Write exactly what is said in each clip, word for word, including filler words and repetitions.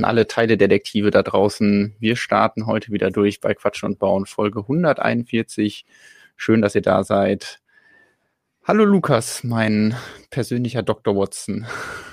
an alle Teile-Detektive da draußen. Wir starten heute wieder durch bei Quatschen und Bauen, Folge hunderteinundvierzig. Schön, dass ihr da seid. Hallo Lukas, mein persönlicher Doktor Watson.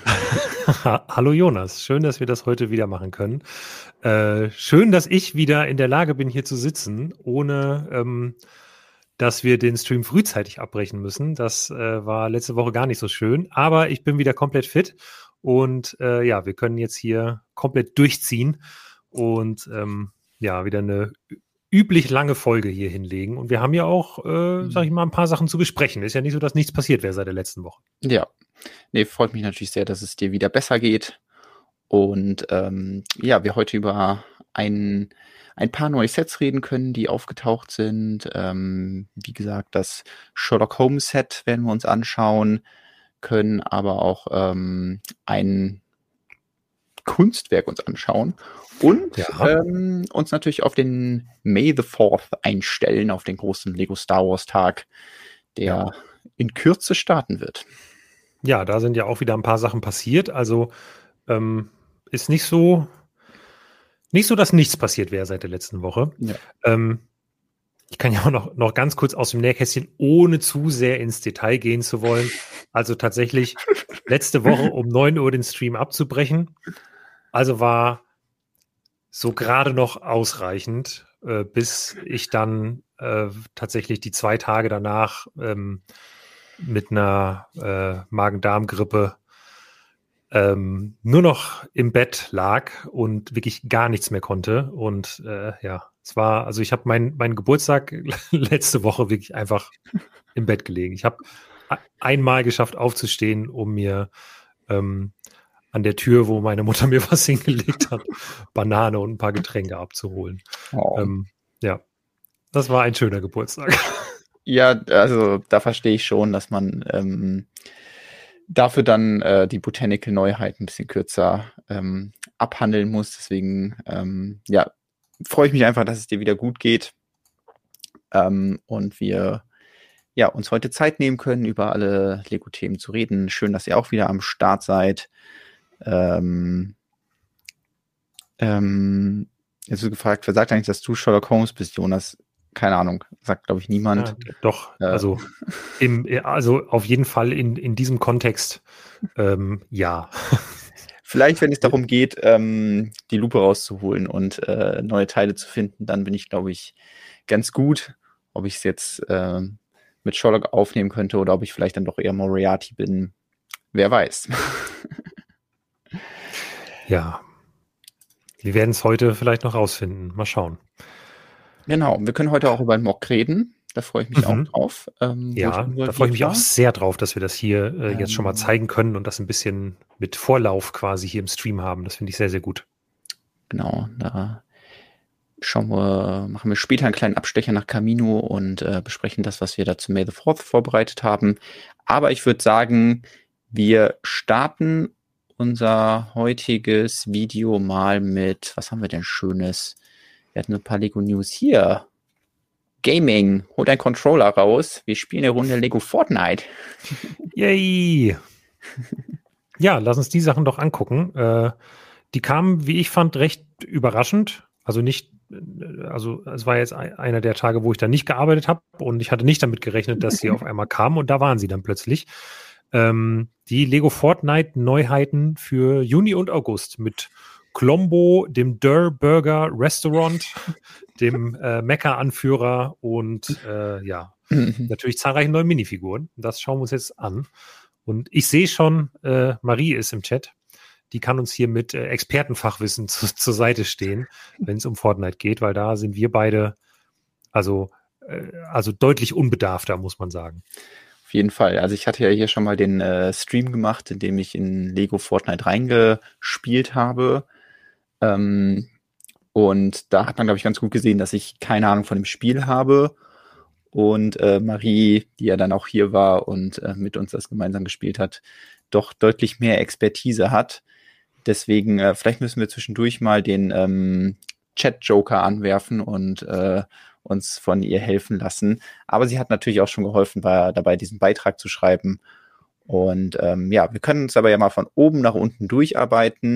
Hallo Jonas, schön, dass wir das heute wieder machen können. Äh, schön, dass ich wieder in der Lage bin, hier zu sitzen, ohne ähm, dass wir den Stream frühzeitig abbrechen müssen. Das äh, war letzte Woche gar nicht so schön, aber ich bin wieder komplett fit und äh, ja, wir können jetzt hier komplett durchziehen und ähm, ja, wieder eine üblich lange Folge hier hinlegen. Und wir haben ja auch, äh, sag ich mal, ein paar Sachen zu besprechen. Ist ja nicht so, dass nichts passiert wäre seit der letzten Woche. Ja, nee, freut mich natürlich sehr, dass es dir wieder besser geht. Und ähm, ja, wir heute über ein, ein paar neue Sets reden können, die aufgetaucht sind. Ähm, wie gesagt, das Sherlock Holmes Set werden wir uns anschauen können, aber auch ähm, ein Kunstwerk uns anschauen. Und ja. ähm, uns natürlich auf den May the fourth einstellen, auf den großen Lego Star Wars Tag, der ja. in Kürze starten wird. Ja, da sind ja auch wieder ein paar Sachen passiert. Also ähm, ist nicht so, nicht so, dass nichts passiert wäre seit der letzten Woche. Ja. Ähm, ich kann ja auch noch, noch ganz kurz aus dem Nähkästchen, ohne zu sehr ins Detail gehen zu wollen. Also tatsächlich letzte Woche um neun Uhr den Stream abzubrechen. Also war so gerade noch ausreichend, äh, bis ich dann äh, tatsächlich die zwei Tage danach ähm, mit einer äh, Magen-Darm-Grippe ähm, nur noch im Bett lag und wirklich gar nichts mehr konnte. Und äh, ja, es war, also ich habe meinen mein Geburtstag letzte Woche wirklich einfach im Bett gelegen. Ich habe einmal geschafft aufzustehen, um mir ähm, an der Tür, wo meine Mutter mir was hingelegt hat, Banane und ein paar Getränke abzuholen. Oh. Ähm, ja, das war ein schöner Geburtstag. Ja, also da verstehe ich schon, dass man ähm, dafür dann äh, die Botanical-Neuheit ein bisschen kürzer ähm, abhandeln muss. Deswegen, ähm, ja, freue ich mich einfach, dass es dir wieder gut geht ähm, und wir ja, uns heute Zeit nehmen können, über alle Lego-Themen zu reden. Schön, dass ihr auch wieder am Start seid. Ähm, ähm, jetzt wird gefragt, wer sagt eigentlich, dass du Sherlock Holmes bist, Jonas? Keine Ahnung, sagt, glaube ich, niemand. Ja, doch, äh, also, im, also auf jeden Fall in, in diesem Kontext, ähm, ja. Vielleicht, wenn es darum geht, ähm, die Lupe rauszuholen und äh, neue Teile zu finden, dann bin ich, glaube ich, ganz gut. Ob ich es jetzt äh, mit Sherlock aufnehmen könnte oder ob ich vielleicht dann doch eher Moriarty bin, wer weiß. Ja, wir werden es heute vielleicht noch rausfinden. Mal schauen. Genau, wir können heute auch über den Mock reden. Da freue ich mich mhm. auch drauf. Ähm, ja, da freue ich mich war. auch sehr drauf, dass wir das hier äh, jetzt ähm, schon mal zeigen können und das ein bisschen mit Vorlauf quasi hier im Stream haben. Das finde ich sehr, sehr gut. Genau, da schauen wir, machen wir später einen kleinen Abstecher nach Camino und äh, besprechen das, was wir da zu May the fourth vorbereitet haben. Aber ich würde sagen, wir starten unser heutiges Video mal mit, was haben wir denn Schönes? Wir hatten ein paar Lego News hier. Gaming, hol deinen Controller raus. Wir spielen eine Runde Lego Fortnite. Yay! Ja, lass uns die Sachen doch angucken. Äh, die kamen, wie ich fand, recht überraschend. Also nicht, also es war jetzt einer der Tage, wo ich da nicht gearbeitet habe und ich hatte nicht damit gerechnet, dass sie auf einmal kamen und da waren sie dann plötzlich. Ähm, die Lego Fortnite Neuheiten für Juni und August mit Colombo, dem Durr Burger Restaurant, dem äh, Mecca-Anführer und äh, ja, natürlich zahlreiche neue Minifiguren. Das schauen wir uns jetzt an. Und ich sehe schon, äh, Marie ist im Chat. Die kann uns hier mit äh, Expertenfachwissen zu, zur Seite stehen, wenn es um Fortnite geht, weil da sind wir beide also, äh, also deutlich unbedarfter, muss man sagen. Auf jeden Fall. Also ich hatte ja hier schon mal den äh, Stream gemacht, in dem ich in Lego Fortnite reingespielt habe. Ähm, und da hat man, glaube ich, ganz gut gesehen, dass ich keine Ahnung von dem Spiel habe. Und äh, Marie, die ja dann auch hier war und äh, mit uns das gemeinsam gespielt hat, doch deutlich mehr Expertise hat. Deswegen, äh, vielleicht müssen wir zwischendurch mal den ähm, Chat-Joker anwerfen und äh, uns von ihr helfen lassen. Aber sie hat natürlich auch schon geholfen, bei, dabei diesen Beitrag zu schreiben. Und ähm, ja, wir können uns aber ja mal von oben nach unten durcharbeiten.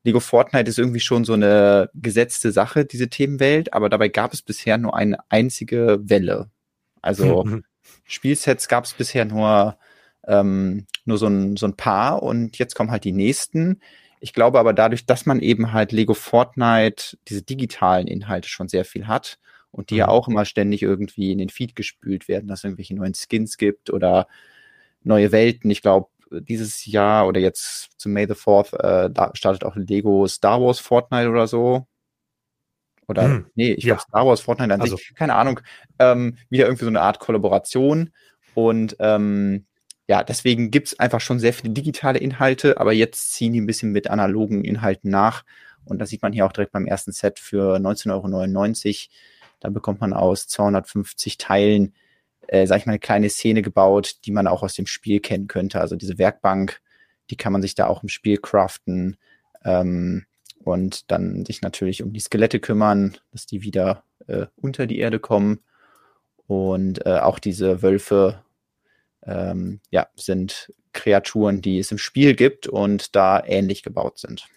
Lego Fortnite ist irgendwie schon so eine gesetzte Sache, diese Themenwelt, aber dabei gab es bisher nur eine einzige Welle. Also Spielsets gab es bisher nur, ähm, nur so ein, so ein paar und jetzt kommen halt die nächsten. Ich glaube aber dadurch, dass man eben halt Lego Fortnite, diese digitalen Inhalte schon sehr viel hat und die mhm. ja auch immer ständig irgendwie in den Feed gespült werden, dass es irgendwelche neuen Skins gibt oder neue Welten. Ich glaube, dieses Jahr oder jetzt zu May the fourth äh, da startet auch Lego Star Wars Fortnite oder so. Oder, hm, nee, ich glaube ja. Star Wars Fortnite an also. sich, keine Ahnung, ähm, wieder irgendwie so eine Art Kollaboration. Und ähm, ja, deswegen gibt's einfach schon sehr viele digitale Inhalte, aber jetzt ziehen die ein bisschen mit analogen Inhalten nach. Und das sieht man hier auch direkt beim ersten Set für neunzehn Euro neunundneunzig. Da bekommt man aus zweihundertfünfzig Teilen Äh, sag ich mal, eine kleine Szene gebaut, die man auch aus dem Spiel kennen könnte. Also diese Werkbank, die kann man sich da auch im Spiel craften ähm, und dann sich natürlich um die Skelette kümmern, dass die wieder äh, unter die Erde kommen. Und äh, auch diese Wölfe ähm, ja, sind Kreaturen, die es im Spiel gibt und da ähnlich gebaut sind.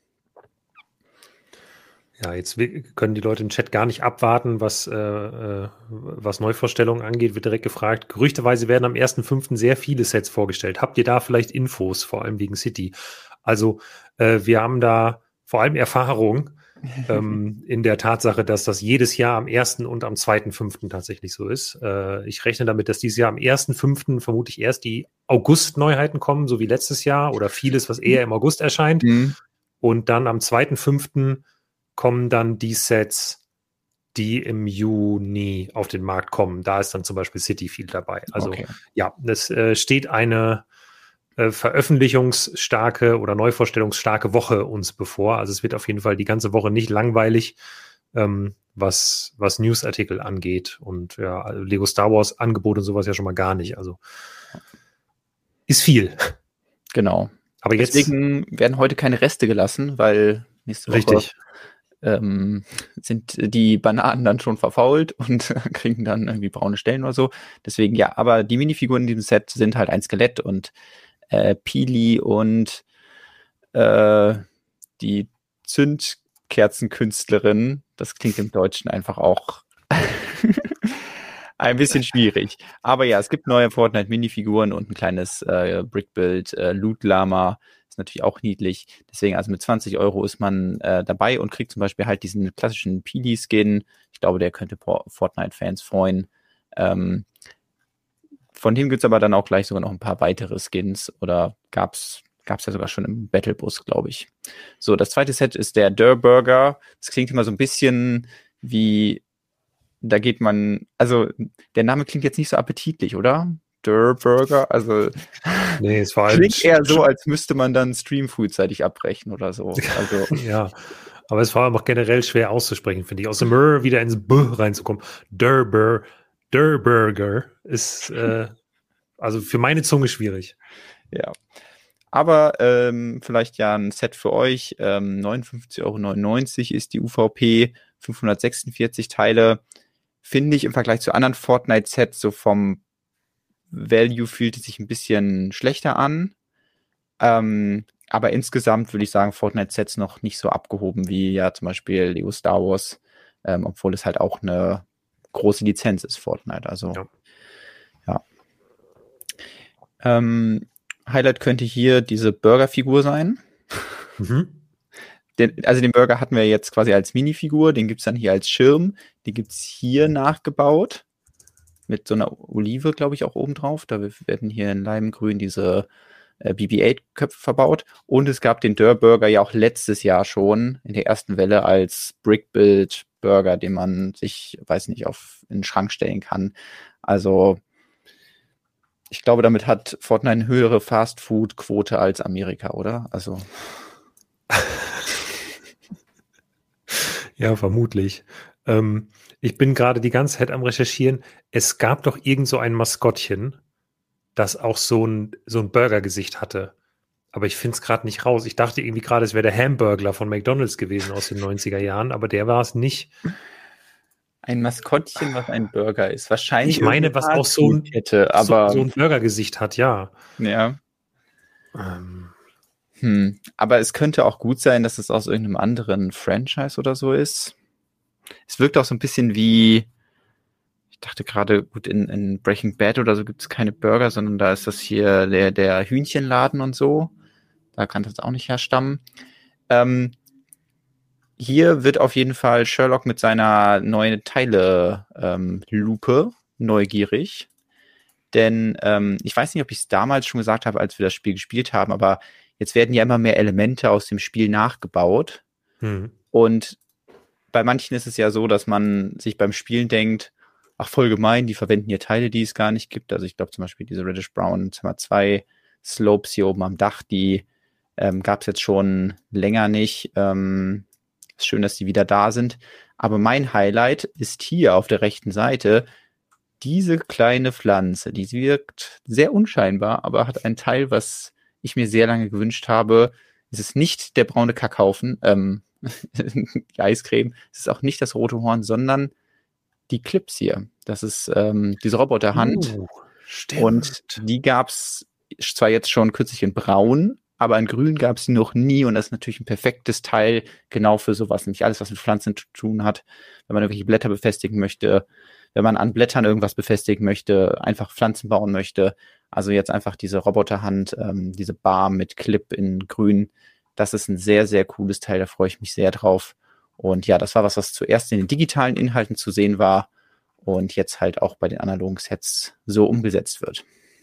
Ja, jetzt können die Leute im Chat gar nicht abwarten, was, äh, was Neuvorstellungen angeht, wird direkt gefragt. Gerüchteweise werden am ersten fünften sehr viele Sets vorgestellt. Habt ihr da vielleicht Infos, vor allem wegen City? Also äh, wir haben da vor allem Erfahrung ähm, in der Tatsache, dass das jedes Jahr am ersten und am zweiten fünften tatsächlich so ist. Äh, ich rechne damit, dass dieses Jahr am ersten fünften vermutlich erst die August-Neuheiten kommen, so wie letztes Jahr oder vieles, was eher im August erscheint. Mhm. Und dann am zweiten fünften kommen dann die Sets, die im Juni auf den Markt kommen. Da ist dann zum Beispiel City Field dabei. Also okay. ja, es äh, steht eine äh, veröffentlichungsstarke oder neuvorstellungsstarke Woche uns bevor. Also es wird auf jeden Fall die ganze Woche nicht langweilig, ähm, was, was Newsartikel angeht. Und ja, also Lego Star Wars Angebot und sowas ja schon mal gar nicht. Also ist viel. Genau. Aber jetzt deswegen werden heute keine Reste gelassen, weil nächste Woche richtig. Ähm, sind die Bananen dann schon verfault und kriegen dann irgendwie braune Stellen oder so. Deswegen ja, aber die Minifiguren in diesem Set sind halt ein Skelett und äh, Pili und äh, die Zündkerzenkünstlerin, das klingt im Deutschen einfach auch ein bisschen schwierig. Aber ja, es gibt neue Fortnite-Minifiguren und ein kleines äh, Brickbuild, äh, Loot-Lama. Ist natürlich auch niedlich. Deswegen, also mit zwanzig Euro ist man äh, dabei und kriegt zum Beispiel halt diesen klassischen Pili-Skin. Ich glaube, der könnte Fortnite-Fans freuen. Ähm, von dem gibt's aber dann auch gleich sogar noch ein paar weitere Skins oder gab's gab's ja sogar schon im Battlebus, glaube ich. So, das zweite Set ist der Durr Burger. Das klingt immer so ein bisschen wie, da geht man, also der Name klingt jetzt nicht so appetitlich, oder? Durr Burger, also nee, es war klingt eher so, als müsste man dann Streamfood-seitig abbrechen oder so. Also ja, aber es war auch generell schwer auszusprechen, finde ich. Aus dem R wieder ins B reinzukommen. Durr Burger, Durr Burger ist äh, also für meine Zunge schwierig. Ja. Aber ähm, vielleicht ja ein Set für euch. Ähm, neunundfünfzig Euro neunundneunzig ist die U V P, fünfhundertsechsundvierzig Teile. Finde ich im Vergleich zu anderen Fortnite-Sets so vom Value fühlt es sich ein bisschen schlechter an. Ähm, aber insgesamt würde ich sagen, Fortnite-Sets noch nicht so abgehoben wie ja zum Beispiel Lego Star Wars, ähm, obwohl es halt auch eine große Lizenz ist, Fortnite. Also ja. ja. Ähm, Highlight könnte hier diese Burger-Figur sein. Mhm. Den, also den Burger hatten wir jetzt quasi als Minifigur, den gibt's dann hier als Schirm. Den gibt's hier nachgebaut. Mit so einer Olive, glaube ich, auch oben drauf. Da werden hier in Leimgrün diese äh, B B acht Köpfe verbaut. Und es gab den Durr Burger ja auch letztes Jahr schon in der ersten Welle als Brick-Build-Burger, den man sich, weiß nicht, auf in den Schrank stellen kann. Also ich glaube, damit hat Fortnite eine höhere Fast-Food-Quote als Amerika, oder? Also ja, vermutlich. Ähm, ich bin gerade die ganze Zeit am Recherchieren. Es gab doch irgend so ein Maskottchen, das auch so ein, so ein Burger-Gesicht hatte. Aber ich finde es gerade nicht raus. Ich dachte irgendwie gerade, es wäre der Hamburglar von McDonald's gewesen aus den neunziger Jahren, aber der war es nicht. Ein Maskottchen, was ein Burger ist. Wahrscheinlich. Ich meine, was auch so ein, hätte, aber so, so ein Burger-Gesicht hat, ja. Ja. Ähm, Hm. Aber es könnte auch gut sein, dass es aus irgendeinem anderen Franchise oder so ist. Es wirkt auch so ein bisschen wie, ich dachte gerade, gut, in, in Breaking Bad oder so gibt es keine Burger, sondern da ist das hier der, der Hühnchenladen und so. Da kann das auch nicht herstammen. Ähm, hier wird auf jeden Fall Sherlock mit seiner neuen Teile-Lupe ähm, neugierig. Denn ähm, ich weiß nicht, ob ich es damals schon gesagt habe, als wir das Spiel gespielt haben, aber jetzt werden ja immer mehr Elemente aus dem Spiel nachgebaut. Hm. Und bei manchen ist es ja so, dass man sich beim Spielen denkt, ach, voll gemein, die verwenden hier Teile, die es gar nicht gibt. Also ich glaube zum Beispiel diese Reddish Brown Zimmer zwei Slopes hier oben am Dach, die ähm, gab es jetzt schon länger nicht. Ähm, ist schön, dass die wieder da sind. Aber mein Highlight ist hier auf der rechten Seite diese kleine Pflanze. Die wirkt sehr unscheinbar, aber hat ein Teil, was ich mir sehr lange gewünscht habe. Es ist nicht der braune Kackhaufen, ähm, die Eiscreme. Es ist auch nicht das rote Horn, sondern die Clips hier. Das ist ähm, diese Roboterhand. Uh, stimmt. Und die gab's zwar jetzt schon kürzlich in braun, aber in grün gab es sie noch nie. Und das ist natürlich ein perfektes Teil genau für sowas. Nämlich alles, was mit Pflanzen zu tun hat. Wenn man irgendwelche Blätter befestigen möchte, wenn man an Blättern irgendwas befestigen möchte, einfach Pflanzen bauen möchte. Also jetzt einfach diese Roboterhand, ähm, diese Bar mit Clip in grün. Das ist ein sehr, sehr cooles Teil. Da freue ich mich sehr drauf. Und ja, das war was, was zuerst in den digitalen Inhalten zu sehen war und jetzt halt auch bei den analogen Sets so umgesetzt wird.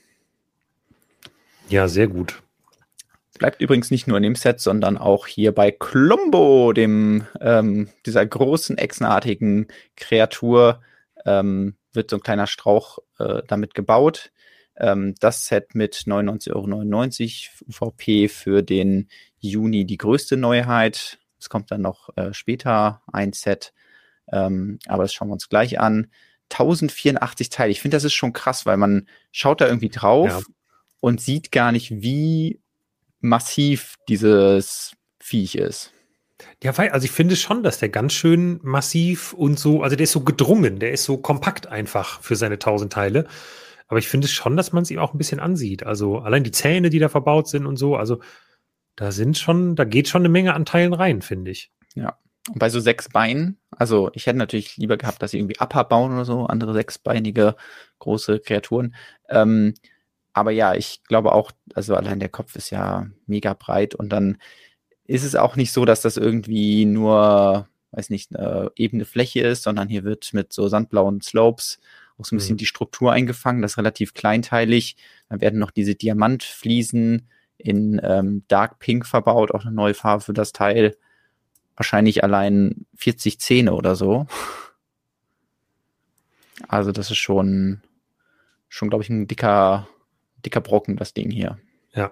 Ja, sehr gut. Bleibt übrigens nicht nur in dem Set, sondern auch hier bei Klombo, dem ähm, dieser großen echsenartigen Kreatur, ähm, wird so ein kleiner Strauch äh, damit gebaut. Ähm, das Set mit neunundneunzig Euro neunundneunzig U V P für den Juni die größte Neuheit. Es kommt dann noch äh, später ein Set, ähm, aber das schauen wir uns gleich an. tausendvierundachtzig Teile. Ich finde, das ist schon krass, weil man schaut da irgendwie drauf Ja. und sieht gar nicht, wie massiv dieses Viech ist. Ja, weil, also ich finde schon, dass der ganz schön massiv und so, also der ist so gedrungen, der ist so kompakt einfach für seine tausend Teile. Aber ich finde schon, dass man es ihm auch ein bisschen ansieht. Also allein die Zähne, die da verbaut sind und so, also da sind schon, da geht schon eine Menge an Teilen rein, finde ich. Ja. Und bei so sechs Beinen, also ich hätte natürlich lieber gehabt, dass sie irgendwie Upper bauen oder so, andere sechsbeinige große Kreaturen. Ähm, aber ja, ich glaube auch, also allein der Kopf ist ja mega breit und dann ist es auch nicht so, dass das irgendwie nur, weiß nicht, eine ebene Fläche ist, sondern hier wird mit so sandblauen Slopes auch so ein bisschen Mhm. die Struktur eingefangen, das ist relativ kleinteilig. Dann werden noch diese Diamantfliesen in ähm, Dark Pink verbaut, auch eine neue Farbe für das Teil. Wahrscheinlich allein vierzig Zähne oder so. Also das ist schon, schon glaube ich, ein dicker, dicker Brocken, das Ding hier. Ja.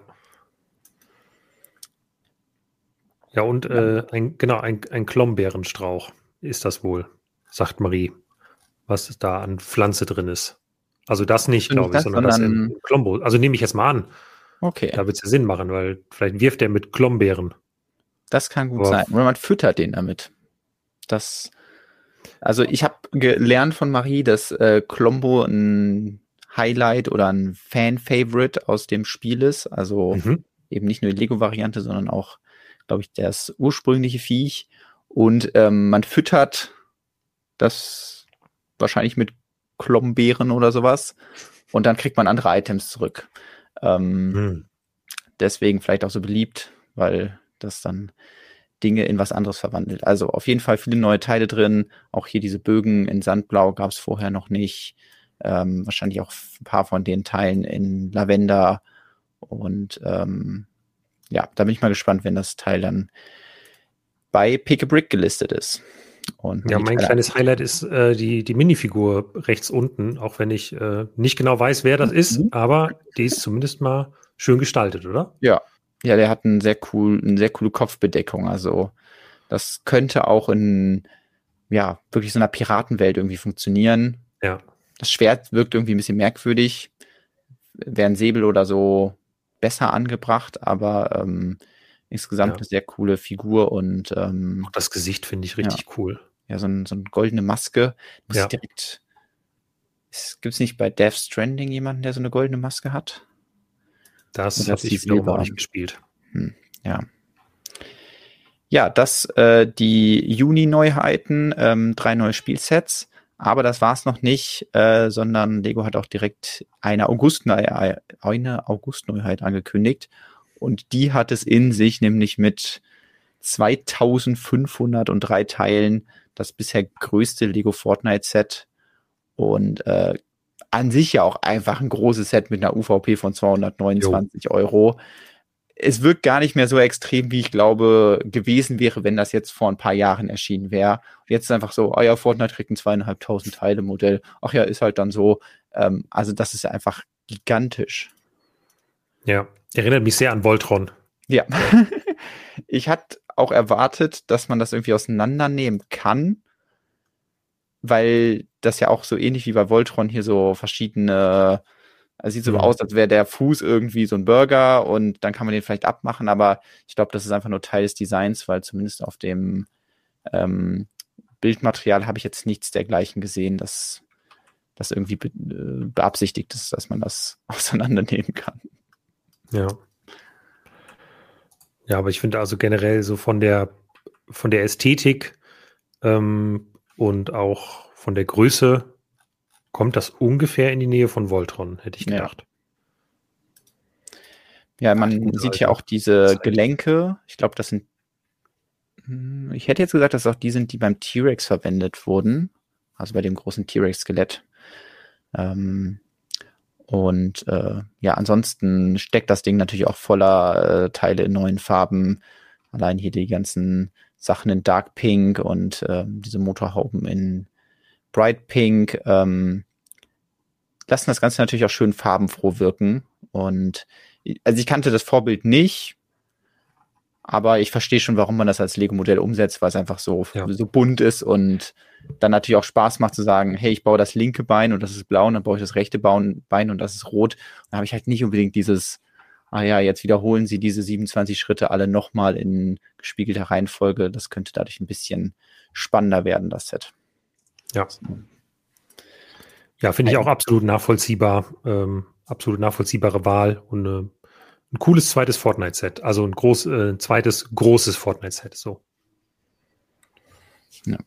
Ja, und Ja. Äh, ein, genau, ein, ein Klombeerenstrauch ist das wohl, sagt Marie, was da an Pflanze drin ist. Also das nicht, Also nicht glaube ich, das, sondern das im, sondern im Klombo. Also nehme ich jetzt mal an. okay, Da wird es ja Sinn machen, weil vielleicht wirft er mit Klombeeren. das kann gut Aber sein. Oder man füttert den damit. Das, also ich habe gelernt von Marie, dass äh, Klombo ein Highlight oder ein Fan-Favorite aus dem Spiel ist. Also mhm. eben nicht nur die Lego-Variante, sondern auch, glaube ich, das ursprüngliche Viech. Und ähm, man füttert das wahrscheinlich mit Klombeeren oder sowas. Und dann kriegt man andere Items zurück. Ähm, Mhm. Deswegen vielleicht auch so beliebt, weil das dann Dinge in was anderes verwandelt. Also auf jeden Fall viele neue Teile drin. Auch hier diese Bögen in Sandblau gab es vorher noch nicht. Ähm, wahrscheinlich auch ein paar von den Teilen in Lavender. Und ähm, ja, da bin ich mal gespannt, wenn das Teil dann bei Pick a Brick gelistet ist. Und Ja, mein kleines Highlight ist äh, die, die Minifigur rechts unten, auch wenn ich äh, nicht genau weiß, wer das ist, Mhm. aber die ist zumindest mal schön gestaltet, oder? Ja, ja, der hat einen sehr cool, eine sehr coole Kopfbedeckung. Also das könnte auch in ja wirklich so einer Piratenwelt irgendwie funktionieren. Ja. Das Schwert wirkt irgendwie ein bisschen merkwürdig. Wäre ein Säbel oder so besser angebracht, aber ähm, insgesamt Ja. eine sehr coole Figur und ähm, Auch das Gesicht finde ich richtig ja. cool. Ja, so, ein, so eine goldene Maske. Muss Ja. ich direkt. Gibt es nicht bei Death Stranding jemanden, der so eine goldene Maske hat? Das Oder habe ist die ich wiederum auch Silber? nicht gespielt. Hm. Ja. Ja, das äh, die Juni-Neuheiten, ähm, drei neue Spielsets. Aber das war's noch nicht, äh, sondern Lego hat auch direkt eine August-Neuheit eine August-Neuheit angekündigt. Und die hat es in sich, nämlich mit zweitausendfünfhundertdrei Teilen das bisher größte Lego Fortnite-Set. Und äh, an sich ja auch einfach ein großes Set mit einer U V P von zweihundertneunundzwanzig jo. Euro. Es wirkt gar nicht mehr so extrem, wie ich glaube, gewesen wäre, wenn das jetzt vor ein paar Jahren erschienen wäre. Jetzt ist einfach so, ah ja, Fortnite kriegt ein zweieinhalbtausend Teile Modell. Ach ja, ist halt dann so. Ähm, also das ist einfach gigantisch. Ja, erinnert mich sehr an Voltron. Ja. Ich hatte auch erwartet, dass man das irgendwie auseinandernehmen kann, weil das ja auch so ähnlich wie bei Voltron hier so verschiedene, also sieht so mhm. aus, als wäre der Fuß irgendwie so ein Burger und dann kann man den vielleicht abmachen, aber ich glaube, das ist einfach nur Teil des Designs, weil zumindest auf dem ähm, Bildmaterial habe ich jetzt nichts dergleichen gesehen, dass das irgendwie be- beabsichtigt ist, dass man das auseinandernehmen kann. Ja. Ja, aber ich finde also generell so von der von der Ästhetik ähm, und auch von der Größe kommt das ungefähr in die Nähe von Voltron, hätte ich gedacht. Ja, ja man Ach, sieht ja auch diese Gelenke. Ich glaube, das sind ich hätte jetzt gesagt, dass auch die sind, die beim T-Rex verwendet wurden. Also bei dem großen T-Rex-Skelett. Ähm, und äh, ja, ansonsten steckt das Ding natürlich auch voller äh, Teile in neuen Farben. Allein hier die ganzen Sachen in Dark Pink und äh, diese Motorhauben in Bright Pink ähm, lassen das Ganze natürlich auch schön farbenfroh wirken. Und also ich kannte das Vorbild nicht, aber ich verstehe schon, warum man das als Lego-Modell umsetzt, weil es einfach so, ja. so bunt ist und dann natürlich auch Spaß macht zu sagen, hey, ich baue das linke Bein und das ist blau und dann baue ich das rechte Bein und das ist rot. Dann habe ich halt nicht unbedingt dieses, ah ja, jetzt wiederholen sie diese siebenundzwanzig Schritte alle nochmal in gespiegelter Reihenfolge. Das könnte dadurch ein bisschen spannender werden, das Set. Ja. Ja, finde ich auch absolut nachvollziehbar. Ähm, absolut nachvollziehbare Wahl und eine ein cooles zweites Fortnite-Set. Also ein groß, äh, zweites großes Fortnite-Set. So. Ja.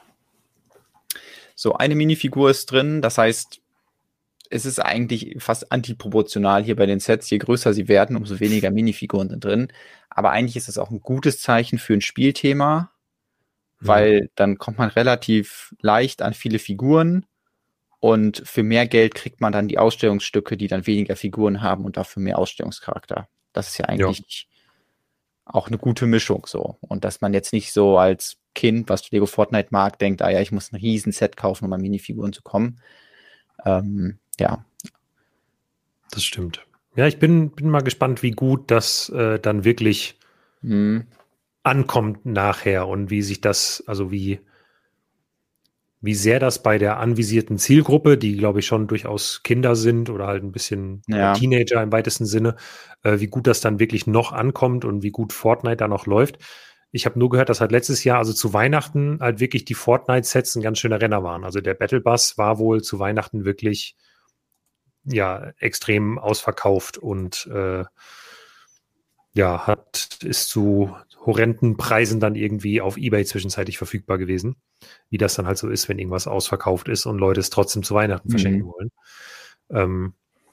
So, eine Minifigur ist drin. Das heißt, es ist eigentlich fast antiproportional hier bei den Sets. Je größer sie werden, umso weniger Minifiguren sind drin. Aber eigentlich ist es auch ein gutes Zeichen für ein Spielthema, weil mhm. dann kommt man relativ leicht an viele Figuren. Und für mehr Geld kriegt man dann die Ausstellungsstücke, die dann weniger Figuren haben und dafür mehr Ausstellungscharakter. Das ist ja eigentlich ja. auch eine gute Mischung so. Und dass man jetzt nicht so als Kind, was Lego Fortnite mag, denkt, ah ja, ich muss ein Riesenset kaufen, um an Minifiguren zu kommen. Ähm, ja. Das stimmt. Ja, ich bin, bin mal gespannt, wie gut das äh, dann wirklich hm. ankommt nachher und wie sich das, also wie wie sehr das bei der anvisierten Zielgruppe, die, glaube ich, schon durchaus Kinder sind oder halt ein bisschen ja. Teenager im weitesten Sinne, äh, wie gut das dann wirklich noch ankommt und wie gut Fortnite da noch läuft. Ich habe nur gehört, dass halt letztes Jahr, also zu Weihnachten, halt wirklich die Fortnite-Sets ein ganz schöner Renner waren. Also der Battle Bus war wohl zu Weihnachten wirklich ja extrem ausverkauft und äh, ja, hat ist zu horrenden Preisen dann irgendwie auf eBay zwischenzeitlich verfügbar gewesen. Wie das dann halt so ist, wenn irgendwas ausverkauft ist und Leute es trotzdem zu Weihnachten mhm. verschenken wollen. Ähm,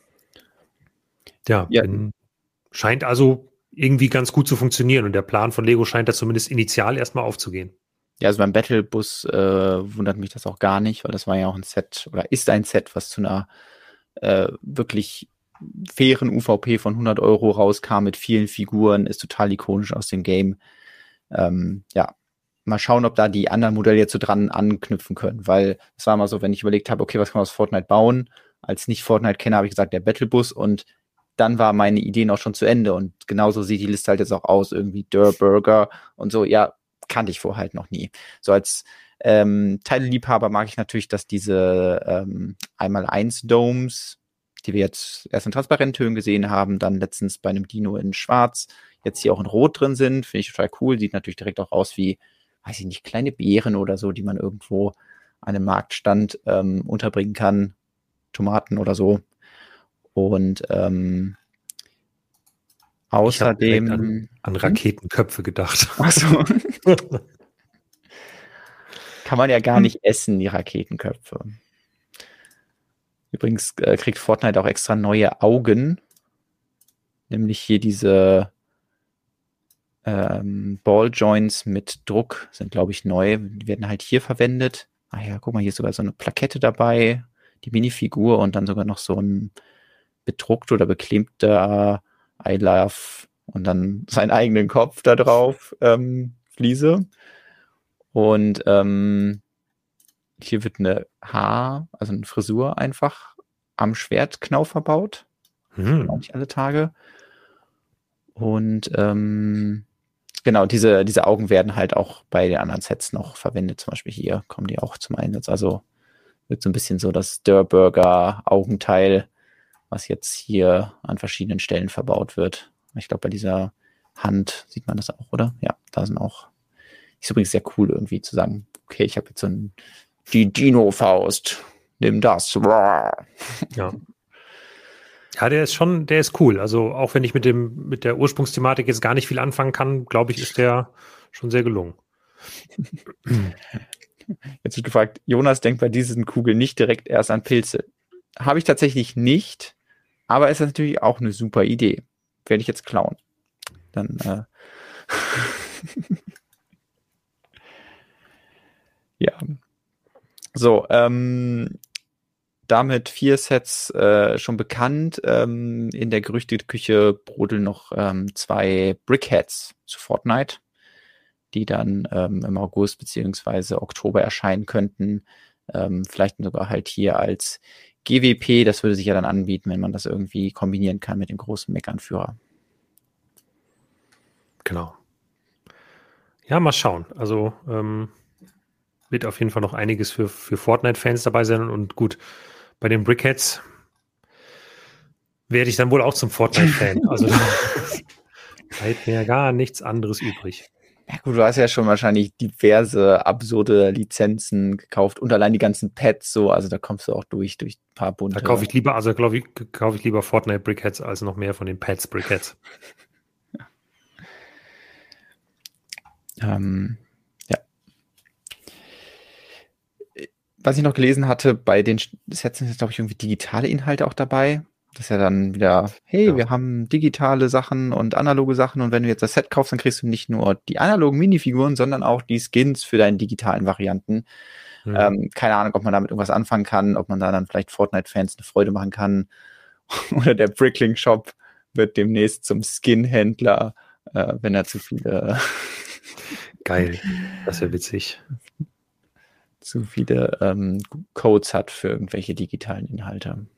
ja, ja. Bin, scheint also irgendwie ganz gut zu funktionieren und der Plan von Lego scheint da zumindest initial erstmal aufzugehen. Ja, also beim Battlebus äh, wundert mich das auch gar nicht, weil das war ja auch ein Set oder ist ein Set, was zu einer äh, wirklich fairen U V P von hundert Euro rauskam mit vielen Figuren, ist total ikonisch aus dem Game. Ähm, ja, mal schauen, ob da die anderen Modelle jetzt so dran anknüpfen können, weil es war mal so, wenn ich überlegt habe, okay, was kann man aus Fortnite bauen? Als Nicht-Fortnite-Kenner habe ich gesagt, der Battlebus und dann war meine Ideen auch schon zu Ende und genauso sieht die Liste halt jetzt auch aus, irgendwie Der Burger und so, ja, kannte ich vorher halt noch nie. So als ähm, Teileliebhaber mag ich natürlich, dass diese ähm, einmal eins Domes, die wir jetzt erst in Transparenttönen gesehen haben, dann letztens bei einem Dino in Schwarz, jetzt hier auch in Rot drin sind, finde ich total cool. Sieht natürlich direkt auch aus wie, weiß ich nicht, kleine Beeren oder so, die man irgendwo an einem Marktstand ähm, unterbringen kann. Tomaten oder so. Und ähm, Außerdem an, an Raketenköpfe gedacht. Ach so. Kann man ja gar nicht essen, die Raketenköpfe. Übrigens äh, kriegt Fortnite auch extra neue Augen. Nämlich hier diese ähm, Balljoints mit Druck sind, glaube ich, neu. Die werden halt hier verwendet. Ah ja, guck mal, hier ist sogar so eine Plakette dabei, die Minifigur und dann sogar noch so ein bedruckter oder beklebter I love und dann seinen eigenen Kopf da drauf, ähm, Fliese. Und ähm, hier wird eine Haar, also eine Frisur einfach am Schwertknauf verbaut. Hm. Auch nicht alle Tage. Und ähm, genau, diese, diese Augen werden halt auch bei den anderen Sets noch verwendet. Zum Beispiel hier kommen die auch zum Einsatz. Also wird so ein bisschen so das Durburger-Augenteil, was jetzt hier an verschiedenen Stellen verbaut wird. Ich glaube, bei dieser Hand sieht man das auch, oder? Ja, da sind auch. Ist übrigens sehr cool irgendwie zu sagen, okay, ich habe jetzt so ein die Dino-Faust. Nimm das. Ja. Ja, der ist schon, der ist cool. Also auch wenn ich mit dem, mit der Ursprungsthematik jetzt gar nicht viel anfangen kann, glaube ich, ist der schon sehr gelungen. Jetzt wird gefragt, Jonas denkt bei diesen Kugeln nicht direkt erst an Pilze. Habe ich tatsächlich nicht, aber ist das natürlich auch eine super Idee. Werde ich jetzt klauen. Dann, äh ja. So, ähm, damit vier Sets äh, schon bekannt. Ähm, in der Gerüchteküche brodeln noch ähm, zwei Brickheads zu Fortnite, die dann ähm, im August beziehungsweise Oktober erscheinen könnten. Ähm, vielleicht sogar halt hier als G W P. Das würde sich ja dann anbieten, wenn man das irgendwie kombinieren kann mit dem großen Mech-Anführer. Genau. Ja, mal schauen. Also ähm, wird auf jeden Fall noch einiges für, für Fortnite-Fans dabei sein. Und gut, bei den Brickheads werde ich dann wohl auch zum Fortnite-Fan. Also bleibt mir gar nichts anderes übrig. Ja gut, du hast ja schon wahrscheinlich diverse absurde Lizenzen gekauft und allein die ganzen Pads so, also da kommst du auch durch, durch ein paar bunte. Da kaufe ich lieber, also glaube ich, kaufe ich lieber Fortnite Brickheads als noch mehr von den Pads Brickheads. Ähm, ja. Was ich noch gelesen hatte, bei den Sets sind jetzt, glaube ich, irgendwie digitale Inhalte auch dabei. Das ist ja dann wieder, hey, ja. wir haben digitale Sachen und analoge Sachen und wenn du jetzt das Set kaufst, dann kriegst du nicht nur die analogen Minifiguren, sondern auch die Skins für deine digitalen Varianten. Mhm. Ähm, keine Ahnung, ob man damit irgendwas anfangen kann, ob man da dann vielleicht Fortnite-Fans eine Freude machen kann. Oder der Bricklink-Shop wird demnächst zum Skin-Händler, äh, wenn er zu viele Geil, das wäre witzig. Zu viele ähm, Codes hat für irgendwelche digitalen Inhalte.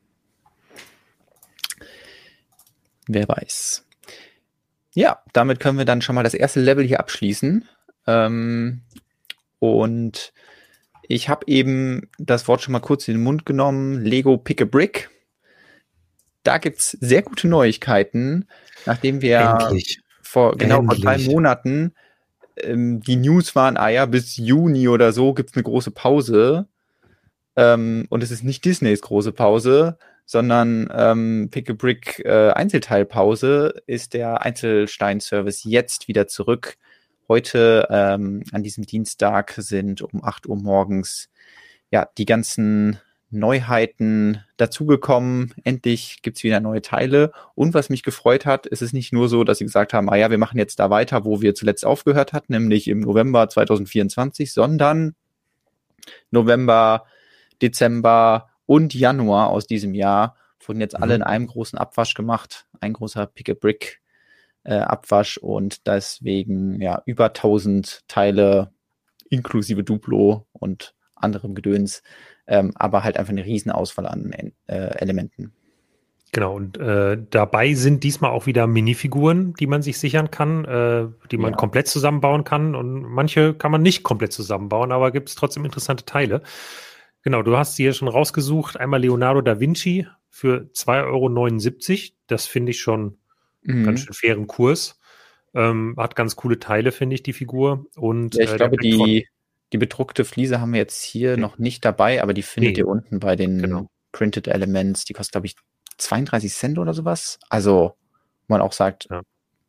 Wer weiß. Ja, damit können wir dann schon mal das erste Level hier abschließen. Ähm, und ich habe eben das Wort schon mal kurz in den Mund genommen. Lego Pick a Brick. Da gibt es sehr gute Neuigkeiten, nachdem wir Endlich. vor genau Endlich. vor drei Monaten ähm, die News waren, ah ja, bis Juni oder so gibt es eine große Pause. Ähm, und es ist nicht Disneys große Pause, sondern ähm, Pick a Brick äh, Einzelteilpause, ist der Einzelstein-Service jetzt wieder zurück. Heute ähm, an diesem Dienstag sind um acht Uhr morgens ja die ganzen Neuheiten dazugekommen. Endlich gibt's wieder neue Teile. Und was mich gefreut hat, ist es nicht nur so, dass sie gesagt haben, ah ja, wir machen jetzt da weiter, wo wir zuletzt aufgehört hatten, nämlich im November zwanzig vierundzwanzig, sondern November, Dezember und Januar aus diesem Jahr wurden jetzt mhm. alle in einem großen Abwasch gemacht. Ein großer Pick-a-Brick äh, Abwasch und deswegen ja über tausend Teile inklusive Duplo und anderem Gedöns, ähm, aber halt einfach eine riesen Auswahl an äh, Elementen. Genau, und äh, dabei sind diesmal auch wieder Minifiguren, die man sich sichern kann, äh, die man ja. komplett zusammenbauen kann und manche kann man nicht komplett zusammenbauen, aber gibt es trotzdem interessante Teile. Genau, du hast sie hier schon rausgesucht, einmal Leonardo da Vinci für zwei Euro neunundsiebzig, das finde ich schon mhm. ganz schön fairen Kurs, ähm, hat ganz coole Teile, finde ich, die Figur. Und ja, ich äh, glaube, die Die bedruckte Fliese haben wir jetzt hier nee. noch nicht dabei, aber die findet nee. ihr unten bei den genau. Printed Elements. Die kostet, glaube ich, zweiunddreißig Cent oder sowas. Also, wo man auch sagt, ja.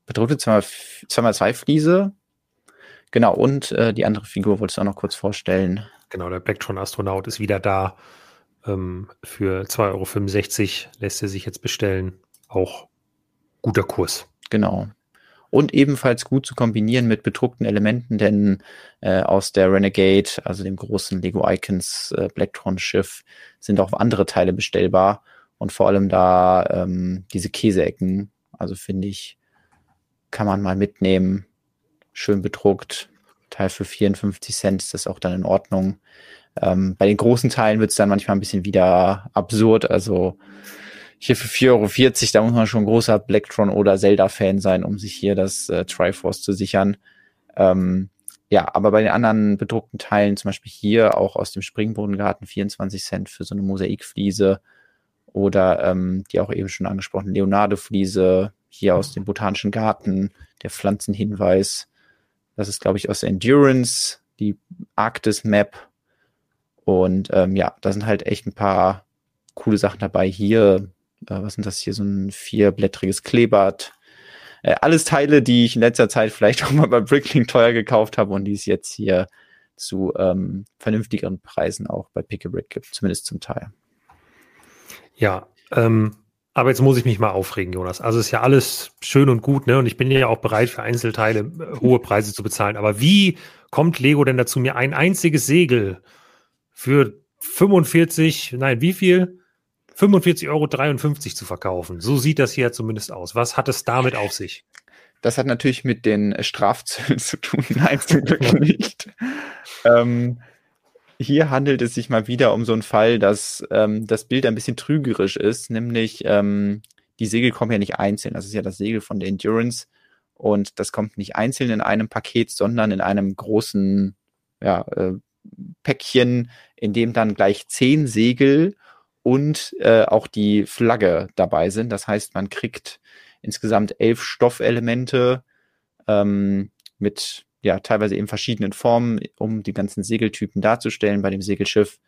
bedruckte zwei mal zwei Fliese. Genau, und äh, die andere Figur wolltest du auch noch kurz vorstellen. Genau, der Blacktron-Astronaut ist wieder da. Ähm, für zwei Euro fünfundsechzig lässt er sich jetzt bestellen. Auch guter Kurs. Genau. Und ebenfalls gut zu kombinieren mit bedruckten Elementen, denn äh, aus der Renegade, also dem großen Lego Icons äh, Blacktron-Schiff, sind auch andere Teile bestellbar. Und vor allem da ähm, diese Käseecken, also finde ich, kann man mal mitnehmen. Schön bedruckt. Teil für vierundfünfzig Cent ist das auch dann in Ordnung. Ähm, bei den großen Teilen wird es dann manchmal ein bisschen wieder absurd. Also hier für vier Euro vierzig, da muss man schon großer Blacktron oder Zelda-Fan sein, um sich hier das äh, Triforce zu sichern. Ähm, ja, aber bei den anderen bedruckten Teilen, zum Beispiel hier auch aus dem Springbodengarten, vierundzwanzig Cent für so eine Mosaikfliese oder ähm, die auch eben schon angesprochene Leonardo-Fliese, hier aus dem Botanischen Garten, der Pflanzenhinweis. Das ist, glaube ich, aus der Endurance, die Arktis-Map. Und ähm, ja, da sind halt echt ein paar coole Sachen dabei. Hier, äh, was sind das hier, so ein vierblättriges Kleeblatt. Äh, alles Teile, die ich in letzter Zeit vielleicht auch mal bei Bricklink teuer gekauft habe und die es jetzt hier zu ähm, vernünftigeren Preisen auch bei Pick-a-Brick gibt, zumindest zum Teil. Ja, ähm, aber jetzt muss ich mich mal aufregen, Jonas. Also ist ja alles schön und gut, ne? Und ich bin ja auch bereit, für Einzelteile äh, hohe Preise zu bezahlen. Aber wie kommt Lego denn dazu, mir ein einziges Segel für fünfundvierzig, nein, wie viel? fünfundvierzig Euro dreiundfünfzig zu verkaufen. So sieht das hier zumindest aus. Was hat es damit auf sich? Das hat natürlich mit den Strafzöllen zu tun. Nein, zum Glück nicht. ähm, hier handelt es sich mal wieder um so einen Fall, dass ähm, das Bild ein bisschen trügerisch ist, nämlich ähm, die Segel kommen ja nicht einzeln. Das ist ja das Segel von der Endurance und das kommt nicht einzeln in einem Paket, sondern in einem großen ja, äh, Päckchen, in dem dann gleich zehn Segel und äh, auch die Flagge dabei sind. Das heißt, man kriegt insgesamt elf Stoffelemente ähm, mit ja teilweise eben verschiedenen Formen, um die ganzen Segeltypen darzustellen bei dem Segelschiff.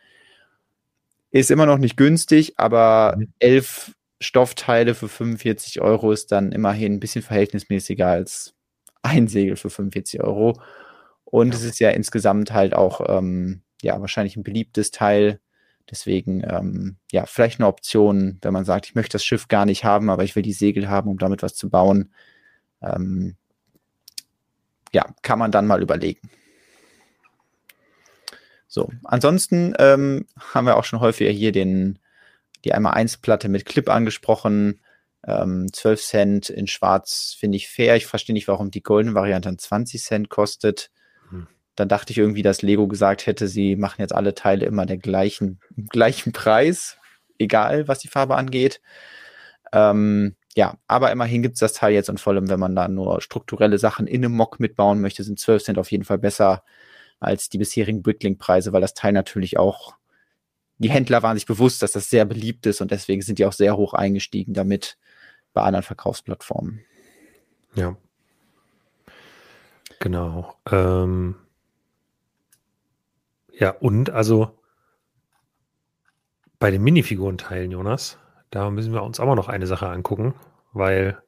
Ist immer noch nicht günstig, aber mhm. elf Stoffteile für fünfundvierzig Euro ist dann immerhin ein bisschen verhältnismäßiger als ein Segel für fünfundvierzig Euro. Und ja. Es ist ja insgesamt halt auch ähm, ja wahrscheinlich ein beliebtes Teil. Deswegen, ähm, ja, vielleicht eine Option, wenn man sagt, ich möchte das Schiff gar nicht haben, aber ich will die Segel haben, um damit was zu bauen. Ähm, ja, kann man dann mal überlegen. So, ansonsten ähm, haben wir auch schon häufiger hier den, die einmal eins Platte mit Clip angesprochen. Ähm, zwölf Cent in Schwarz finde ich fair. Ich verstehe nicht, warum die goldene Variante dann zwanzig Cent kostet. Hm. Dann dachte ich irgendwie, dass Lego gesagt hätte, sie machen jetzt alle Teile immer der gleichen, gleichen Preis, egal was die Farbe angeht. Ähm, ja, aber immerhin gibt es das Teil jetzt und vor allem, wenn man da nur strukturelle Sachen in einem Mock mitbauen möchte, sind zwölf Cent auf jeden Fall besser als die bisherigen Bricklink-Preise, weil das Teil natürlich auch, die Händler waren sich bewusst, dass das sehr beliebt ist und deswegen sind die auch sehr hoch eingestiegen damit bei anderen Verkaufsplattformen. Ja. Genau. Ähm Ja, und also bei den Minifigurenteilen, Jonas, da müssen wir uns aber noch eine Sache angucken, weil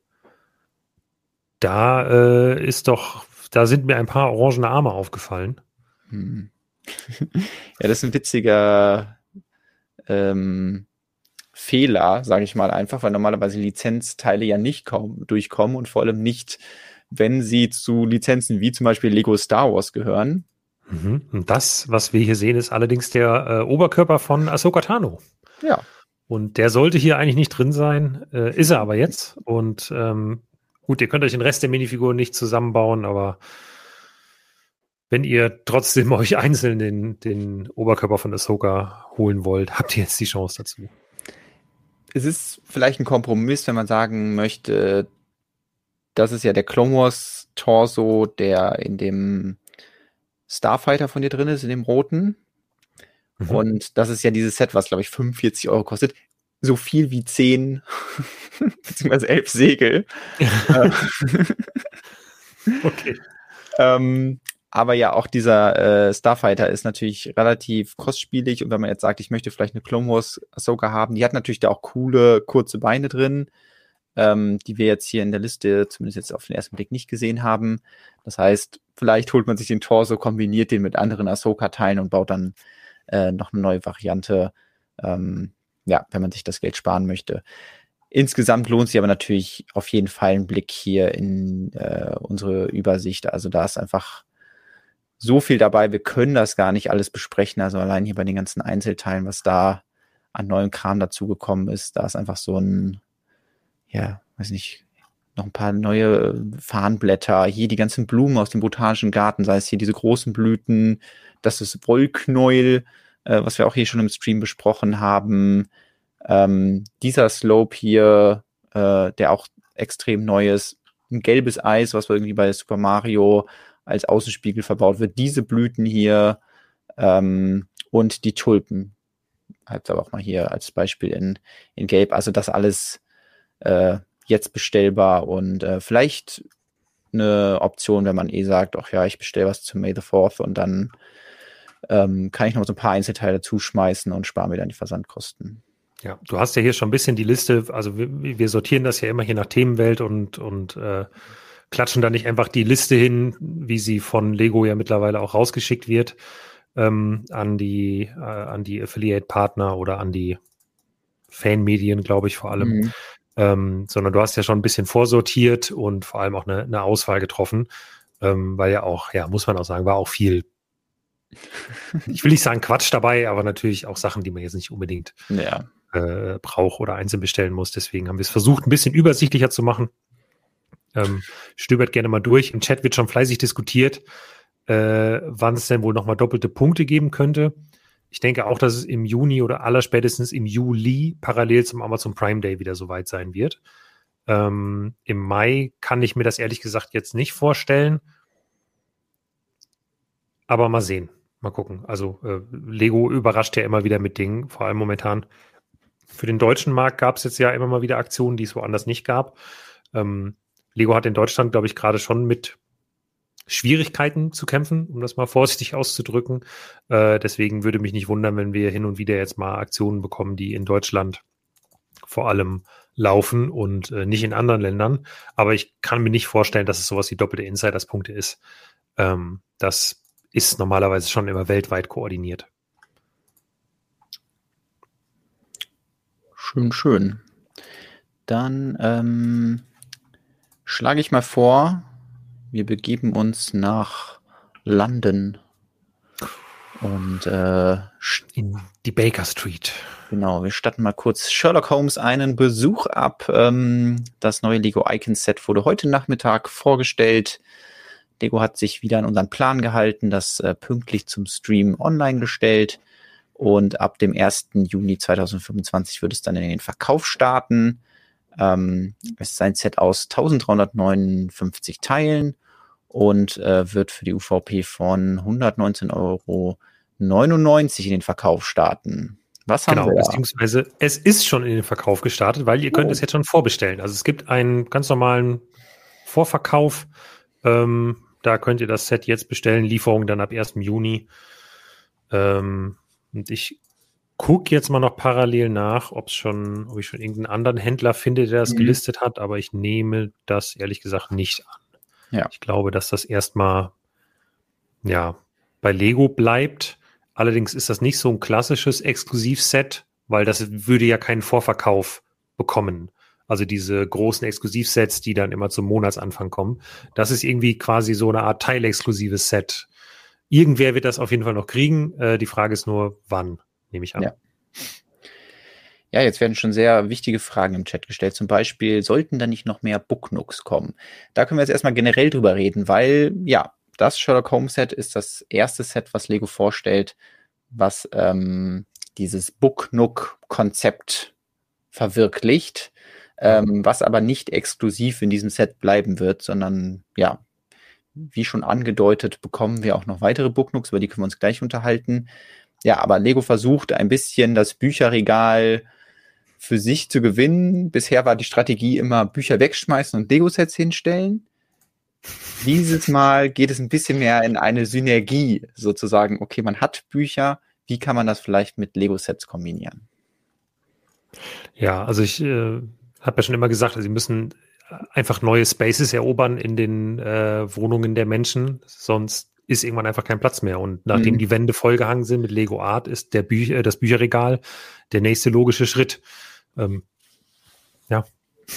da äh, ist doch, da sind mir ein paar orangene Arme aufgefallen. Hm. Ja, das ist ein witziger ähm, Fehler, sage ich mal einfach, weil normalerweise Lizenzteile ja nicht kaum durchkommen und vor allem nicht, wenn sie zu Lizenzen wie zum Beispiel Lego Star Wars gehören. Mhm. Und das, was wir hier sehen, ist allerdings der äh, Oberkörper von Ahsoka Tano. Ja. Und der sollte hier eigentlich nicht drin sein, äh, ist er aber jetzt. Und ähm, gut, ihr könnt euch den Rest der Minifiguren nicht zusammenbauen, aber wenn ihr trotzdem euch einzeln den, den Oberkörper von Ahsoka holen wollt, habt ihr jetzt die Chance dazu. Es ist vielleicht ein Kompromiss, wenn man sagen möchte, das ist ja der Clone Wars Torso, der in dem Starfighter von dir drin ist, in dem roten. Mhm. Und das ist ja dieses Set, was, glaube ich, fünfundvierzig Euro kostet. So viel wie zehn beziehungsweise elf Segel. Okay. ähm, aber ja, auch dieser äh, Starfighter ist natürlich relativ kostspielig. Und wenn man jetzt sagt, ich möchte vielleicht eine Clone Wars Ahsoka haben, die hat natürlich da auch coole, kurze Beine drin. ähm, die wir jetzt hier in der Liste zumindest jetzt auf den ersten Blick nicht gesehen haben. Das heißt, vielleicht holt man sich den Torso, kombiniert den mit anderen Ahsoka-Teilen und baut dann äh, noch eine neue Variante, ähm, ja, wenn man sich das Geld sparen möchte. Insgesamt lohnt sich aber natürlich auf jeden Fall ein Blick hier in äh, unsere Übersicht. Also da ist einfach so viel dabei. Wir können das gar nicht alles besprechen. Also allein hier bei den ganzen Einzelteilen, was da an neuem Kram dazugekommen ist, da ist einfach so ein, ja, weiß nicht, noch ein paar neue Farnblätter, hier die ganzen Blumen aus dem Botanischen Garten, sei es hier diese großen Blüten, das ist Wollknäuel, äh, was wir auch hier schon im Stream besprochen haben. Ähm, dieser Slope hier, äh, der auch extrem neu ist, ein gelbes Eis, was irgendwie bei Super Mario als Außenspiegel verbaut wird, diese Blüten hier ähm, und die Tulpen. Halt aber auch mal hier als Beispiel in, in Gelb. Also das alles äh, jetzt bestellbar und äh, vielleicht eine Option, wenn man eh sagt, ach ja, ich bestelle was zu May the Fourth und dann ähm, kann ich noch so ein paar Einzelteile zuschmeißen und spare mir dann die Versandkosten. Ja, du hast ja hier schon ein bisschen die Liste, also wir, wir sortieren das ja immer hier nach Themenwelt und, und äh, klatschen da nicht einfach die Liste hin, wie sie von Lego ja mittlerweile auch rausgeschickt wird, ähm, an die, äh, an die Affiliate-Partner oder an die Fanmedien, glaube ich, vor allem. Mhm. Ähm, sondern du hast ja schon ein bisschen vorsortiert und vor allem auch eine, eine Auswahl getroffen, ähm, weil ja auch, ja, muss man auch sagen, war auch viel, ich will nicht sagen Quatsch dabei, aber natürlich auch Sachen, die man jetzt nicht unbedingt ja. äh, braucht oder einzeln bestellen muss. Deswegen haben wir es versucht, ein bisschen übersichtlicher zu machen. Ähm, stöbert gerne mal durch. Im Chat wird schon fleißig diskutiert, äh, wann es denn wohl nochmal doppelte Punkte geben könnte. Ich denke auch, dass es im Juni oder allerspätestens im Juli parallel zum Amazon Prime Day wieder soweit sein wird. Ähm, im Mai kann ich mir das ehrlich gesagt jetzt nicht vorstellen. Aber mal sehen. Mal gucken. Also äh, Lego überrascht ja immer wieder mit Dingen, vor allem momentan. Für den deutschen Markt gab es jetzt ja immer mal wieder Aktionen, die es woanders nicht gab. Ähm, Lego hat in Deutschland, glaube ich, gerade schon mit Schwierigkeiten zu kämpfen, um das mal vorsichtig auszudrücken. Äh, deswegen würde mich nicht wundern, wenn wir hin und wieder jetzt mal Aktionen bekommen, die in Deutschland vor allem laufen und äh, nicht in anderen Ländern. Aber ich kann mir nicht vorstellen, dass es sowas wie doppelte Insiders-Punkte ist. Ähm, das ist normalerweise schon immer weltweit koordiniert. Schön, schön. Dann ähm, schlage ich mal vor, wir begeben uns nach London und äh, in die Baker Street. Genau, wir statten mal kurz Sherlock Holmes einen Besuch ab. Ähm, das neue Lego Icons Set wurde heute Nachmittag vorgestellt. Lego hat sich wieder an unseren Plan gehalten, das äh, pünktlich zum Stream online gestellt. Und ab dem ersten Juni zweitausendfünfundzwanzig wird es dann in den Verkauf starten. Ähm, es ist ein Set aus eintausenddreihundertneunundfünfzig Teilen und äh, wird für die U V P von hundertneunzehn Euro neunundneunzig in den Verkauf starten. Was haben genau, wir da? Beziehungsweise es ist schon in den Verkauf gestartet, weil ihr könnt oh. es jetzt schon vorbestellen. Also es gibt einen ganz normalen Vorverkauf. Ähm, da könnt ihr das Set jetzt bestellen. Lieferung dann ab ersten Juni. Ähm, und ich gucke jetzt mal noch parallel nach, ob es schon, ob ich schon irgendeinen anderen Händler finde, der das mhm. gelistet hat, aber ich nehme das ehrlich gesagt nicht an. Ja. Ich glaube, dass das erstmal ja bei Lego bleibt. Allerdings ist das nicht so ein klassisches Exklusivset, weil das würde ja keinen Vorverkauf bekommen. Also diese großen Exklusivsets, die dann immer zum Monatsanfang kommen. Das ist irgendwie quasi so eine Art teilexklusives Set. Irgendwer wird das auf jeden Fall noch kriegen. Äh, die Frage ist nur, wann, nehme ich an. Ja. Ja, jetzt werden schon sehr wichtige Fragen im Chat gestellt. Zum Beispiel, sollten da nicht noch mehr Book-Nooks kommen? Da können wir jetzt erstmal generell drüber reden, weil, ja, das Sherlock Holmes Set ist das erste Set, was Lego vorstellt, was ähm, dieses Book-Nook-Konzept verwirklicht, ähm, was aber nicht exklusiv in diesem Set bleiben wird, sondern, ja, wie schon angedeutet, bekommen wir auch noch weitere Book-Nooks, über die können wir uns gleich unterhalten. Ja, aber Lego versucht ein bisschen das Bücherregal für sich zu gewinnen. Bisher war die Strategie immer Bücher wegschmeißen und Lego-Sets hinstellen. Dieses Mal geht es ein bisschen mehr in eine Synergie, sozusagen. Okay, man hat Bücher, wie kann man das vielleicht mit Lego-Sets kombinieren? Ja, also ich äh, Hab ja schon immer gesagt, sie müssen einfach neue Spaces erobern in den äh, Wohnungen der Menschen, sonst ist irgendwann einfach kein Platz mehr. Und nachdem Mhm. die Wände vollgehangen sind mit Lego Art, ist der Bücher, das Bücherregal der nächste logische Schritt. Ähm, ja.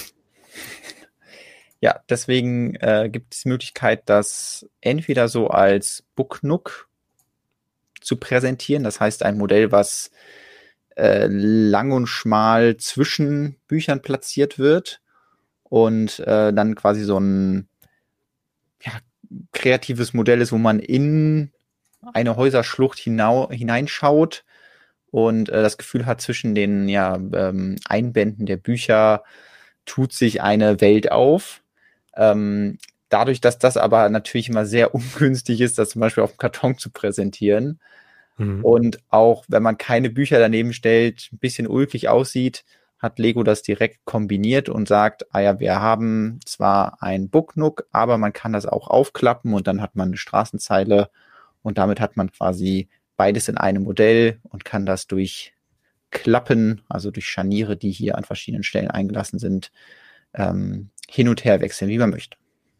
Ja, deswegen äh, gibt es die Möglichkeit, das entweder so als Book Nook zu präsentieren, das heißt ein Modell, was äh, lang und schmal zwischen Büchern platziert wird und äh, dann quasi so ein ja, kreatives Modell ist, wo man in eine Häuserschlucht hinau hineinschaut und äh, das Gefühl hat, zwischen den ja, ähm, Einbänden der Bücher tut sich eine Welt auf. Ähm, dadurch, dass das aber natürlich immer sehr ungünstig ist, das zum Beispiel auf dem Karton zu präsentieren mhm. und auch, wenn man keine Bücher daneben stellt, ein bisschen ulkig aussieht, hat Lego das direkt kombiniert und sagt, ah ja, wir haben zwar ein Book Nook, aber man kann das auch aufklappen und dann hat man eine Straßenzeile und damit hat man quasi beides in einem Modell und kann das durch Klappen, also durch Scharniere, die hier an verschiedenen Stellen eingelassen sind, ähm, hin und her wechseln, wie man möchte.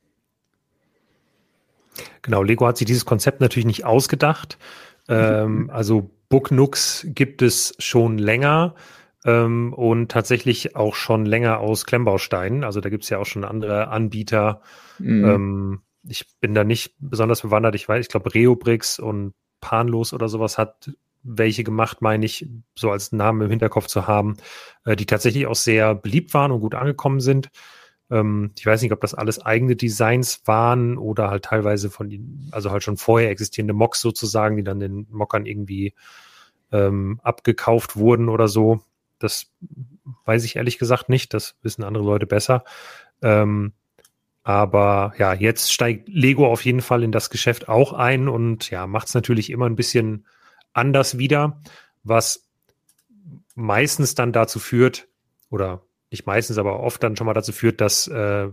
Genau, Lego hat sich dieses Konzept natürlich nicht ausgedacht. Ähm, also Book Nooks gibt es schon länger. Ähm, und tatsächlich auch schon länger aus Klemmbausteinen. Also da gibt es ja auch schon andere Anbieter. Mhm. Ähm, ich bin da nicht besonders bewandert. Ich weiß, ich glaube, Reobrix und Panlos oder sowas hat welche gemacht, meine ich, so als Namen im Hinterkopf zu haben, äh, die tatsächlich auch sehr beliebt waren und gut angekommen sind. Ähm, ich weiß nicht, ob das alles eigene Designs waren oder halt teilweise von den, also halt schon vorher existierende Mocks sozusagen, die dann den Mockern irgendwie ähm, abgekauft wurden oder so. Das weiß ich ehrlich gesagt nicht. Das wissen andere Leute besser. Ähm, aber ja, jetzt steigt Lego auf jeden Fall in das Geschäft auch ein und ja, macht es natürlich immer ein bisschen anders wieder, was meistens dann dazu führt, oder nicht meistens, aber oft dann schon mal dazu führt, dass äh,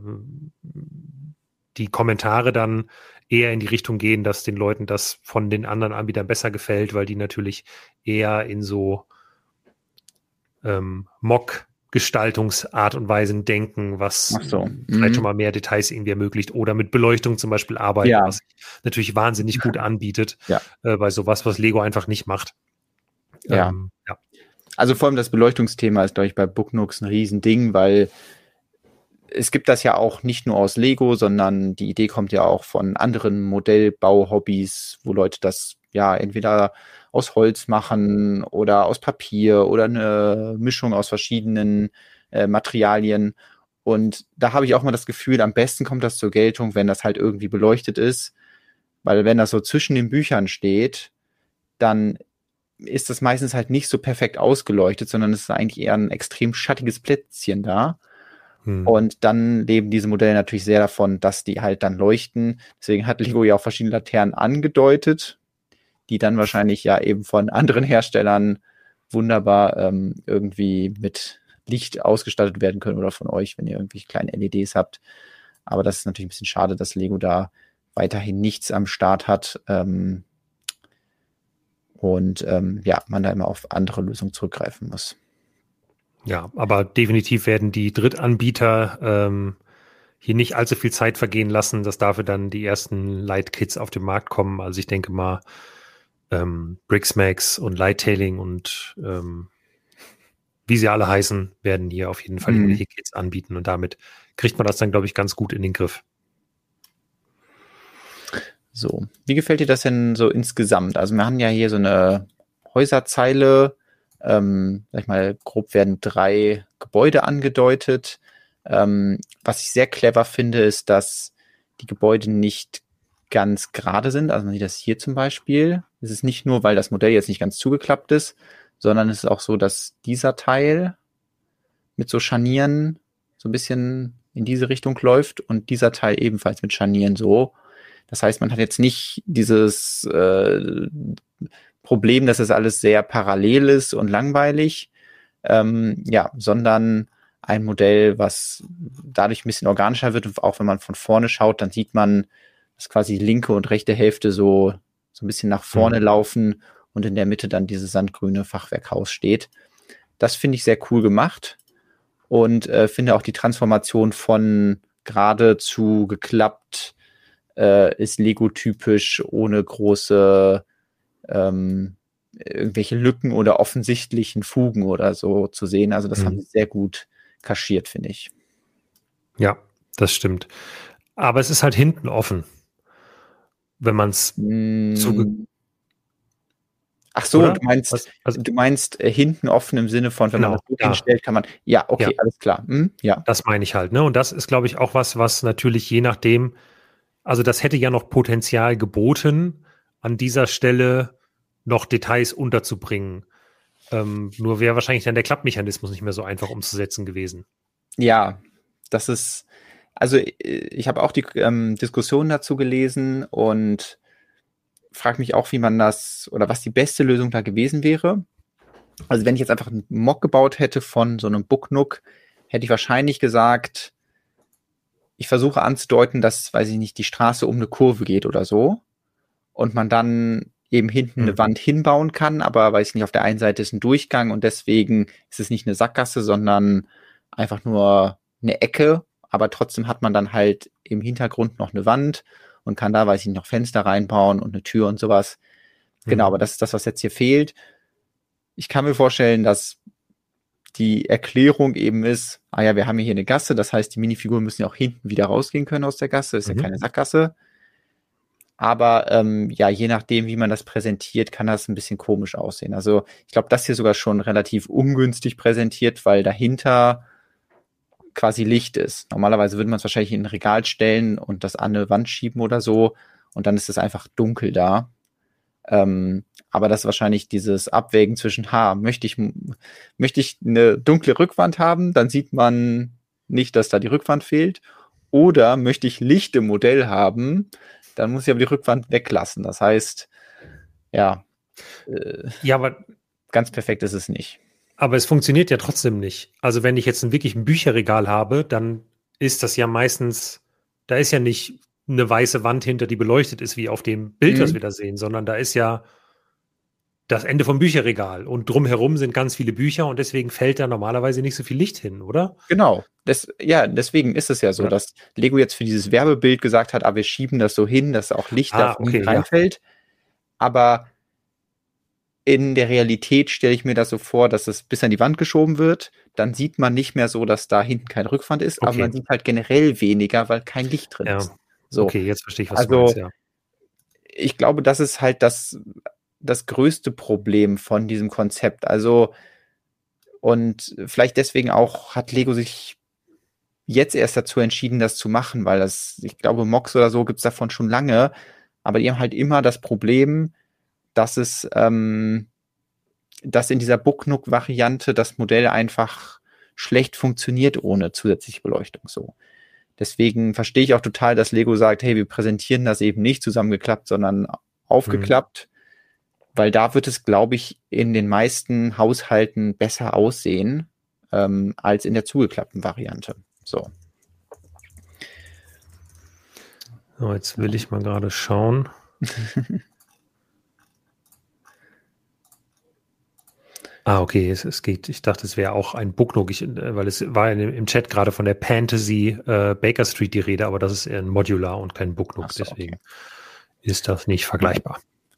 die Kommentare dann eher in die Richtung gehen, dass den Leuten das von den anderen Anbietern besser gefällt, weil die natürlich eher in so ähm, Mock-Gestaltungsart und Weisen denken, was so. vielleicht mhm. schon mal mehr Details irgendwie ermöglicht oder mit Beleuchtung zum Beispiel arbeiten, ja. was sich natürlich wahnsinnig gut anbietet, ja. äh, bei sowas, was Lego einfach nicht macht. Ja. Ähm, ja. Also vor allem das Beleuchtungsthema ist, glaube ich, bei Book Nooks ein Riesending, weil es gibt das ja auch nicht nur aus Lego, sondern die Idee kommt ja auch von anderen Modellbau-Hobbys, wo Leute das ja entweder aus Holz machen oder aus Papier oder eine Mischung aus verschiedenen äh, Materialien. Und da habe ich auch mal das Gefühl, am besten kommt das zur Geltung, wenn das halt irgendwie beleuchtet ist. Weil wenn das so zwischen den Büchern steht, dann ist das meistens halt nicht so perfekt ausgeleuchtet, sondern es ist eigentlich eher ein extrem schattiges Plätzchen da. Hm. Und dann leben diese Modelle natürlich sehr davon, dass die halt dann leuchten. Deswegen hat Lego ja auch verschiedene Laternen angedeutet, die dann wahrscheinlich ja eben von anderen Herstellern wunderbar ähm, irgendwie mit Licht ausgestattet werden können oder von euch, wenn ihr irgendwie kleine L E Ds habt. Aber das ist natürlich ein bisschen schade, dass Lego da weiterhin nichts am Start hat. Ähm, und ähm, ja, man da immer auf andere Lösungen zurückgreifen muss. Ja, aber definitiv werden die Drittanbieter ähm, hier nicht allzu viel Zeit vergehen lassen, dass dafür dann die ersten Light-Kits auf den Markt kommen. Also ich denke mal, ähm, Brixmax und Lighttailing und ähm, wie sie alle heißen, werden hier auf jeden Fall mhm. irgendwelche Kits anbieten und damit kriegt man das dann, glaube ich, ganz gut in den Griff. So, wie gefällt dir das denn so insgesamt? Also wir haben ja hier so eine Häuserzeile, ähm, sag ich mal, grob werden drei Gebäude angedeutet. Ähm, was ich sehr clever finde, ist, dass die Gebäude nicht ganz gerade sind. Also man sieht das hier zum Beispiel. Es ist nicht nur, weil das Modell jetzt nicht ganz zugeklappt ist, sondern es ist auch so, dass dieser Teil mit so Scharnieren so ein bisschen in diese Richtung läuft und dieser Teil ebenfalls mit Scharnieren so. Das heißt, man hat jetzt nicht dieses äh, Problem, dass es alles sehr parallel ist und langweilig, ähm, ja, sondern ein Modell, was dadurch ein bisschen organischer wird. Und auch wenn man von vorne schaut, dann sieht man, dass quasi die linke und rechte Hälfte so, so ein bisschen nach vorne mhm. laufen und in der Mitte dann dieses sandgrüne Fachwerkhaus steht. Das finde ich sehr cool gemacht. und äh, finde auch die Transformation von gerade zu geklappt äh, ist Lego-typisch, ohne große ähm, irgendwelche Lücken oder offensichtlichen Fugen oder so zu sehen. Also das Mhm. haben sie sehr gut kaschiert, finde ich. Ja, das stimmt. Aber es ist halt hinten offen, wenn man es Mm. zuge... Ach so, Oder? du meinst, Was, also, du meinst äh, hinten offen im Sinne von, wenn man genau, das gut ja. hinstellt, kann man, ja, okay, Ja. alles klar, hm, ja. Das meine ich halt, ne? Und das ist, glaube ich, auch was, was natürlich je nachdem, also das hätte ja noch Potenzial geboten, an dieser Stelle noch Details unterzubringen. Ähm, nur wäre wahrscheinlich dann der Klappmechanismus nicht mehr so einfach umzusetzen gewesen. Ja, das ist, also äh, ich habe auch die ähm, Diskussion dazu gelesen und frage mich auch, wie man das oder was die beste Lösung da gewesen wäre. Also wenn ich jetzt einfach einen Mock gebaut hätte von so einem Book Nook, hätte ich wahrscheinlich gesagt, ich versuche anzudeuten, dass, weiß ich nicht, die Straße um eine Kurve geht oder so und man dann eben hinten Mhm. eine Wand hinbauen kann, aber weiß ich nicht, auf der einen Seite ist ein Durchgang und deswegen ist es nicht eine Sackgasse, sondern einfach nur eine Ecke, aber trotzdem hat man dann halt im Hintergrund noch eine Wand und kann da, weiß ich nicht, noch Fenster reinbauen und eine Tür und sowas. Mhm. Genau, aber das ist das, was jetzt hier fehlt. Ich kann mir vorstellen, dass die Erklärung eben ist, ah ja, wir haben hier eine Gasse, das heißt, die Minifiguren müssen ja auch hinten wieder rausgehen können aus der Gasse, ist Mhm. ja keine Sackgasse. Aber ähm, ja, je nachdem, wie man das präsentiert, kann das ein bisschen komisch aussehen. Also ich glaube, das hier sogar schon relativ ungünstig präsentiert, weil dahinter quasi Licht ist. Normalerweise würde man es wahrscheinlich in ein Regal stellen und das an eine Wand schieben oder so und dann ist es einfach dunkel da. Ähm, aber das ist wahrscheinlich dieses Abwägen zwischen, ha, möchte ich, möchte ich eine dunkle Rückwand haben, dann sieht man nicht, dass da die Rückwand fehlt. Oder möchte ich Licht im Modell haben, dann muss ich aber die Rückwand weglassen. Das heißt, ja, äh, Ja, aber, ganz perfekt ist es nicht. aber es funktioniert ja trotzdem nicht. Also wenn ich jetzt ein wirklich ein Bücherregal habe, dann ist das ja meistens, da ist ja nicht eine weiße Wand hinter, die beleuchtet ist, wie auf dem Bild, was Mhm. wir da sehen, sondern da ist ja das Ende vom Bücherregal und drumherum sind ganz viele Bücher und deswegen fällt da normalerweise nicht so viel Licht hin, oder? Genau. Das, ja, deswegen ist es ja so, Oder? dass Lego jetzt für dieses Werbebild gesagt hat, ah, wir schieben das so hin, dass auch Licht da Ah, von okay, hinten ja. reinfällt. Aber in der Realität stelle ich mir das so vor, dass es bis an die Wand geschoben wird. Dann sieht man nicht mehr so, dass da hinten keine Rückwand ist, aber Okay. man sieht halt generell weniger, weil kein Licht drin Ja. ist. So. Okay, jetzt verstehe ich, was du Also, meinst, ja. ich glaube, das ist halt das, das größte Problem von diesem Konzept. Also, und vielleicht deswegen auch hat Lego sich jetzt erst dazu entschieden, das zu machen, weil das, ich glaube, Mox oder so gibt's davon schon lange, aber die haben halt immer das Problem, dass es, ähm, dass in dieser Book Nook-Variante das Modell einfach schlecht funktioniert ohne zusätzliche Beleuchtung so. Deswegen verstehe ich auch total, dass Lego sagt, hey, wir präsentieren das eben nicht zusammengeklappt, sondern aufgeklappt, mhm. weil da wird es, glaube ich, in den meisten Haushalten besser aussehen ähm, als in der zugeklappten Variante. So. So, jetzt will ich mal gerade schauen. Ah, okay, es, es geht. Ich dachte, es wäre auch ein Book Nook, ich, weil es war in, im Chat gerade von der Fantasy äh, Baker Street die Rede, aber das ist eher ein Modular und kein Book Nook, so, deswegen okay. Ist das nicht vergleichbar.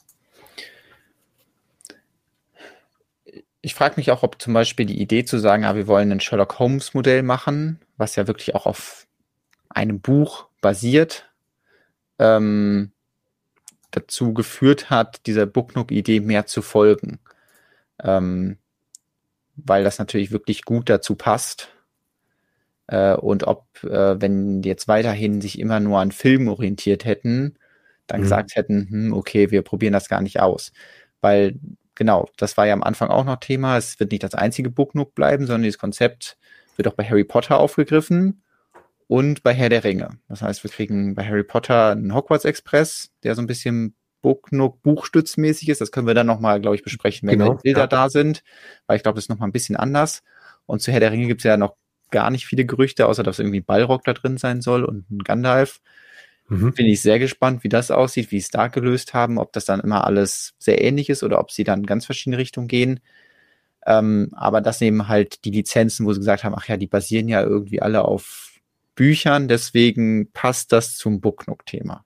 Ich frage mich auch, ob zum Beispiel die Idee zu sagen, ah, wir wollen ein Sherlock Holmes Modell machen, was ja wirklich auch auf einem Buch basiert, ähm, dazu geführt hat, dieser Book Nook Idee mehr zu folgen. Ähm, weil das natürlich wirklich gut dazu passt. Äh, und ob, äh, wenn die jetzt weiterhin sich immer nur an Filmen orientiert hätten, dann mhm. gesagt hätten, hm, okay, wir probieren das gar nicht aus. Weil, genau, das war ja am Anfang auch noch Thema, es wird nicht das einzige Book Nook bleiben, sondern dieses Konzept wird auch bei Harry Potter aufgegriffen und bei Herr der Ringe. Das heißt, wir kriegen bei Harry Potter einen Hogwarts Express, der so ein bisschen Book Nook buchstützmäßig ist. Das können wir dann nochmal, glaube ich, besprechen, wenn genau, die Bilder ja. da sind, weil ich glaube, das ist nochmal ein bisschen anders. Und zu Herr der Ringe gibt es ja noch gar nicht viele Gerüchte, außer dass irgendwie ein Balrog da drin sein soll und ein Gandalf. Mhm. Bin ich sehr gespannt, wie das aussieht, wie sie es da gelöst haben, ob das dann immer alles sehr ähnlich ist oder ob sie dann in ganz verschiedene Richtungen gehen. Ähm, aber das eben halt die Lizenzen, wo sie gesagt haben, ach ja, die basieren ja irgendwie alle auf Büchern, deswegen passt das zum Book Nook-Thema.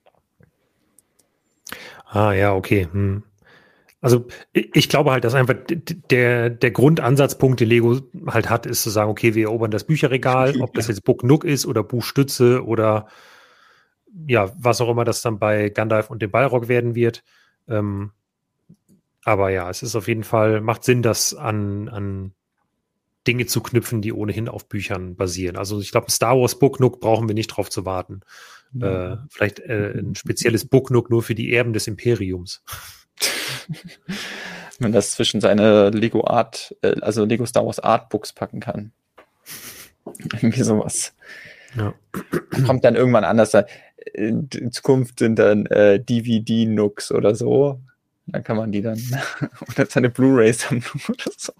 Ah, ja, okay. Hm. Also ich, ich glaube halt, dass einfach der, der Grundansatzpunkt, den Lego halt hat, ist zu sagen, okay, wir erobern das Bücherregal, ob das jetzt Book Nook ist oder Buchstütze oder ja, was auch immer das dann bei Gandalf und dem Balrog werden wird. Ähm, aber ja, es ist auf jeden Fall, macht Sinn, das an, an Dinge zu knüpfen, die ohnehin auf Büchern basieren. Also ich glaube, ein Star Wars Book Nook brauchen wir nicht drauf zu warten. Ja. Äh, vielleicht äh, ein spezielles Book Nook nur für die Erben des Imperiums. Man das zwischen seine Lego Art, äh, also Lego Star Wars Art Books packen kann. Irgendwie sowas. Ja. Kommt dann irgendwann anders. In Zukunft sind dann äh, D V D-Nooks oder so. Dann kann man die dann oder seine Blu-Rays haben oder so.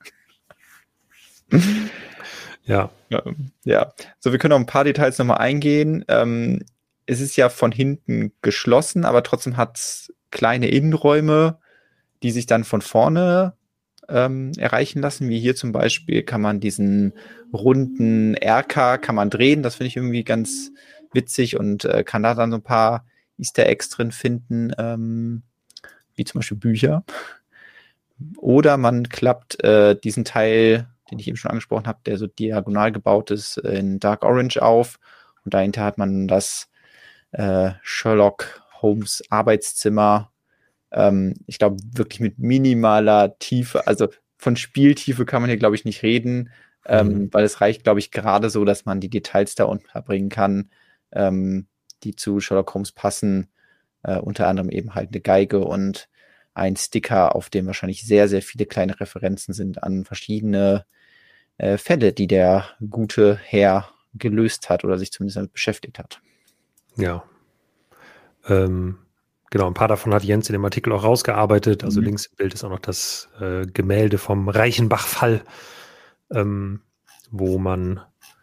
Ja. Ja. So, wir können auf ein paar Details nochmal eingehen. Ähm, es ist ja von hinten geschlossen, aber trotzdem hat es kleine Innenräume, die sich dann von vorne ähm, erreichen lassen. Wie hier zum Beispiel kann man diesen runden Erker kann man drehen. Das finde ich irgendwie ganz witzig und äh, kann da dann so ein paar Easter Eggs drin finden, ähm, wie zum Beispiel Bücher. Oder man klappt äh, diesen Teil, den ich eben schon angesprochen habe, der so diagonal gebaut ist, in Dark Orange auf. Und dahinter hat man das äh, Sherlock Holmes Arbeitszimmer. Ähm, ich glaube, wirklich mit minimaler Tiefe, also von Spieltiefe kann man hier, glaube ich, nicht reden, ähm, mhm. weil es reicht, glaube ich, gerade so, dass man die Details da unterbringen kann, ähm, die zu Sherlock Holmes passen. Äh, unter anderem eben halt eine Geige und ein Sticker, auf dem wahrscheinlich sehr, sehr viele kleine Referenzen sind an verschiedene äh, Fälle, die der gute Herr gelöst hat oder sich zumindest damit beschäftigt hat. Ja. Ähm, genau, ein paar davon hat Jens in dem Artikel auch rausgearbeitet. Also mhm. links im Bild ist auch noch das äh, Gemälde vom Reichenbach-Fall, ähm, wo man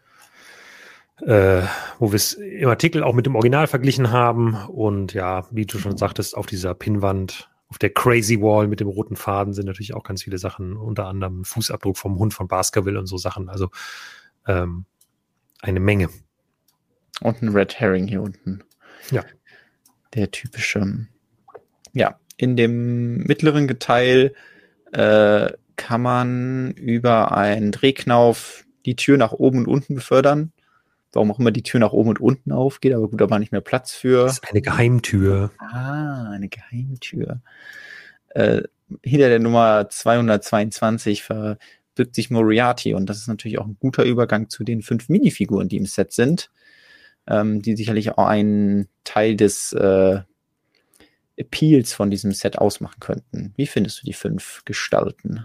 Äh, wo wir es im Artikel auch mit dem Original verglichen haben und ja, wie du schon sagtest, auf dieser Pinnwand, auf der Crazy Wall mit dem roten Faden sind natürlich auch ganz viele Sachen, unter anderem Fußabdruck vom Hund von Baskerville und so Sachen, also ähm, eine Menge. Und ein Red Herring hier unten. Ja. Der typische, ja, in dem mittleren Teil äh, kann man über einen Drehknauf die Tür nach oben und unten befördern. Warum auch immer die Tür nach oben und unten aufgeht, aber gut, da war nicht mehr Platz für. Das ist eine Geheimtür. Ah, eine Geheimtür. Äh, hinter der Nummer zweihundertzweiundzwanzig verbirgt sich Moriarty und das ist natürlich auch ein guter Übergang zu den fünf Minifiguren, die im Set sind, ähm, die sicherlich auch einen Teil des äh, Appeals von diesem Set ausmachen könnten. Wie findest du die fünf Gestalten?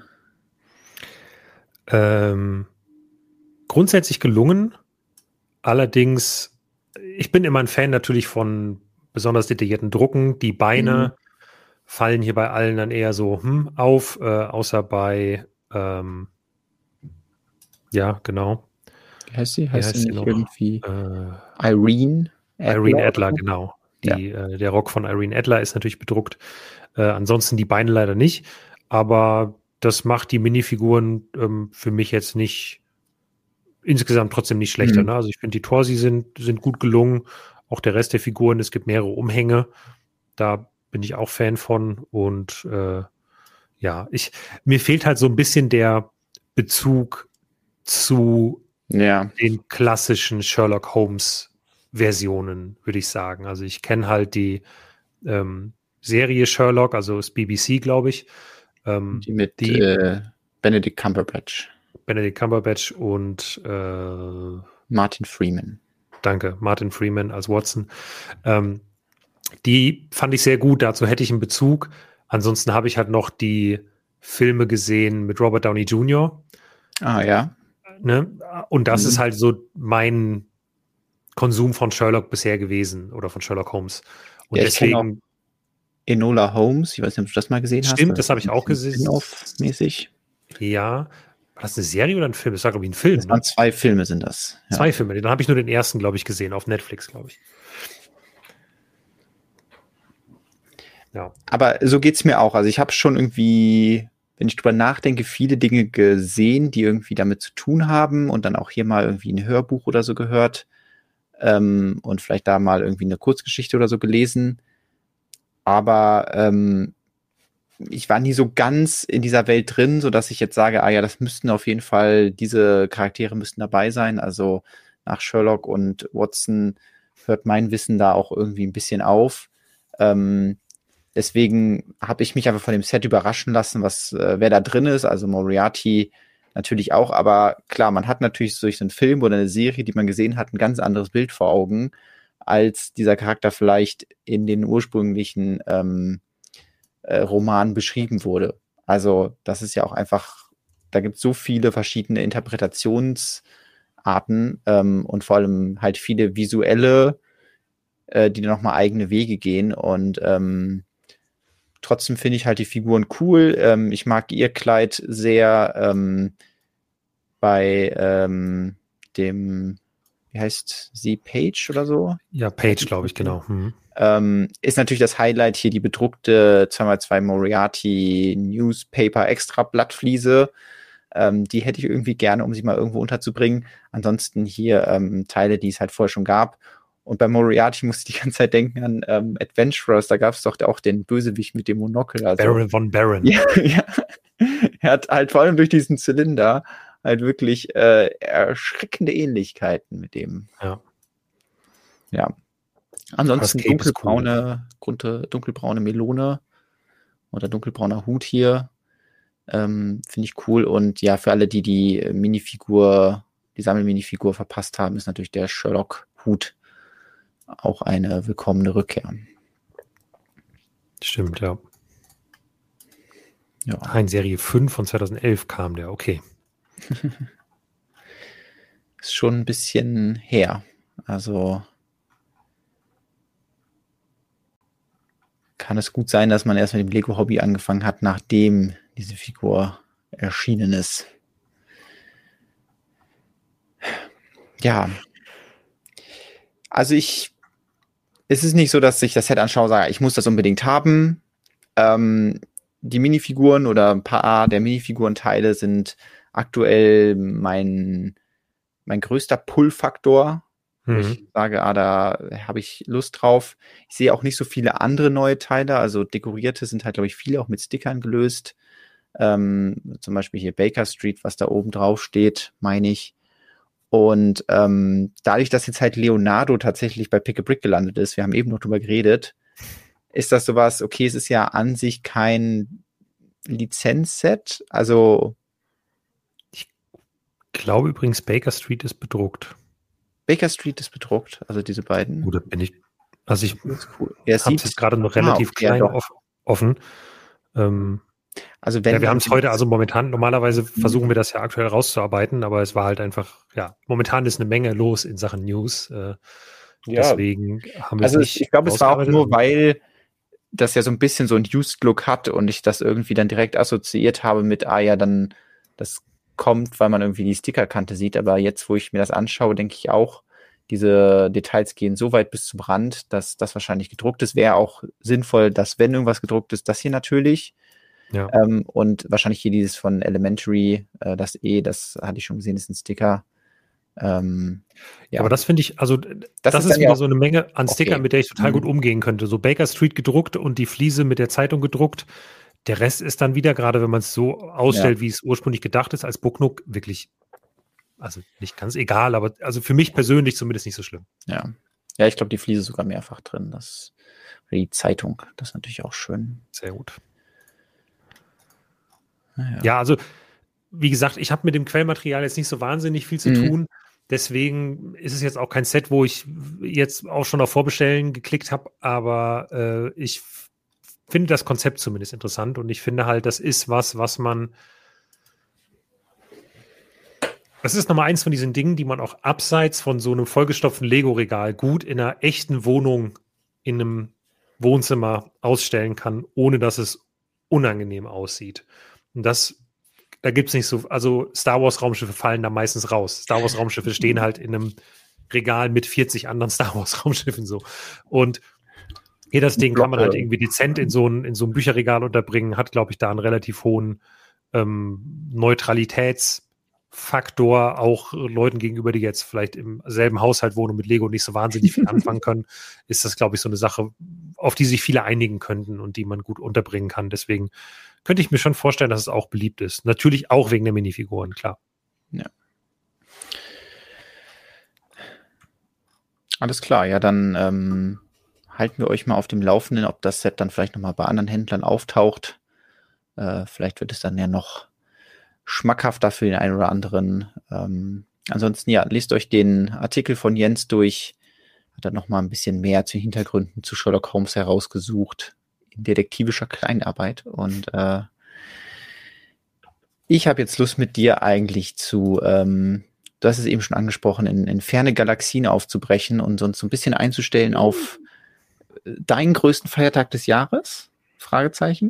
Ähm, grundsätzlich gelungen. Allerdings, ich bin immer ein Fan natürlich von besonders detaillierten Drucken. Die Beine mhm. fallen hier bei allen dann eher so hm, auf, äh, außer bei, ähm, ja, genau. Wie heißt sie? Heißt, heißt sie nicht noch? irgendwie äh, Irene? Adler Irene Adler, oder? Genau. Die, ja. äh, der Rock von Irene Adler ist natürlich bedruckt. Äh, ansonsten die Beine leider nicht. Aber das macht die Minifiguren ähm, für mich jetzt nicht insgesamt trotzdem nicht schlechter. Mhm. Ne? Also ich finde, die Torsi sind, sind gut gelungen. Auch der Rest der Figuren, es gibt mehrere Umhänge. Da bin ich auch Fan von. Und äh, ja, ich mir fehlt halt so ein bisschen der Bezug zu ja. den klassischen Sherlock Holmes Versionen, würde ich sagen. Also ich kenne halt die ähm, Serie Sherlock, also das B B C, glaube ich. Ähm, die mit die, äh, Benedict Cumberbatch. Benedict Cumberbatch und äh, Martin Freeman. Danke, Martin Freeman als Watson. Ähm, die fand ich sehr gut, dazu hätte ich einen Bezug. Ansonsten habe ich halt noch die Filme gesehen mit Robert Downey Junior Ah, ja. Ne? Und das mhm. ist halt so mein Konsum von Sherlock bisher gewesen oder von Sherlock Holmes. Und ja, deswegen. Enola Holmes, ich weiß nicht, ob du das mal gesehen stimmt, hast. Stimmt, das habe ich auch gesehen. Spin-off-mäßig. Ja. War das eine Serie oder ein Film? Das war, glaube ich, ein Film. Das waren ne? zwei Filme, sind das. Ja. Zwei Filme. Dann habe ich nur den ersten, glaube ich, gesehen, auf Netflix, glaube ich. Ja. Aber so geht's mir auch. Also ich habe schon irgendwie wenn ich drüber nachdenke, viele Dinge gesehen, die irgendwie damit zu tun haben und dann auch hier mal irgendwie ein Hörbuch oder so gehört ähm, und vielleicht da mal irgendwie eine Kurzgeschichte oder so gelesen. Aber ähm, ich war nie so ganz in dieser Welt drin, so dass ich jetzt sage, ah ja, das müssten auf jeden Fall, diese Charaktere müssten dabei sein. Also nach Sherlock und Watson hört mein Wissen da auch irgendwie ein bisschen auf. Ähm, deswegen habe ich mich einfach von dem Set überraschen lassen, was äh, wer da drin ist. Also Moriarty natürlich auch, aber klar, man hat natürlich durch so einen Film oder eine Serie, die man gesehen hat, ein ganz anderes Bild vor Augen, als dieser Charakter vielleicht in den ursprünglichen ähm, äh, Roman beschrieben wurde. Also das ist ja auch einfach, da gibt es so viele verschiedene Interpretationsarten ähm, und vor allem halt viele visuelle, äh, die dann nochmal eigene Wege gehen und ähm, trotzdem finde ich halt die Figuren cool. Ähm, ich mag ihr Kleid sehr ähm, bei ähm, dem, wie heißt sie, Page oder so? Ja, Page, glaube ich, genau. Mhm. Ähm, ist natürlich das Highlight hier die bedruckte zwei mal zwei Moriarty Newspaper Extra Blattfliese. Ähm, die hätte ich irgendwie gerne, um sie mal irgendwo unterzubringen. Ansonsten hier ähm, Teile, die es halt vorher schon gab. Und bei Moriarty musste ich die ganze Zeit denken an ähm, Adventurers. Da gab es doch auch den Bösewicht mit dem Monokel. Also, Baron von Baron. Ja, ja. Er hat halt vor allem durch diesen Zylinder halt wirklich äh, erschreckende Ähnlichkeiten mit dem. Ja. Ja. Ansonsten dunkelbraune, cool. dunkelbraune Melone oder dunkelbrauner Hut hier. Ähm, finde ich cool. Und ja, für alle, die die Minifigur, die Sammelminifigur verpasst haben, ist natürlich der Sherlock-Hut auch eine willkommene Rückkehr. Stimmt, ja. Ja. In Serie fünf von zweitausendelf kam der, okay. Ist schon ein bisschen her. Also kann es gut sein, dass man erst mit dem Lego-Hobby angefangen hat, nachdem diese Figur erschienen ist. Ja. Also ich, es ist nicht so, dass ich das Set anschaue und sage, ich muss das unbedingt haben. Ähm, die Minifiguren oder ein paar der Minifigurenteile sind aktuell mein, mein größter Pull-Faktor. Wo ich sage, ah, da habe ich Lust drauf. Ich sehe auch nicht so viele andere neue Teile, also dekorierte sind halt, glaube ich, viele auch mit Stickern gelöst. Ähm, zum Beispiel hier Baker Street, was da oben drauf steht, meine ich. Und ähm, dadurch, dass jetzt halt Leonardo tatsächlich bei Pick a Brick gelandet ist, wir haben eben noch drüber geredet, ist das sowas, okay, es ist ja an sich kein Lizenzset, also ich glaube übrigens, Baker Street ist bedruckt. Baker Street ist bedruckt, also diese beiden. Oder bin ich, also ich cool. Ja, habe es jetzt gerade noch relativ ah, okay, klein ja, offen. Ähm, also wenn ja, wir haben es heute, also momentan, normalerweise mhm. versuchen wir das ja aktuell rauszuarbeiten, aber es war halt einfach, ja, momentan ist eine Menge los in Sachen News. Äh, ja. Deswegen haben wir also es nicht. Ich glaube, es war auch nur, weil das ja so ein bisschen so ein Used-Look hat und ich das irgendwie dann direkt assoziiert habe mit, ah ja, dann das kommt, weil man irgendwie die Stickerkante sieht, aber jetzt, wo ich mir das anschaue, denke ich auch, diese Details gehen so weit bis zum Rand, dass das wahrscheinlich gedruckt ist. Wäre auch sinnvoll, dass, wenn irgendwas gedruckt ist, das hier natürlich. Ja. Ähm, und wahrscheinlich hier dieses von Elementary, äh, das E, das hatte ich schon gesehen, ist ein Sticker. Ähm, ja. Aber das finde ich, also das, das ist, ist wieder ja so eine Menge an Stickern, okay. mit der ich total mhm. gut umgehen könnte. So Baker Street gedruckt und die Fliese mit der Zeitung gedruckt. Der Rest ist dann wieder, gerade wenn man es so ausstellt, ja. wie es ursprünglich gedacht ist, als Booknook wirklich, also nicht ganz egal, aber also für mich persönlich zumindest nicht so schlimm. Ja, ja, ich glaube, die Fliese ist sogar mehrfach drin. Das, die Zeitung, das ist natürlich auch schön. Sehr gut. Ja, ja also wie gesagt, ich habe mit dem Quellmaterial jetzt nicht so wahnsinnig viel zu mhm. tun. Deswegen ist es jetzt auch kein Set, wo ich jetzt auch schon auf Vorbestellen geklickt habe, aber äh, ich finde das Konzept zumindest interessant und ich finde halt, das ist was, was man das ist nochmal eins von diesen Dingen, die man auch abseits von so einem vollgestopften Lego-Regal gut in einer echten Wohnung in einem Wohnzimmer ausstellen kann, ohne dass es unangenehm aussieht. Und das, da gibt es nicht so, also Star Wars Raumschiffe fallen da meistens raus. Star Wars Raumschiffe stehen halt in einem Regal mit vierzig anderen Star Wars Raumschiffen so. Und hier das Ding kann man halt irgendwie dezent in so ein, in so ein Bücherregal unterbringen, hat, glaube ich, da einen relativ hohen ähm, Neutralitätsfaktor auch Leuten gegenüber, die jetzt vielleicht im selben Haushalt wohnen und mit Lego nicht so wahnsinnig viel anfangen können, ist das, glaube ich, so eine Sache, auf die sich viele einigen könnten und die man gut unterbringen kann. Deswegen könnte ich mir schon vorstellen, dass es auch beliebt ist. Natürlich auch wegen der Minifiguren, klar. Ja. Alles klar, ja, dann ähm, halten wir euch mal auf dem Laufenden, ob das Set dann vielleicht nochmal bei anderen Händlern auftaucht. Äh, vielleicht wird es dann ja noch schmackhafter für den einen oder anderen. Ähm, ansonsten, ja, lest euch den Artikel von Jens durch. Hat er nochmal ein bisschen mehr zu Hintergründen zu Sherlock Holmes herausgesucht. In detektivischer Kleinarbeit. Und äh, ich habe jetzt Lust mit dir eigentlich zu, ähm, du hast es eben schon angesprochen, in, in ferne Galaxien aufzubrechen und uns so ein bisschen einzustellen auf deinen größten Feiertag des Jahres? Fragezeichen.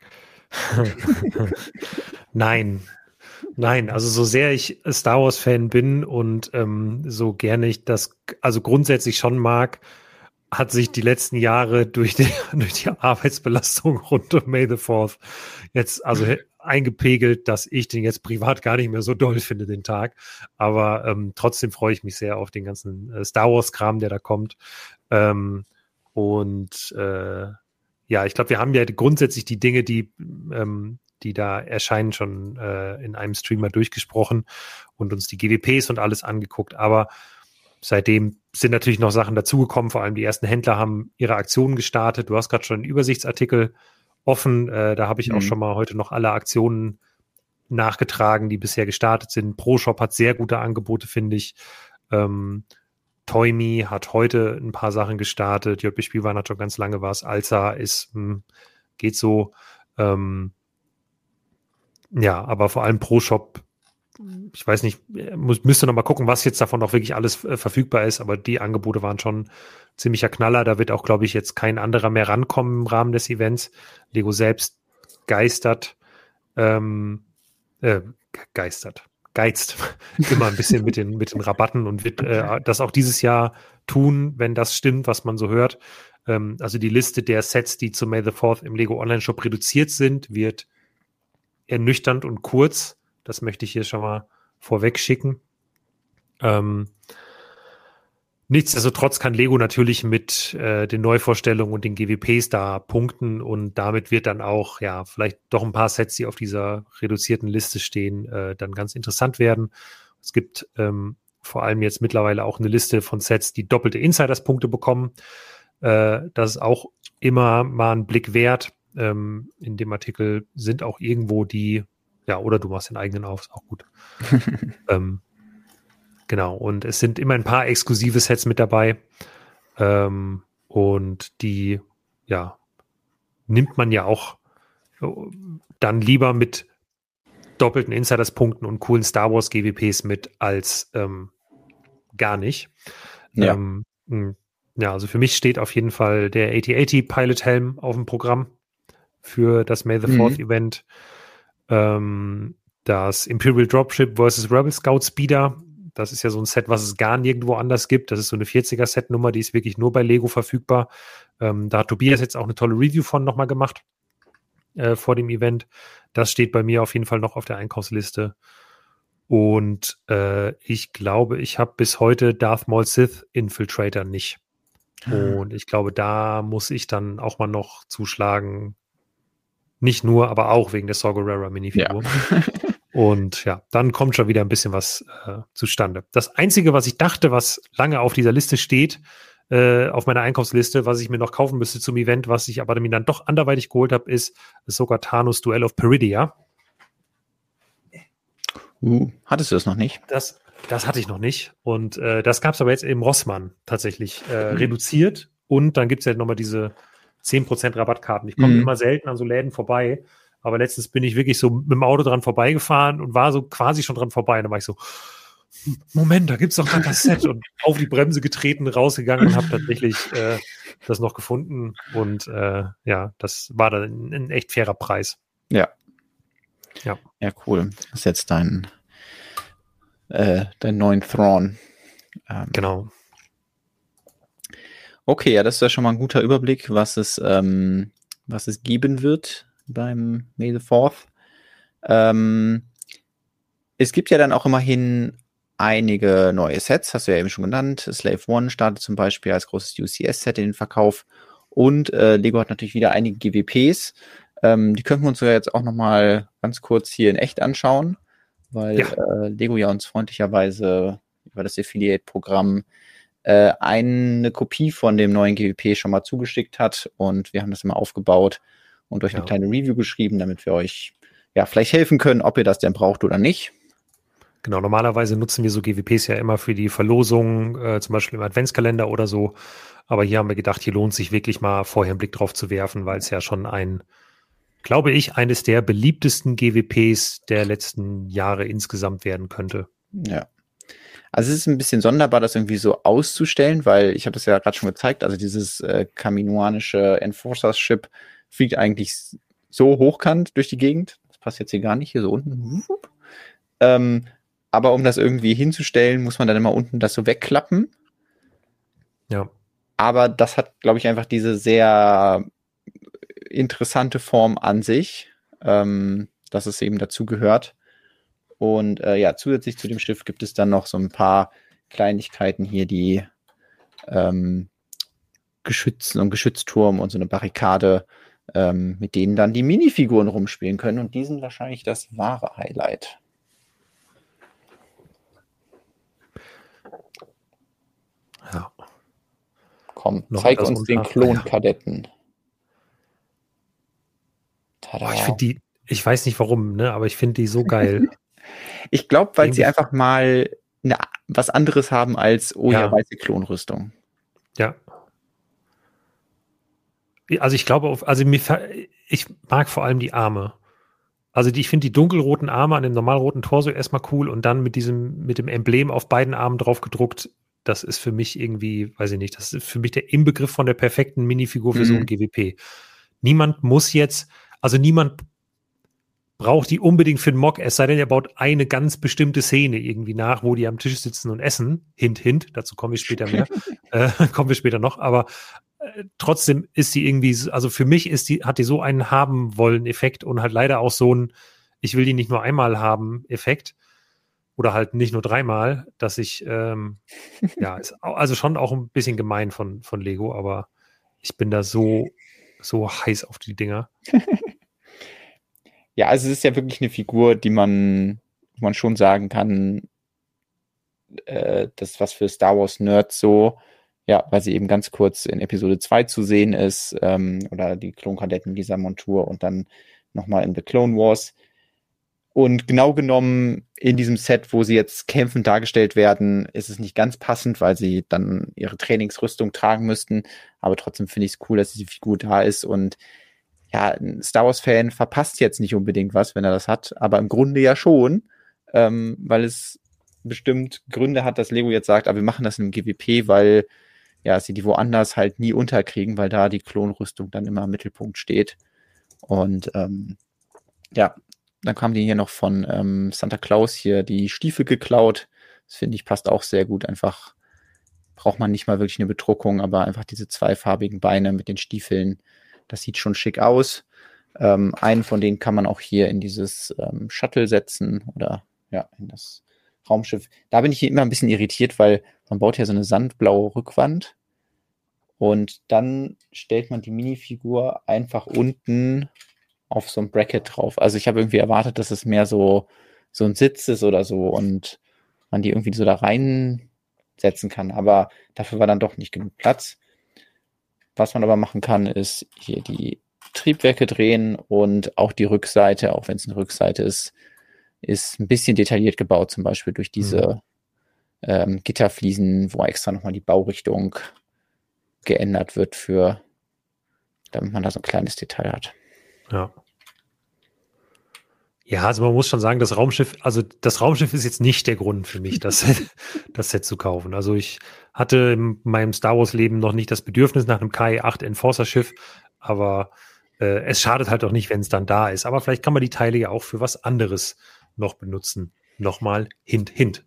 Nein. Nein, also so sehr ich Star Wars-Fan bin und ähm, so gerne ich das also grundsätzlich schon mag, hat sich die letzten Jahre durch die, durch die Arbeitsbelastung rund um May the Fourth jetzt also eingepegelt, dass ich den jetzt privat gar nicht mehr so doll finde, den Tag. Aber ähm, trotzdem freue ich mich sehr auf den ganzen äh, Star Wars-Kram, der da kommt. Ähm, und äh, ja, ich glaube, wir haben ja grundsätzlich die Dinge, die ähm, die da erscheinen, schon äh, in einem Streamer durchgesprochen und uns die G W Ps und alles angeguckt. Aber seitdem sind natürlich noch Sachen dazugekommen. Vor allem die ersten Händler haben ihre Aktionen gestartet. Du hast gerade schon einen Übersichtsartikel offen. Äh, da habe ich mhm. auch schon mal heute noch alle Aktionen nachgetragen, die bisher gestartet sind. ProShop hat sehr gute Angebote, finde ich. Ähm, Toyme hat heute ein paar Sachen gestartet. J B Spielwaren hat schon ganz lange was. Alza ist, mh, geht so. Ähm, Ja, aber vor allem ProShop, ich weiß nicht, muss, müsste noch mal gucken, was jetzt davon auch wirklich alles äh, verfügbar ist, aber die Angebote waren schon ziemlicher Knaller. Da wird auch, glaube ich, jetzt kein anderer mehr rankommen im Rahmen des Events. Lego selbst geistert, ähm, äh, geistert, geizt immer ein bisschen mit den, mit den Rabatten und wird äh, das auch dieses Jahr tun, wenn das stimmt, was man so hört. Ähm, also die Liste der Sets, die zu May the Fourth im Lego Online-Shop reduziert sind, wird ernüchternd und kurz. Das möchte ich hier schon mal vorweg schicken. Ähm, nichtsdestotrotz kann Lego natürlich mit äh, den Neuvorstellungen und den G W Ps da punkten und damit wird dann auch, ja, vielleicht doch ein paar Sets, die auf dieser reduzierten Liste stehen, äh, dann ganz interessant werden. Es gibt ähm, vor allem jetzt mittlerweile auch eine Liste von Sets, die doppelte Insiders-Punkte bekommen. Äh, das ist auch immer mal ein Blick wert. Ähm, in dem Artikel sind auch irgendwo die, ja, oder du machst den eigenen auf, ist auch gut. ähm, genau, und es sind immer ein paar exklusive Sets mit dabei. Ähm, und die, ja, nimmt man ja auch dann lieber mit doppelten Insiders-Punkten und coolen Star Wars G W Ps mit als ähm, gar nicht. Ja. Ähm, ja, also für mich steht auf jeden Fall der achtzig achtzig Pilot Helm auf dem Programm für das May the Fourth mhm. Event. Ähm, das Imperial Dropship versus Rebel Scout Speeder. Das ist ja so ein Set, was es gar nirgendwo anders gibt. Das ist so eine vierziger-Set-Nummer, die ist wirklich nur bei Lego verfügbar. Ähm, da hat Tobias jetzt auch eine tolle Review von nochmal gemacht äh, vor dem Event. Das steht bei mir auf jeden Fall noch auf der Einkaufsliste. Und äh, ich glaube, ich habe bis heute Darth Maul Sith Infiltrator nicht. Und ich glaube, da muss ich dann auch mal noch zuschlagen. Nicht nur, aber auch wegen der Saw Gerrera Minifigur. Ja. Und ja, dann kommt schon wieder ein bisschen was äh, zustande. Das Einzige, was ich dachte, was lange auf dieser Liste steht, äh, auf meiner Einkaufsliste, was ich mir noch kaufen müsste zum Event, was ich aber mir dann doch anderweitig geholt habe, ist sogar Thanos Duel of Peridia. Uh, hattest du das noch nicht? Das, das hatte ich noch nicht. Und äh, das gab es aber jetzt im Rossmann tatsächlich äh, mhm. reduziert. Und dann gibt es ja nochmal diese zehn Prozent Rabattkarten. Ich komme mhm. immer selten an so Läden vorbei. Aber letztens bin ich wirklich so mit dem Auto dran vorbeigefahren und war so quasi schon dran vorbei. Und dann war ich so, Moment, da gibt's doch gerade das Set. Und auf die Bremse getreten, rausgegangen und habe tatsächlich äh, das noch gefunden. Und äh, ja, das war dann ein, ein echt fairer Preis. Ja. Ja, ja, cool. Das ist jetzt dein, äh, dein neuen Thrawn. Ähm, genau. Okay, ja, das ist ja schon mal ein guter Überblick, was es, ähm, was es geben wird beim May the Fourth. Ähm, es gibt ja dann auch immerhin einige neue Sets, hast du ja eben schon genannt. Slave One startet zum Beispiel als großes U C S-Set in den Verkauf. Und äh, Lego hat natürlich wieder einige G W Ps. Ähm, die können wir uns ja jetzt auch noch mal ganz kurz hier in echt anschauen, weil Ja. äh, Lego ja uns freundlicherweise über das Affiliate-Programm äh, eine Kopie von dem neuen G W P schon mal zugeschickt hat. Und wir haben das immer aufgebaut und euch Ja. eine kleine Review geschrieben, damit wir euch ja vielleicht helfen können, ob ihr das denn braucht oder nicht. Genau, normalerweise nutzen wir so G W Ps ja immer für die Verlosung, äh, zum Beispiel im Adventskalender oder so. Aber hier haben wir gedacht, hier lohnt sich wirklich mal vorher einen Blick drauf zu werfen, weil es ja schon ein, glaube ich, eines der beliebtesten G W Ps der letzten Jahre insgesamt werden könnte. Ja. Also es ist ein bisschen sonderbar, das irgendwie so auszustellen, weil ich habe das ja gerade schon gezeigt, also dieses äh, kaminoanische Enforcers-Ship fliegt eigentlich so hochkant durch die Gegend. Das passt jetzt hier gar nicht, hier so unten. Ähm, aber um das irgendwie hinzustellen, muss man dann immer unten das so wegklappen. Ja. Aber das hat, glaube ich, einfach diese sehr interessante Form an sich, ähm, dass es eben dazu gehört. Und äh, ja, zusätzlich zu dem Schiff gibt es dann noch so ein paar Kleinigkeiten hier, die ähm, Geschützen und Geschützturm und so eine Barrikade, ähm, mit denen dann die Minifiguren rumspielen können. Und die sind wahrscheinlich das wahre Highlight. Ja. Komm, Noch zeig etwas uns unter. den Klonkadetten. Tada. Oh, ich finde die, ich weiß nicht warum, ne, aber ich finde die so geil. Ich glaube, weil sie Irgendwie- einfach mal eine, was anderes haben als, oh ja, Ja. weiße Klonrüstung. Ja. Also ich glaube, auf, also mir, ver- ich mag vor allem die Arme. Also die, ich finde die dunkelroten Arme an dem normalroten Torso erstmal cool und dann mit diesem, mit dem Emblem auf beiden Armen drauf gedruckt, das ist für mich irgendwie, weiß ich nicht, das ist für mich der Inbegriff von der perfekten Minifigur für Mhm. so ein G W P. Niemand muss jetzt, also niemand braucht die unbedingt für den Mock, es sei denn, er baut eine ganz bestimmte Szene irgendwie nach, wo die am Tisch sitzen und essen. Hint, hint, dazu komme ich später mehr. äh, kommen wir später noch, aber äh, trotzdem ist sie irgendwie, also für mich ist die, hat die so einen haben wollen Effekt und halt leider auch so ein, ich will die nicht nur einmal haben Effekt oder halt nicht nur dreimal, dass ich, ähm, ja, ist au- also schon auch ein bisschen gemein von, von Lego, aber ich bin da so, so heiß auf die Dinger. Ja, also es ist ja wirklich eine Figur, die man, wo man schon sagen kann, äh, das ist was für Star Wars Nerds so, ja, weil sie eben ganz kurz in Episode zwei zu sehen ist, ähm, oder die Klonkadetten dieser Montur und dann nochmal in The Clone Wars. Und genau genommen in diesem Set, wo sie jetzt kämpfend dargestellt werden, ist es nicht ganz passend, weil sie dann ihre Trainingsrüstung tragen müssten. Aber trotzdem finde ich es cool, dass diese Figur da ist. Und ja, ein Star Wars-Fan verpasst jetzt nicht unbedingt was, wenn er das hat. Aber im Grunde ja schon, ähm, weil es bestimmt Gründe hat, dass Lego jetzt sagt, aber wir machen das in einem G W P, weil ja, sie die woanders halt nie unterkriegen, weil da die Klonrüstung dann immer im Mittelpunkt steht. Und ähm, ja, dann kamen die hier noch von ähm, Santa Claus hier die Stiefel geklaut. Das finde ich passt auch sehr gut. Einfach braucht man nicht mal wirklich eine Bedruckung, aber einfach diese zweifarbigen Beine mit den Stiefeln. Das sieht schon schick aus. Ähm, einen von denen kann man auch hier in dieses ähm, Shuttle setzen oder ja, in das Raumschiff. Da bin ich hier immer ein bisschen irritiert, weil man baut ja so eine sandblaue Rückwand und dann stellt man die Minifigur einfach unten auf so ein Bracket drauf. Also ich habe irgendwie erwartet, dass es mehr so, so ein Sitz ist oder so und man die irgendwie so da reinsetzen kann. Aber dafür war dann doch nicht genug Platz. Was man aber machen kann, ist hier die Triebwerke drehen und auch die Rückseite, auch wenn es eine Rückseite ist, ist ein bisschen detailliert gebaut, zum Beispiel durch diese mhm. ähm, Gitterfliesen, wo extra nochmal die Baurichtung geändert wird für, damit man da so ein kleines Detail hat. Ja. Ja, also man muss schon sagen, das Raumschiff, also das Raumschiff ist jetzt nicht der Grund für mich, das Set, das Set zu kaufen. Also ich hatte in meinem Star Wars Leben noch nicht das Bedürfnis nach einem K I acht Enforcer Schiff, aber äh, es schadet halt auch nicht, wenn es dann da ist. Aber vielleicht kann man die Teile ja auch für was anderes noch benutzen. Nochmal Hint, Hint.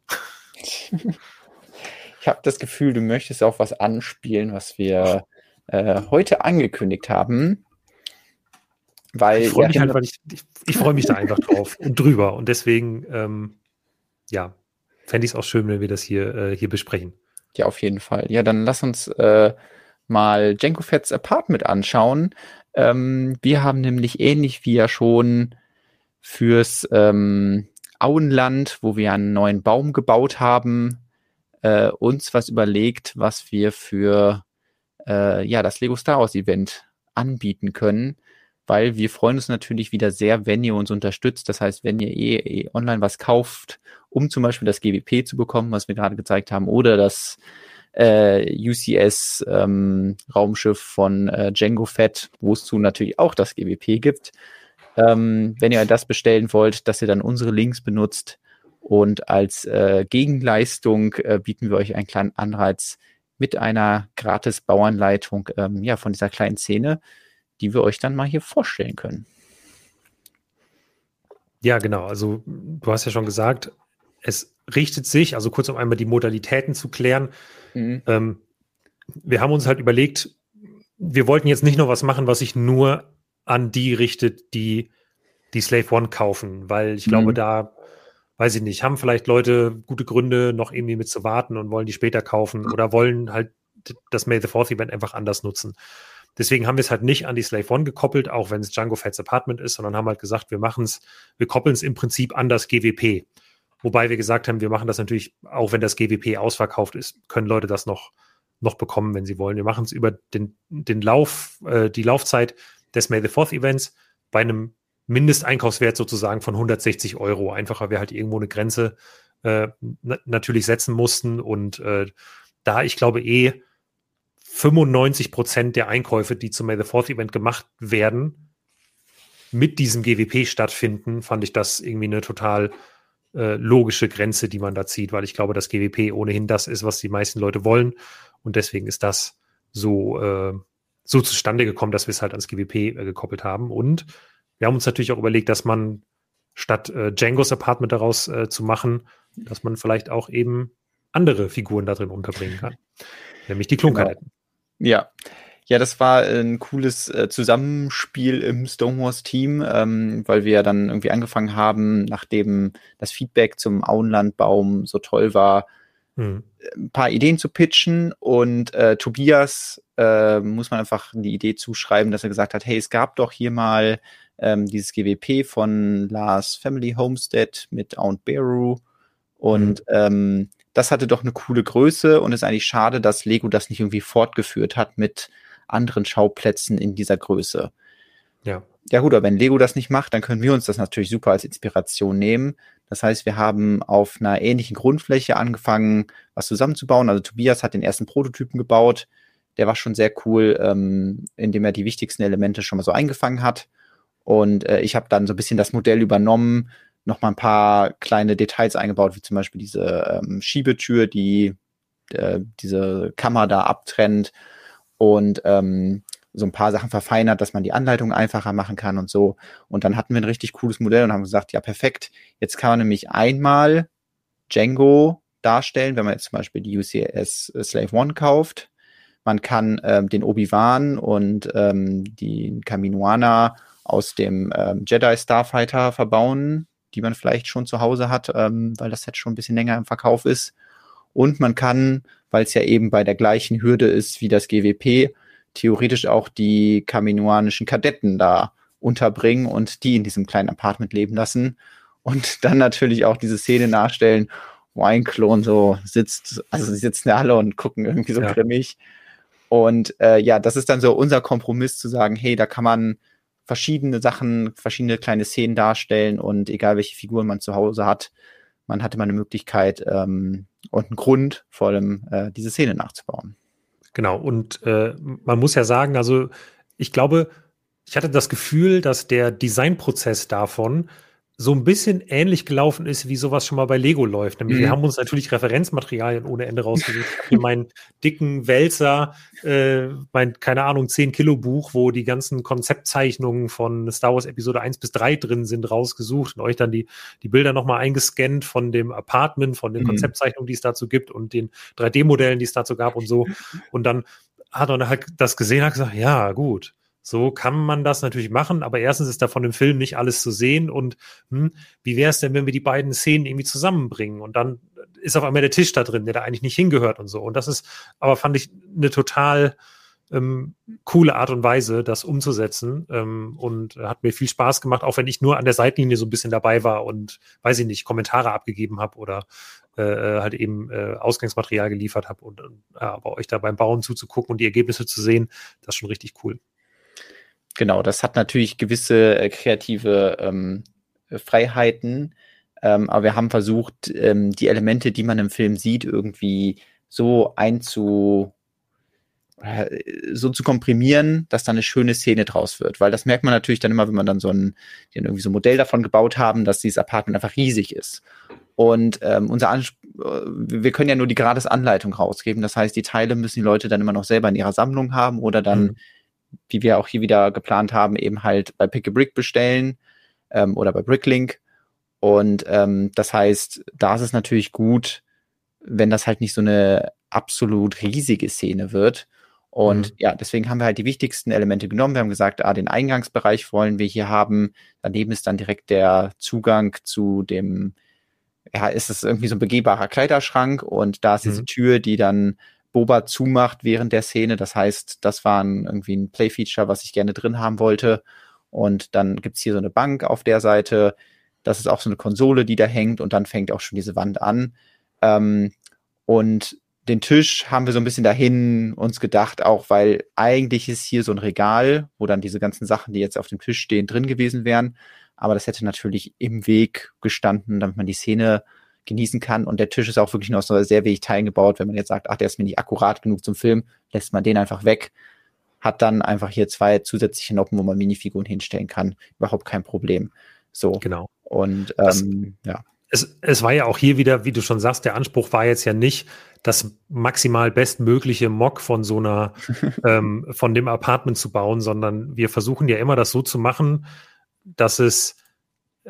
Ich habe das Gefühl, du möchtest auf was anspielen, was wir äh, heute angekündigt haben. Weil, ich freue ja, mich halt, weil ich, ich, ich freue mich da einfach drauf und drüber. Und deswegen, ähm, ja, fände ich es auch schön, wenn wir das hier, äh, hier besprechen. Ja, auf jeden Fall. Ja, dann lass uns äh, mal Jango Fett's Apartment anschauen. Ähm, wir haben nämlich ähnlich wie ja schon fürs ähm, Auenland, wo wir einen neuen Baum gebaut haben, äh, uns was überlegt, was wir für äh, ja das Lego Star Wars Event anbieten können, weil wir freuen uns natürlich wieder sehr, wenn ihr uns unterstützt. Das heißt, wenn ihr eh, eh online was kauft, um zum Beispiel das G W P zu bekommen, was wir gerade gezeigt haben, oder das äh, U C S ähm, Raumschiff von äh, Jango Fett, wo es zu natürlich auch das G W P gibt. Ähm, wenn ihr das bestellen wollt, dass ihr dann unsere Links benutzt, und als äh, Gegenleistung äh, bieten wir euch einen kleinen Anreiz mit einer gratis Bauanleitung ähm, ja, von dieser kleinen Szene, die wir euch dann mal hier vorstellen können. Ja, genau. Also du hast ja schon gesagt, es richtet sich, also kurz um einmal die Modalitäten zu klären. Mhm. Ähm, wir haben uns halt überlegt, wir wollten jetzt nicht nur was machen, was sich nur an die richtet, die die Slave One kaufen, weil ich mhm. glaube, da, weiß ich nicht, haben vielleicht Leute gute Gründe, noch irgendwie mit zu warten und wollen die später kaufen oder wollen halt das May the Fourth Event einfach anders nutzen. Deswegen haben wir es halt nicht an die Slave One gekoppelt, auch wenn es Jango Fett's Apartment ist, sondern haben halt gesagt, wir machen es, wir koppeln es im Prinzip an das G W P. Wobei wir gesagt haben, wir machen das natürlich, auch wenn das G W P ausverkauft ist, können Leute das noch, noch bekommen, wenn sie wollen. Wir machen es über den, den Lauf, äh, die Laufzeit des May the Fourth Events bei einem Mindesteinkaufswert sozusagen von hundertsechzig Euro. Einfach, weil wir halt irgendwo eine Grenze äh, na- natürlich setzen mussten. Und äh, da ich glaube eh fünfundneunzig Prozent der Einkäufe, die zum May the Fourth Event gemacht werden, mit diesem G W P stattfinden, fand ich das irgendwie eine total äh, logische Grenze, die man da zieht, weil ich glaube, das G W P ohnehin das ist, was die meisten Leute wollen. Und deswegen ist das so, äh, so zustande gekommen, dass wir es halt ans G W P äh, gekoppelt haben. Und wir haben uns natürlich auch überlegt, dass man statt äh, Jangos Apartment daraus äh, zu machen, dass man vielleicht auch eben andere Figuren da drin unterbringen kann. Nämlich die Klonkadetten. Genau. Ja. Ja, das war ein cooles äh, Zusammenspiel im Stonewalls-Team, ähm, weil wir ja dann irgendwie angefangen haben, nachdem das Feedback zum Auenlandbaum so toll war, hm. ein paar Ideen zu pitchen. Und äh, Tobias äh, muss man einfach die Idee zuschreiben, dass er gesagt hat, hey, es gab doch hier mal ähm, dieses G W P von Lars Family Homestead mit Aunt Beru. Und hm. ähm, das hatte doch eine coole Größe, und es ist eigentlich schade, dass Lego das nicht irgendwie fortgeführt hat mit anderen Schauplätzen in dieser Größe. Ja. Ja gut, aber wenn Lego das nicht macht, dann können wir uns das natürlich super als Inspiration nehmen. Das heißt, wir haben auf einer ähnlichen Grundfläche angefangen, was zusammenzubauen. Also Tobias hat den ersten Prototypen gebaut. Der war schon sehr cool, ähm, indem er die wichtigsten Elemente schon mal so eingefangen hat. Und äh, ich habe dann so ein bisschen das Modell übernommen, noch mal ein paar kleine Details eingebaut, wie zum Beispiel diese ähm, Schiebetür, die äh, diese Kammer da abtrennt, und ähm, so ein paar Sachen verfeinert, dass man die Anleitung einfacher machen kann und so. Und dann hatten wir ein richtig cooles Modell und haben gesagt, ja perfekt, jetzt kann man nämlich einmal Jango darstellen, wenn man jetzt zum Beispiel die U C S Slave One kauft. Man kann ähm, den Obi-Wan und ähm, die Kaminoana aus dem ähm, Jedi Starfighter verbauen, die man vielleicht schon zu Hause hat, ähm, weil das Set schon ein bisschen länger im Verkauf ist. Und man kann, weil es ja eben bei der gleichen Hürde ist wie das G W P, theoretisch auch die kaminoanischen Kadetten da unterbringen und die in diesem kleinen Apartment leben lassen. Und dann natürlich auch diese Szene nachstellen, wo ein Klon so sitzt, also sie sitzen ja alle und gucken irgendwie so ja. grimmig. Und äh, ja, das ist dann so unser Kompromiss, zu sagen, hey, da kann man verschiedene Sachen, verschiedene kleine Szenen darstellen, und egal welche Figuren man zu Hause hat, man hatte mal eine Möglichkeit ähm, und einen Grund, vor allem äh, diese Szene nachzubauen. Genau, und äh, man muss ja sagen, also ich glaube, ich hatte das Gefühl, dass der Designprozess davon so ein bisschen ähnlich gelaufen ist, wie sowas schon mal bei Lego läuft. Nämlich, mhm. wir haben uns natürlich Referenzmaterialien ohne Ende rausgesucht. Ich habe hier meinen dicken Wälzer, äh, mein, keine Ahnung, zehn Kilo Buch, wo die ganzen Konzeptzeichnungen von Star Wars Episode eins bis drei drin sind, rausgesucht und euch dann die, die Bilder nochmal eingescannt von dem Apartment, von den mhm. Konzeptzeichnungen, die es dazu gibt, und den drei D Modellen, die es dazu gab und so. Und dann hat man halt das gesehen und hat gesagt, ja, gut, So kann man das natürlich machen, aber erstens ist da von dem Film nicht alles zu sehen und hm, wie wäre es denn, wenn wir die beiden Szenen irgendwie zusammenbringen und dann ist auf einmal der Tisch da drin, der da eigentlich nicht hingehört und so. Und das ist, aber fand ich eine total ähm, coole Art und Weise, das umzusetzen ähm, und hat mir viel Spaß gemacht, auch wenn ich nur an der Seitenlinie so ein bisschen dabei war und, weiß ich nicht, Kommentare abgegeben habe oder äh, halt eben äh, Ausgangsmaterial geliefert habe und äh, aber euch da beim Bauen zuzugucken und die Ergebnisse zu sehen, das ist schon richtig cool. Genau, das hat natürlich gewisse äh, kreative ähm, Freiheiten, ähm, aber wir haben versucht, ähm, die Elemente, die man im Film sieht, irgendwie so einzu äh, so zu komprimieren, dass da eine schöne Szene draus wird, weil das merkt man natürlich dann immer, wenn man dann so ein, die dann irgendwie so ein Modell davon gebaut haben, dass dieses Apartment einfach riesig ist. Und ähm, unser Anspruch, wir können ja nur die gratis Anleitung rausgeben, das heißt, die Teile müssen die Leute dann immer noch selber in ihrer Sammlung haben oder dann mhm. wie wir auch hier wieder geplant haben, eben halt bei Pick a Brick bestellen ähm, oder bei Bricklink. Und ähm, das heißt, da ist es natürlich gut, wenn das halt nicht so eine absolut riesige Szene wird. Und mhm. ja, deswegen haben wir halt die wichtigsten Elemente genommen. Wir haben gesagt, ah, den Eingangsbereich wollen wir hier haben. Daneben ist dann direkt der Zugang zu dem, ja, ist es irgendwie so ein begehbarer Kleiderschrank. Und da ist mhm. diese Tür, die dann Boba zumacht während der Szene. Das heißt, das war ein, irgendwie ein Play-Feature, was ich gerne drin haben wollte. Und dann gibt's hier so eine Bank auf der Seite. Das ist auch so eine Konsole, die da hängt. Und dann fängt auch schon diese Wand an. Ähm, und den Tisch haben wir so ein bisschen dahin uns gedacht, auch weil eigentlich ist hier so ein Regal, wo dann diese ganzen Sachen, die jetzt auf dem Tisch stehen, drin gewesen wären. Aber das hätte natürlich im Weg gestanden, damit man die Szene genießen kann. Und der Tisch ist auch wirklich noch so sehr wenig Teilen gebaut. Wenn man jetzt sagt, ach, der ist mir nicht akkurat genug zum Film, lässt man den einfach weg. Hat dann einfach hier zwei zusätzliche Noppen, wo man Minifiguren hinstellen kann. Überhaupt kein Problem. So. Genau. Und ähm, das, ja. Es, es war ja auch hier wieder, wie du schon sagst, der Anspruch war jetzt ja nicht das maximal bestmögliche Mock von so einer, ähm, von dem Apartment zu bauen, sondern wir versuchen ja immer das so zu machen, dass es äh,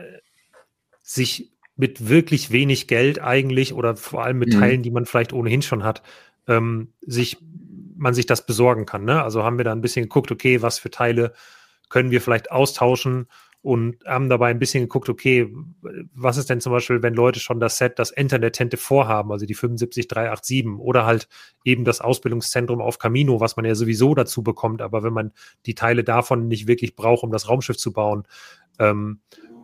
sich mit wirklich wenig Geld eigentlich oder vor allem mit mhm. Teilen, die man vielleicht ohnehin schon hat, ähm, sich, man sich das besorgen kann. Ne? Also haben wir da ein bisschen geguckt, okay, was für Teile können wir vielleicht austauschen und haben dabei ein bisschen geguckt, okay, was ist denn zum Beispiel, wenn Leute schon das Set, das Internet-Tente vorhaben, also die fünfundsiebzig drei acht sieben oder halt eben das Ausbildungszentrum auf Camino, was man ja sowieso dazu bekommt, aber wenn man die Teile davon nicht wirklich braucht, um das Raumschiff zu bauen, ähm,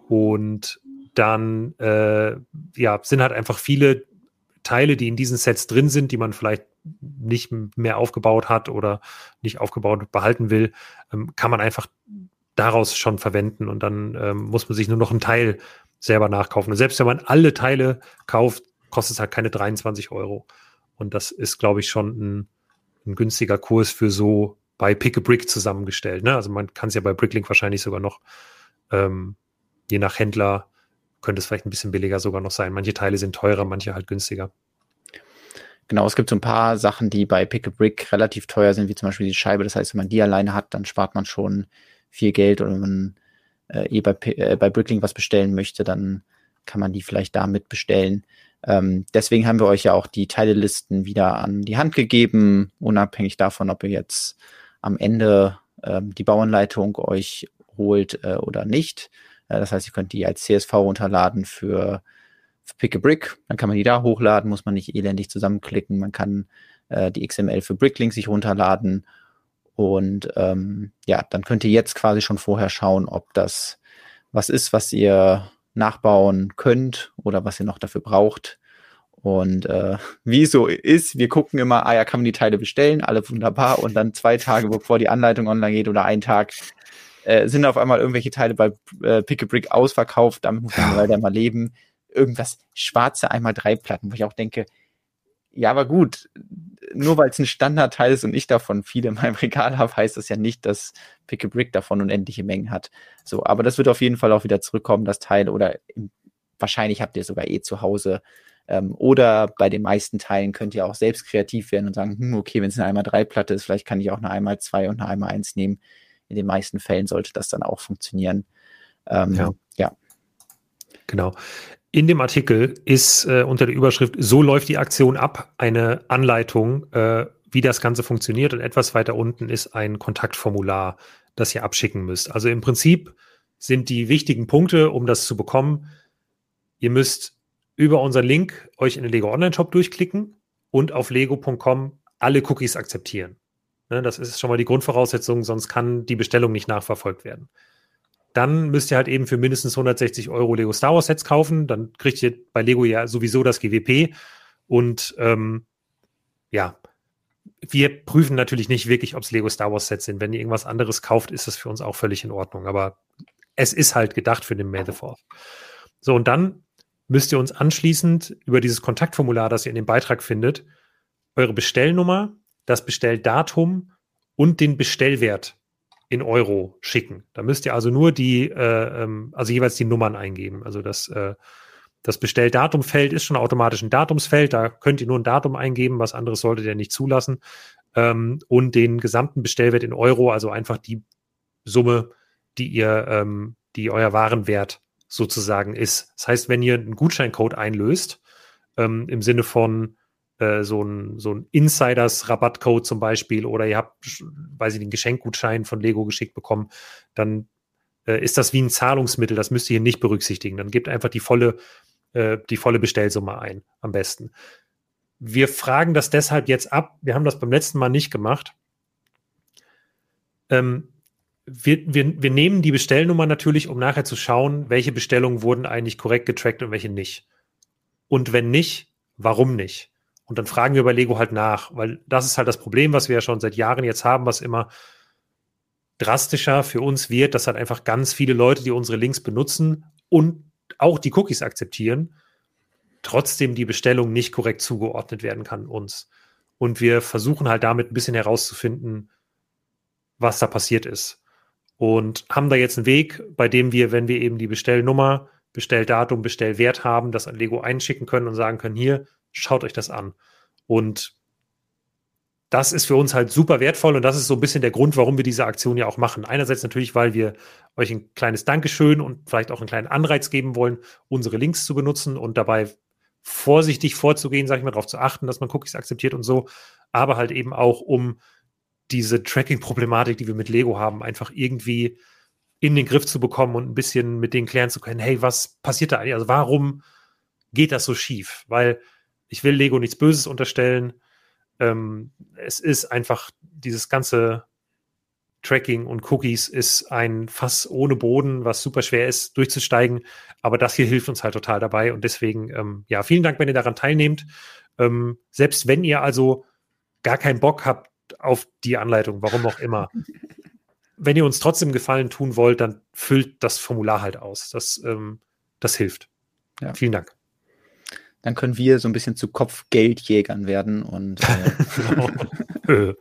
und dann äh, ja, sind halt einfach viele Teile, die in diesen Sets drin sind, die man vielleicht nicht mehr aufgebaut hat oder nicht aufgebaut behalten will, ähm, kann man einfach daraus schon verwenden und dann ähm, muss man sich nur noch einen Teil selber nachkaufen. Und selbst wenn man alle Teile kauft, kostet es halt keine dreiundzwanzig Euro. Und das ist, glaube ich, schon ein, ein günstiger Kurs für so bei Pick a Brick zusammengestellt. Ne? Also man kann es ja bei Bricklink wahrscheinlich sogar noch, ähm, je nach Händler, könnte es vielleicht ein bisschen billiger sogar noch sein. Manche Teile sind teurer, manche halt günstiger. Genau, es gibt so ein paar Sachen, die bei Pick a Brick relativ teuer sind, wie zum Beispiel die Scheibe. Das heißt, wenn man die alleine hat, dann spart man schon viel Geld. Oder wenn man äh, eh bei, äh, bei Bricklink was bestellen möchte, dann kann man die vielleicht damit bestellen. Ähm, deswegen haben wir euch ja auch die Teilelisten wieder an die Hand gegeben, unabhängig davon, ob ihr jetzt am Ende ähm, die Bauanleitung euch holt äh, oder nicht. Äh, das heißt, ihr könnt die als C S V runterladen für, für Pick a Brick. Dann kann man die da hochladen, muss man nicht elendig zusammenklicken. Man kann äh, die X M L für Bricklink sich runterladen. Und ähm, ja, dann könnt ihr jetzt quasi schon vorher schauen, ob das was ist, was ihr nachbauen könnt oder was ihr noch dafür braucht. Und äh, wie so ist, wir gucken immer, ah ja, kann man die Teile bestellen, alle wunderbar. Und dann zwei Tage, bevor die Anleitung online geht oder einen Tag, äh, sind auf einmal irgendwelche Teile bei äh, Pick a Brick ausverkauft. Damit muss man leider mal leben. Irgendwas schwarze einmal drei Platten, wo ich auch denke, ja, aber gut, nur weil es ein Standardteil ist und ich davon viele in meinem Regal habe, heißt das ja nicht, dass Pick a Brick davon unendliche Mengen hat. So, aber das wird auf jeden Fall auch wieder zurückkommen, das Teil, oder im, wahrscheinlich habt ihr es sogar eh zu Hause. Ähm, oder bei den meisten Teilen könnt ihr auch selbst kreativ werden und sagen, hm, okay, wenn es eine einmal drei Platte ist, vielleicht kann ich auch eine einmal zwei und eine einmal eins nehmen. In den meisten Fällen sollte das dann auch funktionieren. Ähm, ja. ja. Genau. In dem Artikel ist äh, unter der Überschrift "So läuft die Aktion ab" eine Anleitung, äh, wie das Ganze funktioniert, und etwas weiter unten ist ein Kontaktformular. das ihr abschicken müsst. Also im Prinzip sind die wichtigen Punkte, um das zu bekommen, ihr müsst über unseren Link euch in den Lego Online-Shop durchklicken und auf lego punkt com alle Cookies akzeptieren. Ne, das ist schon mal die Grundvoraussetzung, sonst kann die Bestellung nicht nachverfolgt werden. Dann müsst ihr halt eben für mindestens hundertsechzig Euro Lego Star Wars Sets kaufen. Dann kriegt ihr bei Lego ja sowieso das G W P. Und ähm, ja, wir prüfen natürlich nicht wirklich, ob es Lego Star Wars Sets sind. Wenn ihr irgendwas anderes kauft, ist das für uns auch völlig in Ordnung. Aber es ist halt gedacht für den May the fourth. So, und dann müsst ihr uns anschließend über dieses Kontaktformular, das ihr in dem Beitrag findet, eure Bestellnummer, das Bestelldatum und den Bestellwert in Euro schicken. Da müsst ihr also nur die, äh, also jeweils die Nummern eingeben. Also das, äh, das Bestelldatumfeld ist schon automatisch ein Datumsfeld. Da könnt ihr nur ein Datum eingeben. Was anderes solltet ihr nicht zulassen. Ähm, und den gesamten Bestellwert in Euro, also einfach die Summe, die ihr, ähm, die euer Warenwert sozusagen ist. Das heißt, wenn ihr einen Gutscheincode einlöst, ähm, im Sinne von äh, so ein, so ein Insiders-Rabattcode zum Beispiel, oder ihr habt, weiß ich, den Geschenkgutschein von Lego geschickt bekommen, dann äh, ist das wie ein Zahlungsmittel, das müsst ihr hier nicht berücksichtigen. Dann gebt einfach die volle, äh, die volle Bestellsumme ein, am besten. Wir fragen das deshalb jetzt ab. Wir haben das beim letzten Mal nicht gemacht. Ähm, Wir, wir, wir nehmen die Bestellnummer natürlich, um nachher zu schauen, welche Bestellungen wurden eigentlich korrekt getrackt und welche nicht. Und wenn nicht, warum nicht? Und dann fragen wir bei Lego halt nach, weil das ist halt das Problem, was wir ja schon seit Jahren jetzt haben, was immer drastischer für uns wird, dass halt einfach ganz viele Leute, die unsere Links benutzen und auch die Cookies akzeptieren, trotzdem die Bestellung nicht korrekt zugeordnet werden kann uns. Und wir versuchen halt damit ein bisschen herauszufinden, was da passiert ist. Und haben da jetzt einen Weg, bei dem wir, wenn wir eben die Bestellnummer, Bestelldatum, Bestellwert haben, das an Lego einschicken können und sagen können, hier, schaut euch das an. Und das ist für uns halt super wertvoll und das ist so ein bisschen der Grund, warum wir diese Aktion ja auch machen. Einerseits natürlich, weil wir euch ein kleines Dankeschön und vielleicht auch einen kleinen Anreiz geben wollen, unsere Links zu benutzen und dabei vorsichtig vorzugehen, sage ich mal, darauf zu achten, dass man Cookies akzeptiert und so, aber halt eben auch, um diese Tracking-Problematik, die wir mit Lego haben, einfach irgendwie in den Griff zu bekommen und ein bisschen mit denen klären zu können, hey, was passiert da eigentlich? Also warum geht das so schief? Weil ich will Lego nichts Böses unterstellen. Ähm, es ist einfach, dieses ganze Tracking und Cookies ist ein Fass ohne Boden, was super schwer ist, durchzusteigen. Aber das hier hilft uns halt total dabei. Und deswegen, ähm, ja, vielen Dank, wenn ihr daran teilnehmt. Ähm, selbst wenn ihr also gar keinen Bock habt auf die Anleitung, warum auch immer. Wenn ihr uns trotzdem Gefallen tun wollt, dann füllt das Formular halt aus. Das, ähm, das hilft. Ja. Vielen Dank. Dann können wir so ein bisschen zu Kopfgeldjägern werden und äh,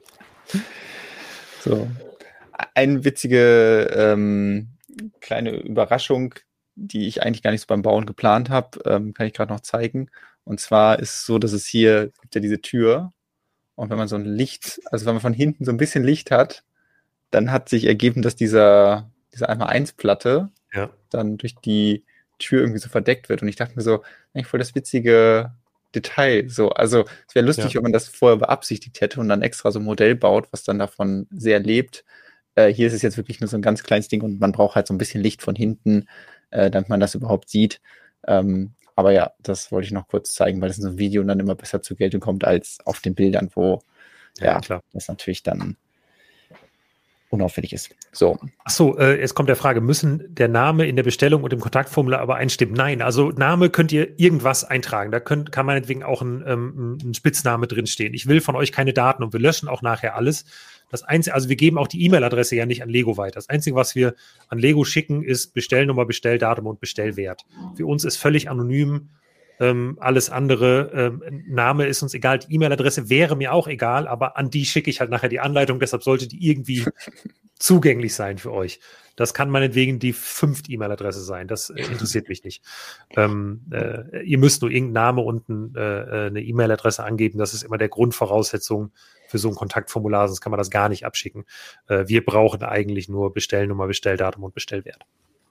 so. Eine witzige ähm, kleine Überraschung, die ich eigentlich gar nicht so beim Bauen geplant habe, ähm, kann ich gerade noch zeigen. Und zwar ist es so, dass es hier gibt ja diese Tür. Und wenn man so ein Licht, also wenn man von hinten so ein bisschen Licht hat, dann hat sich ergeben, dass dieser, diese eins mal eins Platte ja. dann durch die Tür irgendwie so verdeckt wird. Und ich dachte mir so, eigentlich voll das witzige Detail. So, also es wäre lustig, ja. wenn man das vorher beabsichtigt hätte und dann extra so ein Modell baut, was dann davon sehr lebt. Äh, hier ist es jetzt wirklich nur so ein ganz kleines Ding und man braucht halt so ein bisschen Licht von hinten, äh, damit man das überhaupt sieht. Ähm, Aber ja, das wollte ich noch kurz zeigen, weil das in so einem Video dann immer besser zur Geltung kommt als auf den Bildern, wo ja, ja klar. das natürlich dann unauffällig ist. So. Achso, äh, jetzt kommt der Frage, müssen der Name in der Bestellung und im Kontaktformular aber einstimmen? Nein, also Name könnt ihr irgendwas eintragen. Da könnt, kann meinetwegen auch ein, ähm, ein Spitzname drinstehen. Ich will von euch keine Daten und wir löschen auch nachher alles. Das Einzige, also wir geben auch die E-Mail-Adresse ja nicht an Lego weiter. Das Einzige, was wir an Lego schicken, ist Bestellnummer, Bestelldatum und Bestellwert. Für uns ist völlig anonym. Ähm, alles andere, ähm, Name ist uns egal, die E-Mail-Adresse wäre mir auch egal, aber an die schicke ich halt nachher die Anleitung, deshalb sollte die irgendwie zugänglich sein für euch. Das kann meinetwegen die fünfte E-Mail-Adresse sein, das äh, interessiert mich nicht. Ähm, äh, ihr müsst nur irgendeinen Namen und ein, äh, eine E-Mail-Adresse angeben, das ist immer der Grundvoraussetzung für so ein Kontaktformular, sonst kann man das gar nicht abschicken. Äh, wir brauchen eigentlich nur Bestellnummer, Bestelldatum und Bestellwert.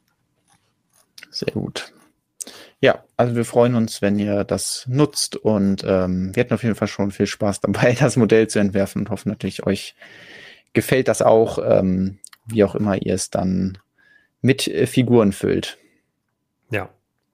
Sehr gut. Ja, also wir freuen uns, wenn ihr das nutzt und ähm, wir hatten auf jeden Fall schon viel Spaß dabei, das Modell zu entwerfen und hoffen natürlich, euch gefällt das auch. Ähm, wie auch immer ihr es dann mit äh, Figuren füllt. Ja.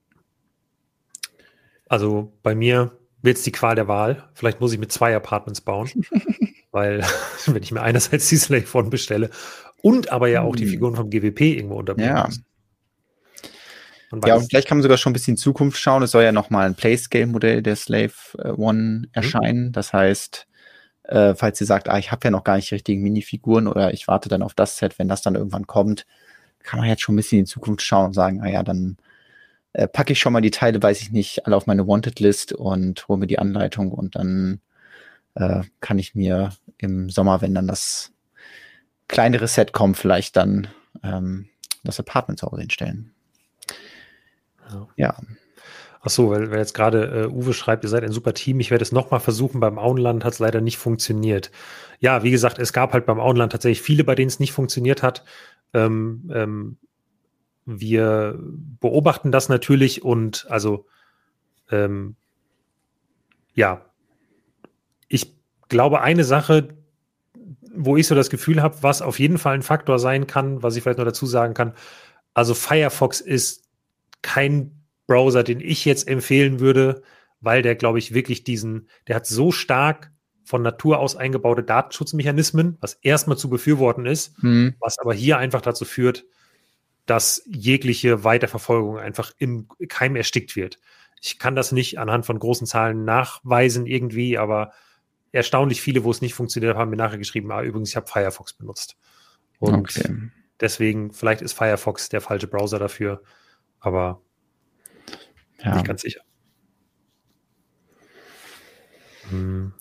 Also bei mir wird es die Qual der Wahl. Vielleicht muss ich mit zwei Apartments bauen, weil wenn ich mir einerseits die Slave One bestelle und aber ja auch die Figuren vom G W P irgendwo unterbringen Ja. muss. Ja, und vielleicht kann man sogar schon ein bisschen in Zukunft schauen. Es soll ja nochmal ein Playscale-Modell der Slave One erscheinen. Mhm. Das heißt, äh, falls ihr sagt, ah, ich habe ja noch gar nicht die richtigen Minifiguren oder ich warte dann auf das Set, wenn das dann irgendwann kommt, kann man jetzt schon ein bisschen in die Zukunft schauen und sagen, ah ja, dann äh, packe ich schon mal die Teile, weiß ich nicht, alle auf meine Wanted-List und hole mir die Anleitung und dann äh, kann ich mir im Sommer, wenn dann das kleinere Set kommt, vielleicht dann ähm, das Apartment zu Hause hinstellen. Ja. ja. Ach so, weil, weil jetzt gerade äh, Uwe schreibt, ihr seid ein super Team. Ich werde es nochmal versuchen. Beim Auenland hat es leider nicht funktioniert. Ja, wie gesagt, es gab halt beim Auenland tatsächlich viele, bei denen es nicht funktioniert hat. Ähm, ähm, wir beobachten das natürlich und also ähm, ja, ich glaube, eine Sache, wo ich so das Gefühl habe, was auf jeden Fall ein Faktor sein kann, was ich vielleicht noch dazu sagen kann, also Firefox ist kein Browser, den ich jetzt empfehlen würde, weil der, glaube ich, wirklich diesen, der hat so stark von Natur aus eingebaute Datenschutzmechanismen, was erstmal zu befürworten ist, mhm. was aber hier einfach dazu führt, dass jegliche Weiterverfolgung einfach im Keim erstickt wird. Ich kann das nicht anhand von großen Zahlen nachweisen irgendwie, aber erstaunlich viele, wo es nicht funktioniert, haben mir nachher geschrieben, ah, übrigens, ich habe Firefox benutzt. Und okay. deswegen, vielleicht ist Firefox der falsche Browser dafür, aber ja. nicht ganz sicher. Hm.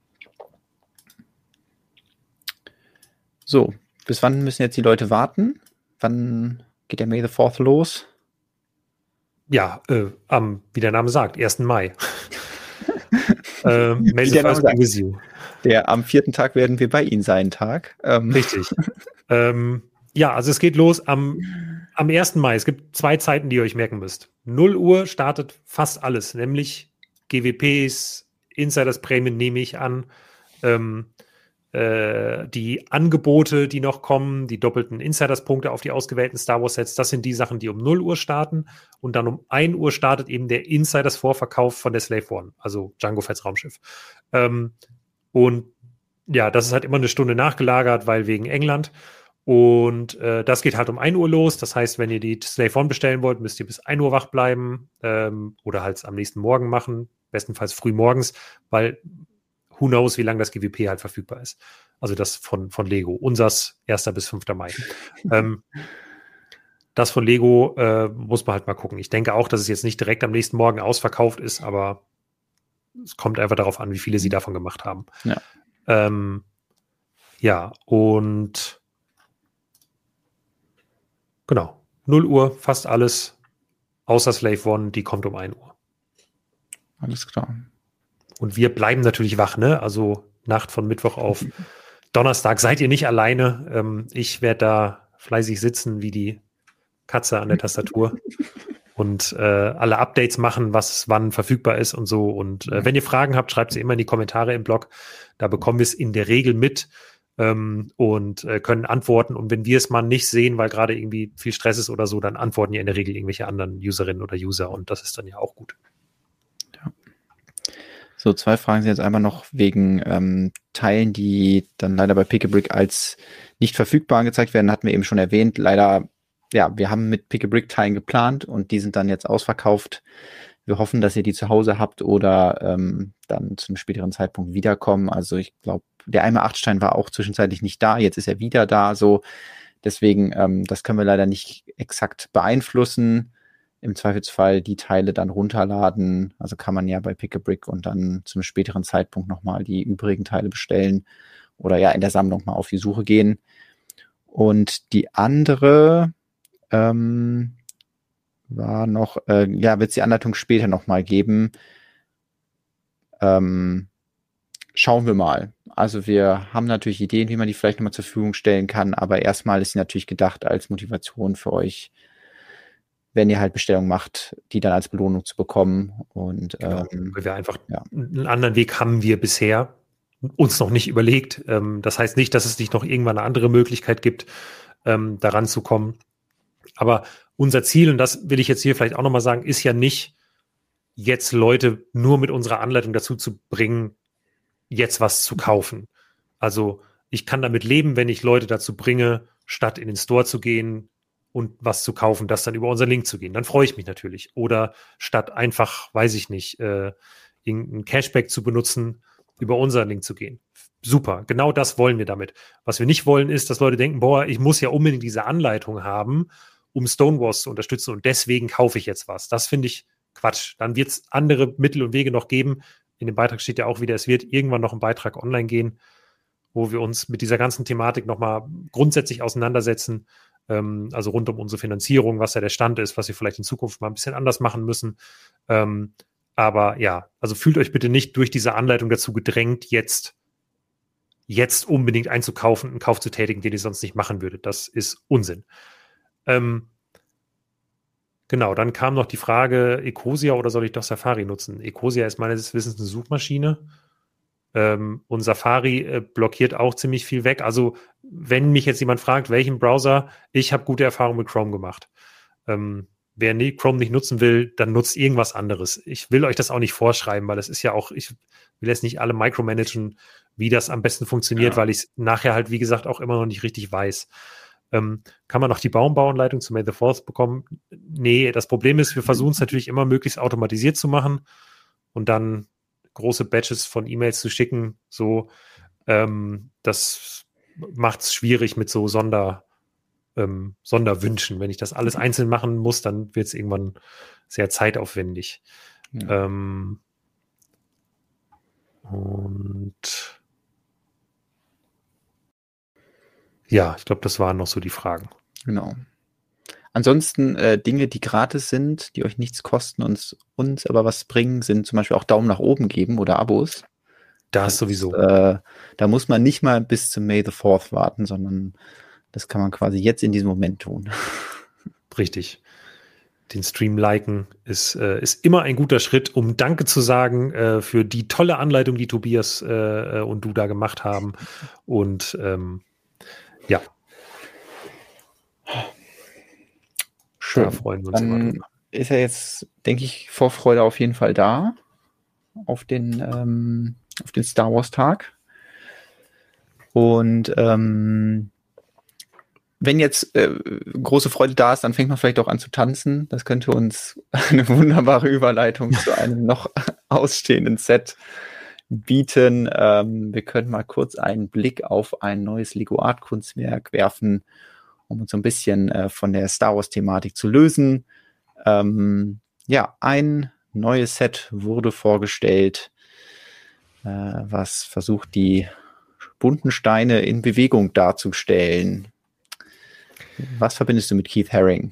So, bis wann müssen jetzt die Leute warten? Wann geht der May the fourth los? Ja, äh, am, wie der Name sagt, ersten Mai. äh, May the fourth be with you. Der am vierten Tag werden wir bei Ihnen sein Tag. Ähm. Richtig. ähm, ja, also es geht los am, am ersten Mai. Es gibt zwei Zeiten, die ihr euch merken müsst. null Uhr startet fast alles, nämlich G W Ps, Insiders-Prämien nehme ich an, ähm, äh, die Angebote, die noch kommen, die doppelten Insiders-Punkte auf die ausgewählten Star Wars-Sets, das sind die Sachen, die um null Uhr starten und dann um ein Uhr startet eben der Insiders-Vorverkauf von der Slave One, also Jango Fett's Raumschiff. Ähm, und ja, das ist halt immer eine Stunde nachgelagert, weil wegen England. Und äh, das geht halt um ein Uhr los. Das heißt, wenn ihr die Slave One bestellen wollt, müsst ihr bis ein Uhr wach bleiben ähm, oder halt am nächsten Morgen machen, bestenfalls früh morgens, weil who knows, wie lange das G W P halt verfügbar ist. Also das von, von Lego. Unsers erster bis fünfter Mai. ähm, das von Lego äh, muss man halt mal gucken. Ich denke auch, dass es jetzt nicht direkt am nächsten Morgen ausverkauft ist, aber es kommt einfach darauf an, wie viele sie davon gemacht haben. Ja, ähm, ja und genau, null Uhr, fast alles, außer Slave One, die kommt um ein Uhr. Alles klar. Und wir bleiben natürlich wach, ne? Also Nacht von Mittwoch auf Donnerstag seid ihr nicht alleine. Ähm, ich werde da fleißig sitzen wie die Katze an der Tastatur und äh, alle Updates machen, was wann verfügbar ist und so. Und äh, wenn ihr Fragen habt, schreibt sie immer in die Kommentare im Blog. Da bekommen wir es in der Regel mit. Und äh, können antworten. Und wenn wir es mal nicht sehen, weil gerade irgendwie viel Stress ist oder so, dann antworten ja in der Regel irgendwelche anderen Userinnen oder User und das ist dann ja auch gut. Ja. So, zwei Fragen sind jetzt einmal noch wegen ähm, Teilen, die dann leider bei Pick-a-Brick als nicht verfügbar angezeigt werden, hatten wir eben schon erwähnt. Leider, ja, wir haben mit Pick-a-Brick-Teilen geplant und die sind dann jetzt ausverkauft. Wir hoffen, dass ihr die zu Hause habt oder ähm, dann zu einem späteren Zeitpunkt wiederkommen. Also ich glaube, der Eimer Achtstein war auch zwischenzeitlich nicht da. Jetzt ist er wieder da. So, deswegen, ähm, das können wir leider nicht exakt beeinflussen. Im Zweifelsfall die Teile dann runterladen. Also kann man ja bei Pick-a-Brick und dann zum späteren Zeitpunkt nochmal die übrigen Teile bestellen oder ja in der Sammlung mal auf die Suche gehen. Und die andere ähm, war noch, äh, ja, wird es die Anleitung später nochmal geben. Ähm, schauen wir mal. Also wir haben natürlich Ideen, wie man die vielleicht nochmal zur Verfügung stellen kann, aber erstmal ist sie natürlich gedacht als Motivation für euch, wenn ihr halt Bestellungen macht, die dann als Belohnung zu bekommen. Und genau, ähm, weil wir einfach ja. einen anderen Weg haben wir bisher uns noch nicht überlegt. Ähm, das heißt nicht, dass es nicht noch irgendwann eine andere Möglichkeit gibt. ähm, daran zu kommen. Aber unser Ziel, und das will ich jetzt hier vielleicht auch nochmal sagen, ist ja nicht, jetzt Leute nur mit unserer Anleitung dazu zu bringen, jetzt was zu kaufen. Also ich kann damit leben, wenn ich Leute dazu bringe, statt in den Store zu gehen und was zu kaufen, das dann über unseren Link zu gehen. Dann freue ich mich natürlich. Oder statt einfach, weiß ich nicht, äh, irgendein Cashback zu benutzen, über unseren Link zu gehen. Super, genau das wollen wir damit. Was wir nicht wollen, ist, dass Leute denken, boah, ich muss ja unbedingt diese Anleitung haben, um Stonewalls zu unterstützen und deswegen kaufe ich jetzt was. Das finde ich Quatsch. Dann wird es andere Mittel und Wege noch geben. In dem Beitrag steht ja auch wieder, es wird irgendwann noch ein Beitrag online gehen, wo wir uns mit dieser ganzen Thematik nochmal grundsätzlich auseinandersetzen, ähm, also rund um unsere Finanzierung, was ja der Stand ist, was wir vielleicht in Zukunft mal ein bisschen anders machen müssen. Ähm, aber ja, also fühlt euch bitte nicht durch diese Anleitung dazu gedrängt, jetzt, jetzt unbedingt einzukaufen, einen Kauf zu tätigen, den ihr sonst nicht machen würdet. Das ist Unsinn. Ähm, Genau, dann kam noch die Frage, Ecosia oder soll ich doch Safari nutzen? Ecosia ist meines Wissens eine Suchmaschine ähm, und Safari äh, blockiert auch ziemlich viel weg. Also wenn mich jetzt jemand fragt, welchen Browser, ich habe gute Erfahrungen mit Chrome gemacht. Ähm, wer nie, Chrome nicht nutzen will, dann nutzt irgendwas anderes. Ich will euch das auch nicht vorschreiben, weil das ist ja auch, ich will jetzt nicht alle micromanagen, wie das am besten funktioniert, ja. Weil ich es nachher halt, wie gesagt, auch immer noch nicht richtig weiß. Ähm, kann man noch die Baumbauanleitung zu May the fourth bekommen? Nee, das Problem ist, wir versuchen es natürlich immer möglichst automatisiert zu machen und dann große Batches von E-Mails zu schicken. So, ähm, das macht es schwierig mit so Sonder, ähm, Sonderwünschen. Wenn ich das alles einzeln machen muss, dann wird es irgendwann sehr zeitaufwendig. Ja. Ähm, und ja, ich glaube, das waren noch so die Fragen. Genau. Ansonsten äh, Dinge, die gratis sind, die euch nichts kosten und uns aber was bringen, sind zum Beispiel auch Daumen nach oben geben oder Abos. Das, das sowieso. Äh, da muss man nicht mal bis zum May the fourth warten, sondern das kann man quasi jetzt in diesem Moment tun. Richtig. Den Stream liken ist, äh, ist immer ein guter Schritt, um Danke zu sagen äh, für die tolle Anleitung, die Tobias äh, und du da gemacht haben. Und ähm, ja. Schön. Da freuen wir uns Dann immer drüber. Ist ja jetzt, denke ich, Vorfreude auf jeden Fall da auf den, ähm, auf den Star Wars Tag. Und ähm, wenn jetzt äh, große Freude da ist, dann fängt man vielleicht auch an zu tanzen. Das könnte uns eine wunderbare Überleitung zu einem noch ausstehenden Set bieten. Ähm, wir können mal kurz einen Blick auf ein neues Lego Art Kunstwerk werfen, um uns so ein bisschen äh, von der Star Wars Thematik zu lösen. Ähm, ja, ein neues Set wurde vorgestellt, äh, was versucht, die bunten Steine in Bewegung darzustellen. Was verbindest du mit Keith Haring?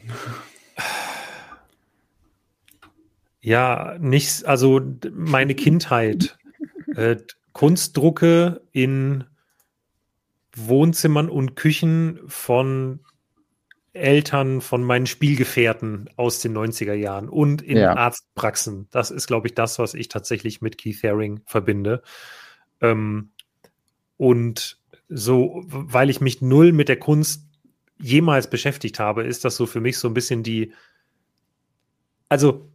Ja, nichts, also meine Kindheit. Äh, Kunstdrucke in Wohnzimmern und Küchen von Eltern von meinen Spielgefährten aus den neunziger Jahren und in ja. Arztpraxen. Das ist, glaube ich, das, was ich tatsächlich mit Keith Haring verbinde. Ähm, und so, weil ich mich null mit der Kunst jemals beschäftigt habe, ist das so für mich so ein bisschen die, also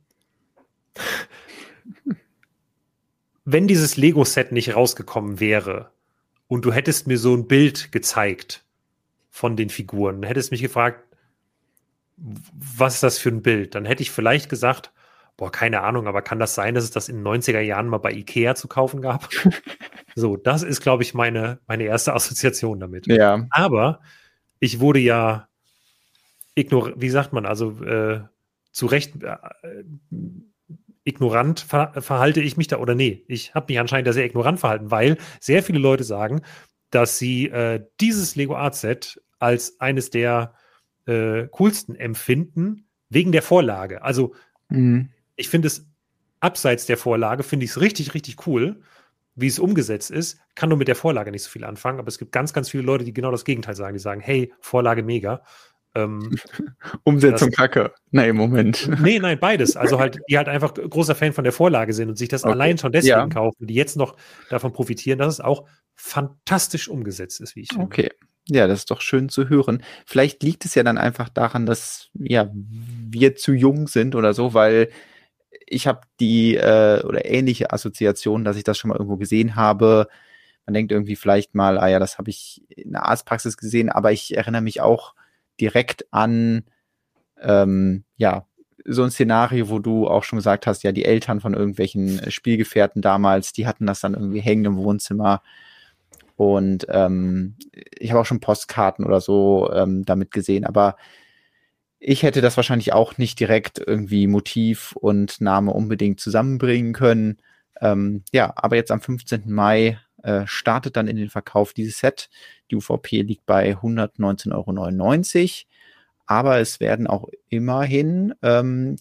wenn dieses Lego-Set nicht rausgekommen wäre und du hättest mir so ein Bild gezeigt von den Figuren, hättest mich gefragt, was ist das für ein Bild? Dann hätte ich vielleicht gesagt, boah, keine Ahnung, aber kann das sein, dass es das in den neunziger Jahren mal bei Ikea zu kaufen gab? So, das ist, glaube ich, meine, meine erste Assoziation damit. Ja. Aber ich wurde ja ignor- wie sagt man, also äh, zu Recht äh, ignorant ver- verhalte ich mich da, oder nee, ich habe mich anscheinend da sehr ignorant verhalten, weil sehr viele Leute sagen, dass sie äh, dieses Lego Art Set als eines der äh, coolsten empfinden, wegen der Vorlage. Also mhm. ich finde es abseits der Vorlage, finde ich es richtig, richtig cool, wie es umgesetzt ist, kann nur mit der Vorlage nicht so viel anfangen, aber es gibt ganz, ganz viele Leute, die genau das Gegenteil sagen, die sagen, hey, Vorlage mega. Ähm, Umsetzung das, Kacke. Nein, Moment. Nee, nein, beides. Also halt, die halt einfach großer Fan von der Vorlage sind und sich das okay. allein schon deswegen ja. kaufen, die jetzt noch davon profitieren, dass es auch fantastisch umgesetzt ist, wie ich finde. Okay, Ja, das ist doch schön zu hören. Vielleicht liegt es ja dann einfach daran, dass ja wir zu jung sind oder so, weil ich habe die äh, oder ähnliche Assoziationen, dass ich das schon mal irgendwo gesehen habe. Man denkt irgendwie vielleicht mal, ah ja, das habe ich in der Arztpraxis gesehen, aber ich erinnere mich auch direkt an ähm, ja so ein Szenario, wo du auch schon gesagt hast, ja, die Eltern von irgendwelchen Spielgefährten damals, die hatten das dann irgendwie hängen im Wohnzimmer. Und ähm, ich habe auch schon Postkarten oder so ähm, damit gesehen, aber ich hätte das wahrscheinlich auch nicht direkt irgendwie Motiv und Name unbedingt zusammenbringen können. Ähm, ja, aber jetzt am fünfzehnten Mai äh, startet dann in den Verkauf dieses Set. Die U V P liegt bei hundertneunzehn Euro neunundneunzig, aber es werden auch immerhin ähm,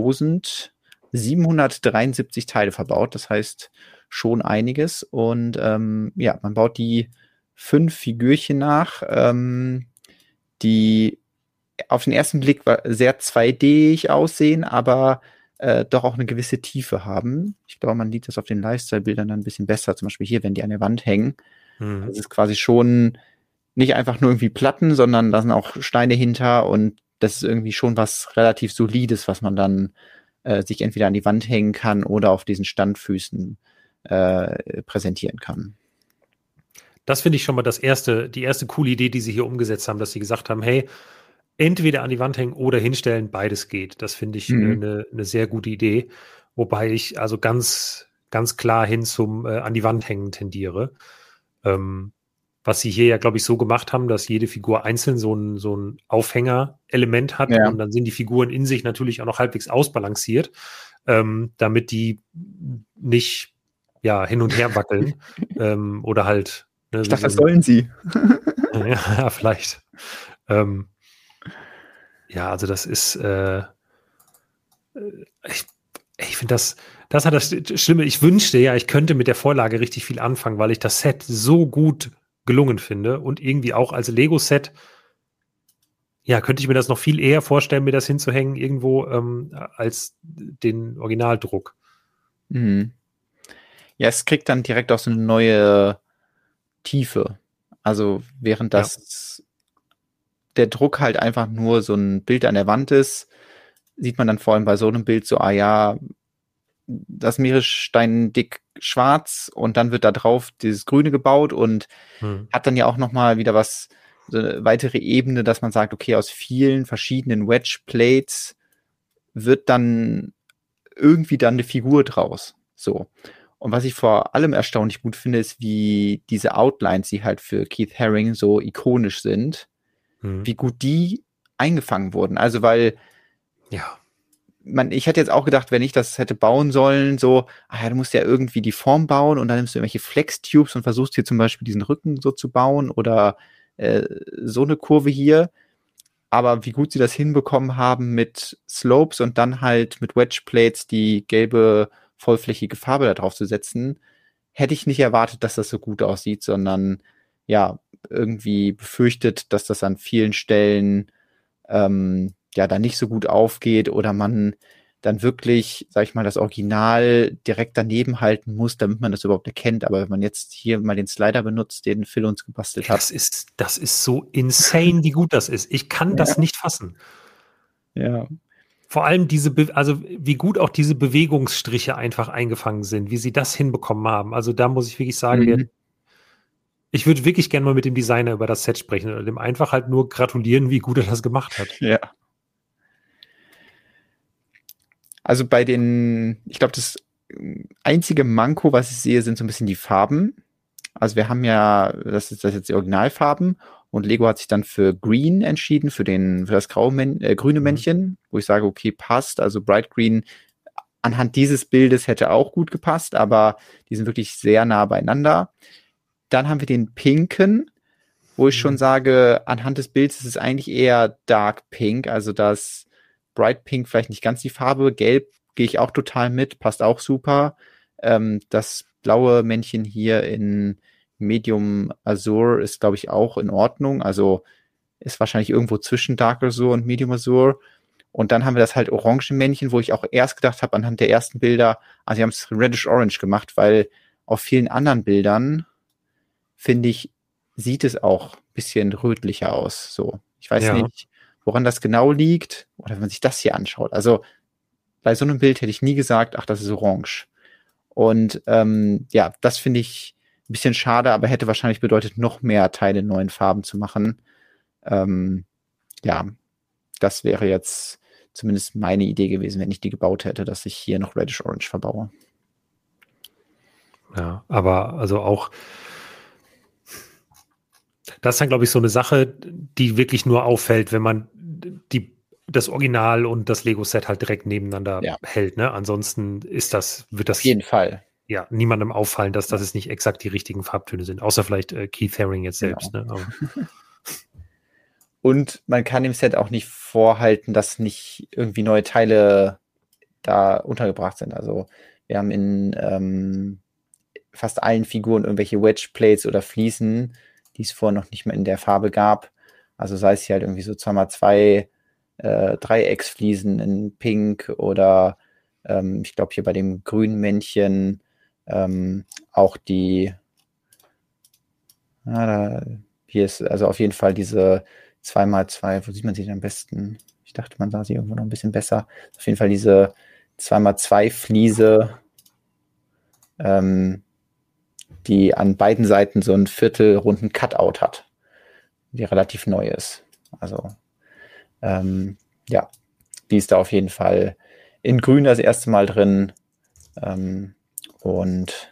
eintausendsiebenhundertdreiundsiebzig Teile verbaut. Das heißt schon einiges. Und ähm, ja, man baut die fünf Figürchen nach, ähm, die auf den ersten Blick sehr zwei D-ig aussehen, aber äh, doch auch eine gewisse Tiefe haben. Ich glaube, man sieht das auf den Lifestyle-Bildern dann ein bisschen besser. Zum Beispiel hier, wenn die an der Wand hängen. Mhm. Das ist quasi schon nicht einfach nur irgendwie Platten, sondern da sind auch Steine hinter und das ist irgendwie schon was relativ Solides, was man dann äh, sich entweder an die Wand hängen kann oder auf diesen Standfüßen äh, präsentieren kann. Das finde ich schon mal das erste, die erste coole Idee, die sie hier umgesetzt haben, dass sie gesagt haben, hey, entweder an die Wand hängen oder hinstellen, beides geht. Das finde ich eine Mhm. ne, ne sehr gute Idee. Wobei ich also ganz, ganz klar hin zum äh, an die Wand hängen tendiere. Ähm, was sie hier ja, glaube ich, so gemacht haben, dass jede Figur einzeln so ein, so ein Aufhänger-Element hat Ja. und dann sind die Figuren in sich natürlich auch noch halbwegs ausbalanciert, ähm, damit die nicht ja, hin und her wackeln ähm, oder halt ne, Ich wie dachte, so das ein, sollen sie. ja, vielleicht. Ähm, ja, also das ist äh, ich, ich finde das, das hat das Schlimme. Ich wünschte ja, ich könnte mit der Vorlage richtig viel anfangen, weil ich das Set so gut gelungen finde und irgendwie auch als Lego-Set, ja, könnte ich mir das noch viel eher vorstellen, mir das hinzuhängen irgendwo ähm, als den Originaldruck. Mhm. Ja, es kriegt dann direkt auch so eine neue Tiefe. Also während Ja. das der Druck halt einfach nur so ein Bild an der Wand ist, sieht man dann vor allem bei so einem Bild so, ah ja, das Meeresstein dick schwarz und dann wird da drauf dieses Grüne gebaut und Hm. hat dann ja auch nochmal wieder was, so eine weitere Ebene, dass man sagt, okay, aus vielen verschiedenen Wedge-Plates wird dann irgendwie dann eine Figur draus. So. Und was ich vor allem erstaunlich gut finde, ist, wie diese Outlines, die halt für Keith Haring so ikonisch sind, Hm. wie gut die eingefangen wurden. Also, weil Ja. man, ich hätte jetzt auch gedacht, wenn ich das hätte bauen sollen, so, ah ja, du musst ja irgendwie die Form bauen und dann nimmst du irgendwelche Flex-Tubes und versuchst hier zum Beispiel diesen Rücken so zu bauen oder äh, so eine Kurve hier. Aber wie gut sie das hinbekommen haben mit Slopes und dann halt mit Wedge-Plates die gelbe, vollflächige Farbe da drauf zu setzen, hätte ich nicht erwartet, dass das so gut aussieht, sondern ja, irgendwie befürchtet, dass das an vielen Stellen ähm, ja dann nicht so gut aufgeht oder man dann wirklich, sag ich mal, das Original direkt daneben halten muss, damit man das überhaupt erkennt. Aber wenn man jetzt hier mal den Slider benutzt, den Phil uns gebastelt hat. Das ist, das ist so insane, wie gut das ist. Ich kann Ja. das nicht fassen. Ja. Vor allem diese, Be also wie gut auch diese Bewegungsstriche einfach eingefangen sind, wie sie das hinbekommen haben. Also da muss ich wirklich sagen, Mhm. der, ich würde wirklich gerne mal mit dem Designer über das Set sprechen oder dem einfach halt nur gratulieren, wie gut er das gemacht hat. Ja. Also bei den, ich glaube, das einzige Manko, was ich sehe, sind so ein bisschen die Farben. Also wir haben ja, das ist das jetzt die Originalfarben und Lego hat sich dann für Green entschieden, für den, für das graue Män äh, grüne Mhm. Männchen, wo ich sage, okay, passt. Also Bright Green anhand dieses Bildes hätte auch gut gepasst, aber die sind wirklich sehr nah beieinander. Dann haben wir den pinken, wo ich Mhm. schon sage, anhand des Bildes ist es eigentlich eher Dark Pink, also das Bright Pink vielleicht nicht ganz die Farbe. Gelb gehe ich auch total mit, passt auch super. Ähm, das blaue Männchen hier in Medium Azur ist, glaube ich, auch in Ordnung. Also ist wahrscheinlich irgendwo zwischen Dark Azur und Medium Azur. Und dann haben wir das halt orange Männchen, wo ich auch erst gedacht habe, anhand der ersten Bilder, also sie haben es reddish orange gemacht, weil auf vielen anderen Bildern, finde ich, sieht es auch ein bisschen rötlicher aus. So, ich weiß Ja. nicht, woran das genau liegt oder wenn man sich das hier anschaut. Also bei so einem Bild hätte ich nie gesagt, ach, das ist orange. Und ähm, ja, das finde ich ein bisschen schade, aber hätte wahrscheinlich bedeutet, noch mehr Teile in neuen Farben zu machen. Ähm, ja, das wäre jetzt zumindest meine Idee gewesen, wenn ich die gebaut hätte, dass ich hier noch Reddish Orange verbaue. Ja, aber also auch das ist dann, glaube ich, so eine Sache, die wirklich nur auffällt, wenn man die, das Original und das Lego-Set halt direkt nebeneinander Ja. hält. Ne? Ansonsten ist das, wird das Auf jeden Fall. Ja, niemandem auffallen, dass das nicht exakt die richtigen Farbtöne sind. Außer vielleicht äh, Keith Haring jetzt selbst. Genau. Ne? Aber Und man kann dem Set auch nicht vorhalten, dass nicht irgendwie neue Teile da untergebracht sind. Also wir haben in ähm, fast allen Figuren irgendwelche Wedge-Plates oder Fliesen, die es vorher noch nicht mehr in der Farbe gab. Also sei es hier halt irgendwie so zwei mal zwei äh, Dreiecksfliesen in Pink oder ähm, ich glaube hier bei dem grünen Männchen ähm, auch die ja, da, hier ist also auf jeden Fall diese zwei mal zwei, wo sieht man sie denn am besten? Ich dachte, man sah sie irgendwo noch ein bisschen besser. Auf jeden Fall diese zwei mal zwei Fliese, ähm, die an beiden Seiten so einen viertelrunden Cutout hat, die relativ neu ist. Also ähm, ja, die ist da auf jeden Fall in grün das erste Mal drin. Ähm, und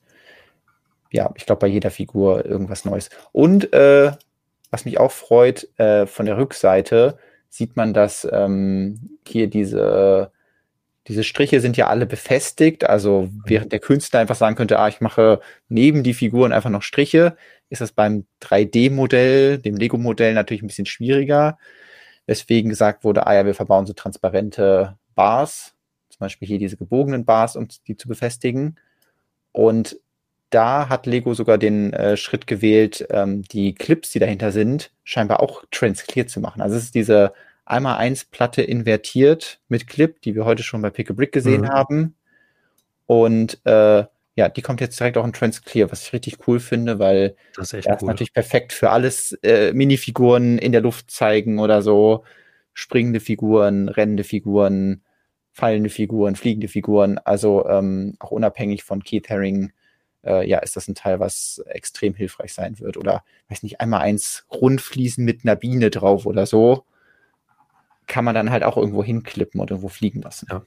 ja, ich glaube bei jeder Figur irgendwas Neues. Und äh, was mich auch freut, äh, von der Rückseite sieht man, dass ähm, hier diese Diese Striche sind ja alle befestigt, also während der Künstler einfach sagen könnte, ah, ich mache neben die Figuren einfach noch Striche, ist das beim drei D-Modell, dem Lego-Modell natürlich ein bisschen schwieriger, weswegen gesagt wurde, ah ja, wir verbauen so transparente Bars, zum Beispiel hier diese gebogenen Bars, um die zu befestigen. Und da hat Lego sogar den äh, Schritt gewählt, ähm, die Clips, die dahinter sind, scheinbar auch transclear zu machen. Also es ist diese einmal eins Platte invertiert mit Clip, die wir heute schon bei Pick a Brick gesehen Mhm. haben. Und äh, ja, die kommt jetzt direkt auch in Transclear, was ich richtig cool finde, weil das ist echt das ist cool. natürlich perfekt für alles, äh, Minifiguren in der Luft zeigen oder so, springende Figuren, rennende Figuren, fallende Figuren, fliegende Figuren. Also ähm, auch unabhängig von Keith Haring, äh, ja, ist das ein Teil, was extrem hilfreich sein wird. Oder, weiß nicht, einmal eins Rundfliesen mit einer Biene drauf oder so. Kann man dann halt auch irgendwo hinklippen und irgendwo fliegen lassen. Ja.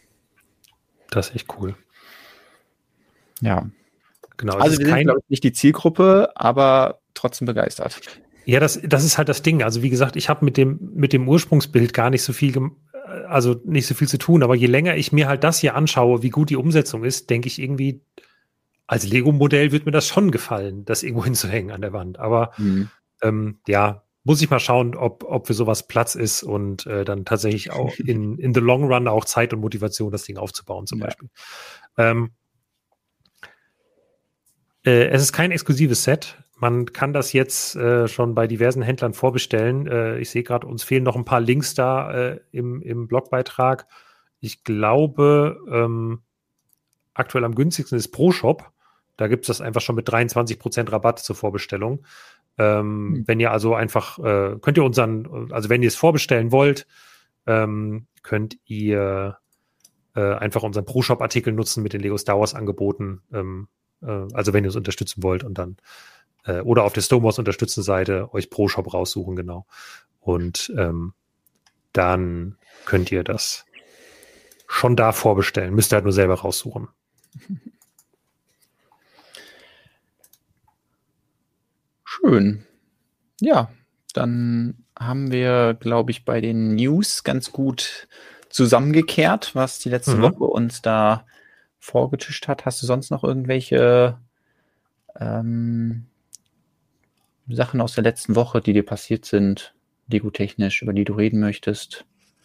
Das ist echt cool. Ja. Genau. Also wir sind, glaube ich, nicht die Zielgruppe, aber trotzdem begeistert. Ja, das, das ist halt das Ding. Also wie gesagt, ich habe mit dem, mit dem Ursprungsbild gar nicht so viel, also nicht so viel zu tun. Aber je länger ich mir halt das hier anschaue, wie gut die Umsetzung ist, denke ich irgendwie, als Lego-Modell wird mir das schon gefallen, das irgendwo hinzuhängen an der Wand. Aber Mhm. ähm, ja, muss ich mal schauen, ob, ob für sowas Platz ist und äh, dann tatsächlich auch in, in the long run auch Zeit und Motivation, das Ding aufzubauen zum Ja. Beispiel. Ähm, äh, es ist kein exklusives Set. Man kann das jetzt äh, schon bei diversen Händlern vorbestellen. Äh, ich sehe gerade, uns fehlen noch ein paar Links da äh, im, im Blogbeitrag. Ich glaube, ähm, aktuell am günstigsten ist ProShop. Da gibt es das einfach schon mit dreiundzwanzig Prozent Rabatt zur Vorbestellung. Ähm, Mhm. Wenn ihr also einfach, äh, könnt ihr unseren, also wenn ihr es vorbestellen wollt, ähm, könnt ihr äh, einfach unseren ProShop-Artikel nutzen mit den Lego Star Wars Angeboten. Ähm, äh, also wenn ihr uns unterstützen wollt und dann äh, oder auf der Stomos unterstützen Seite euch ProShop raussuchen, genau. Und ähm, dann könnt ihr das schon da vorbestellen. Müsst ihr halt nur selber raussuchen. Schön. Ja, dann haben wir, glaube ich, bei den News ganz gut zusammengekehrt, was die letzte Mhm. Woche uns da vorgetischt hat. Hast du sonst noch irgendwelche ähm, Sachen aus der letzten Woche, die dir passiert sind, Lego-technisch, über die du reden möchtest?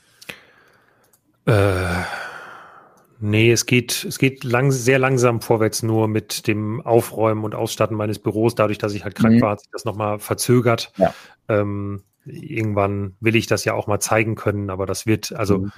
Äh, nee, es geht, es geht lang, sehr langsam vorwärts nur mit dem Aufräumen und Ausstatten meines Büros. Dadurch, dass ich halt krank Mhm. war, hat sich das nochmal verzögert. Ja. Ähm, irgendwann will ich das ja auch mal zeigen können, aber das wird, also Mhm.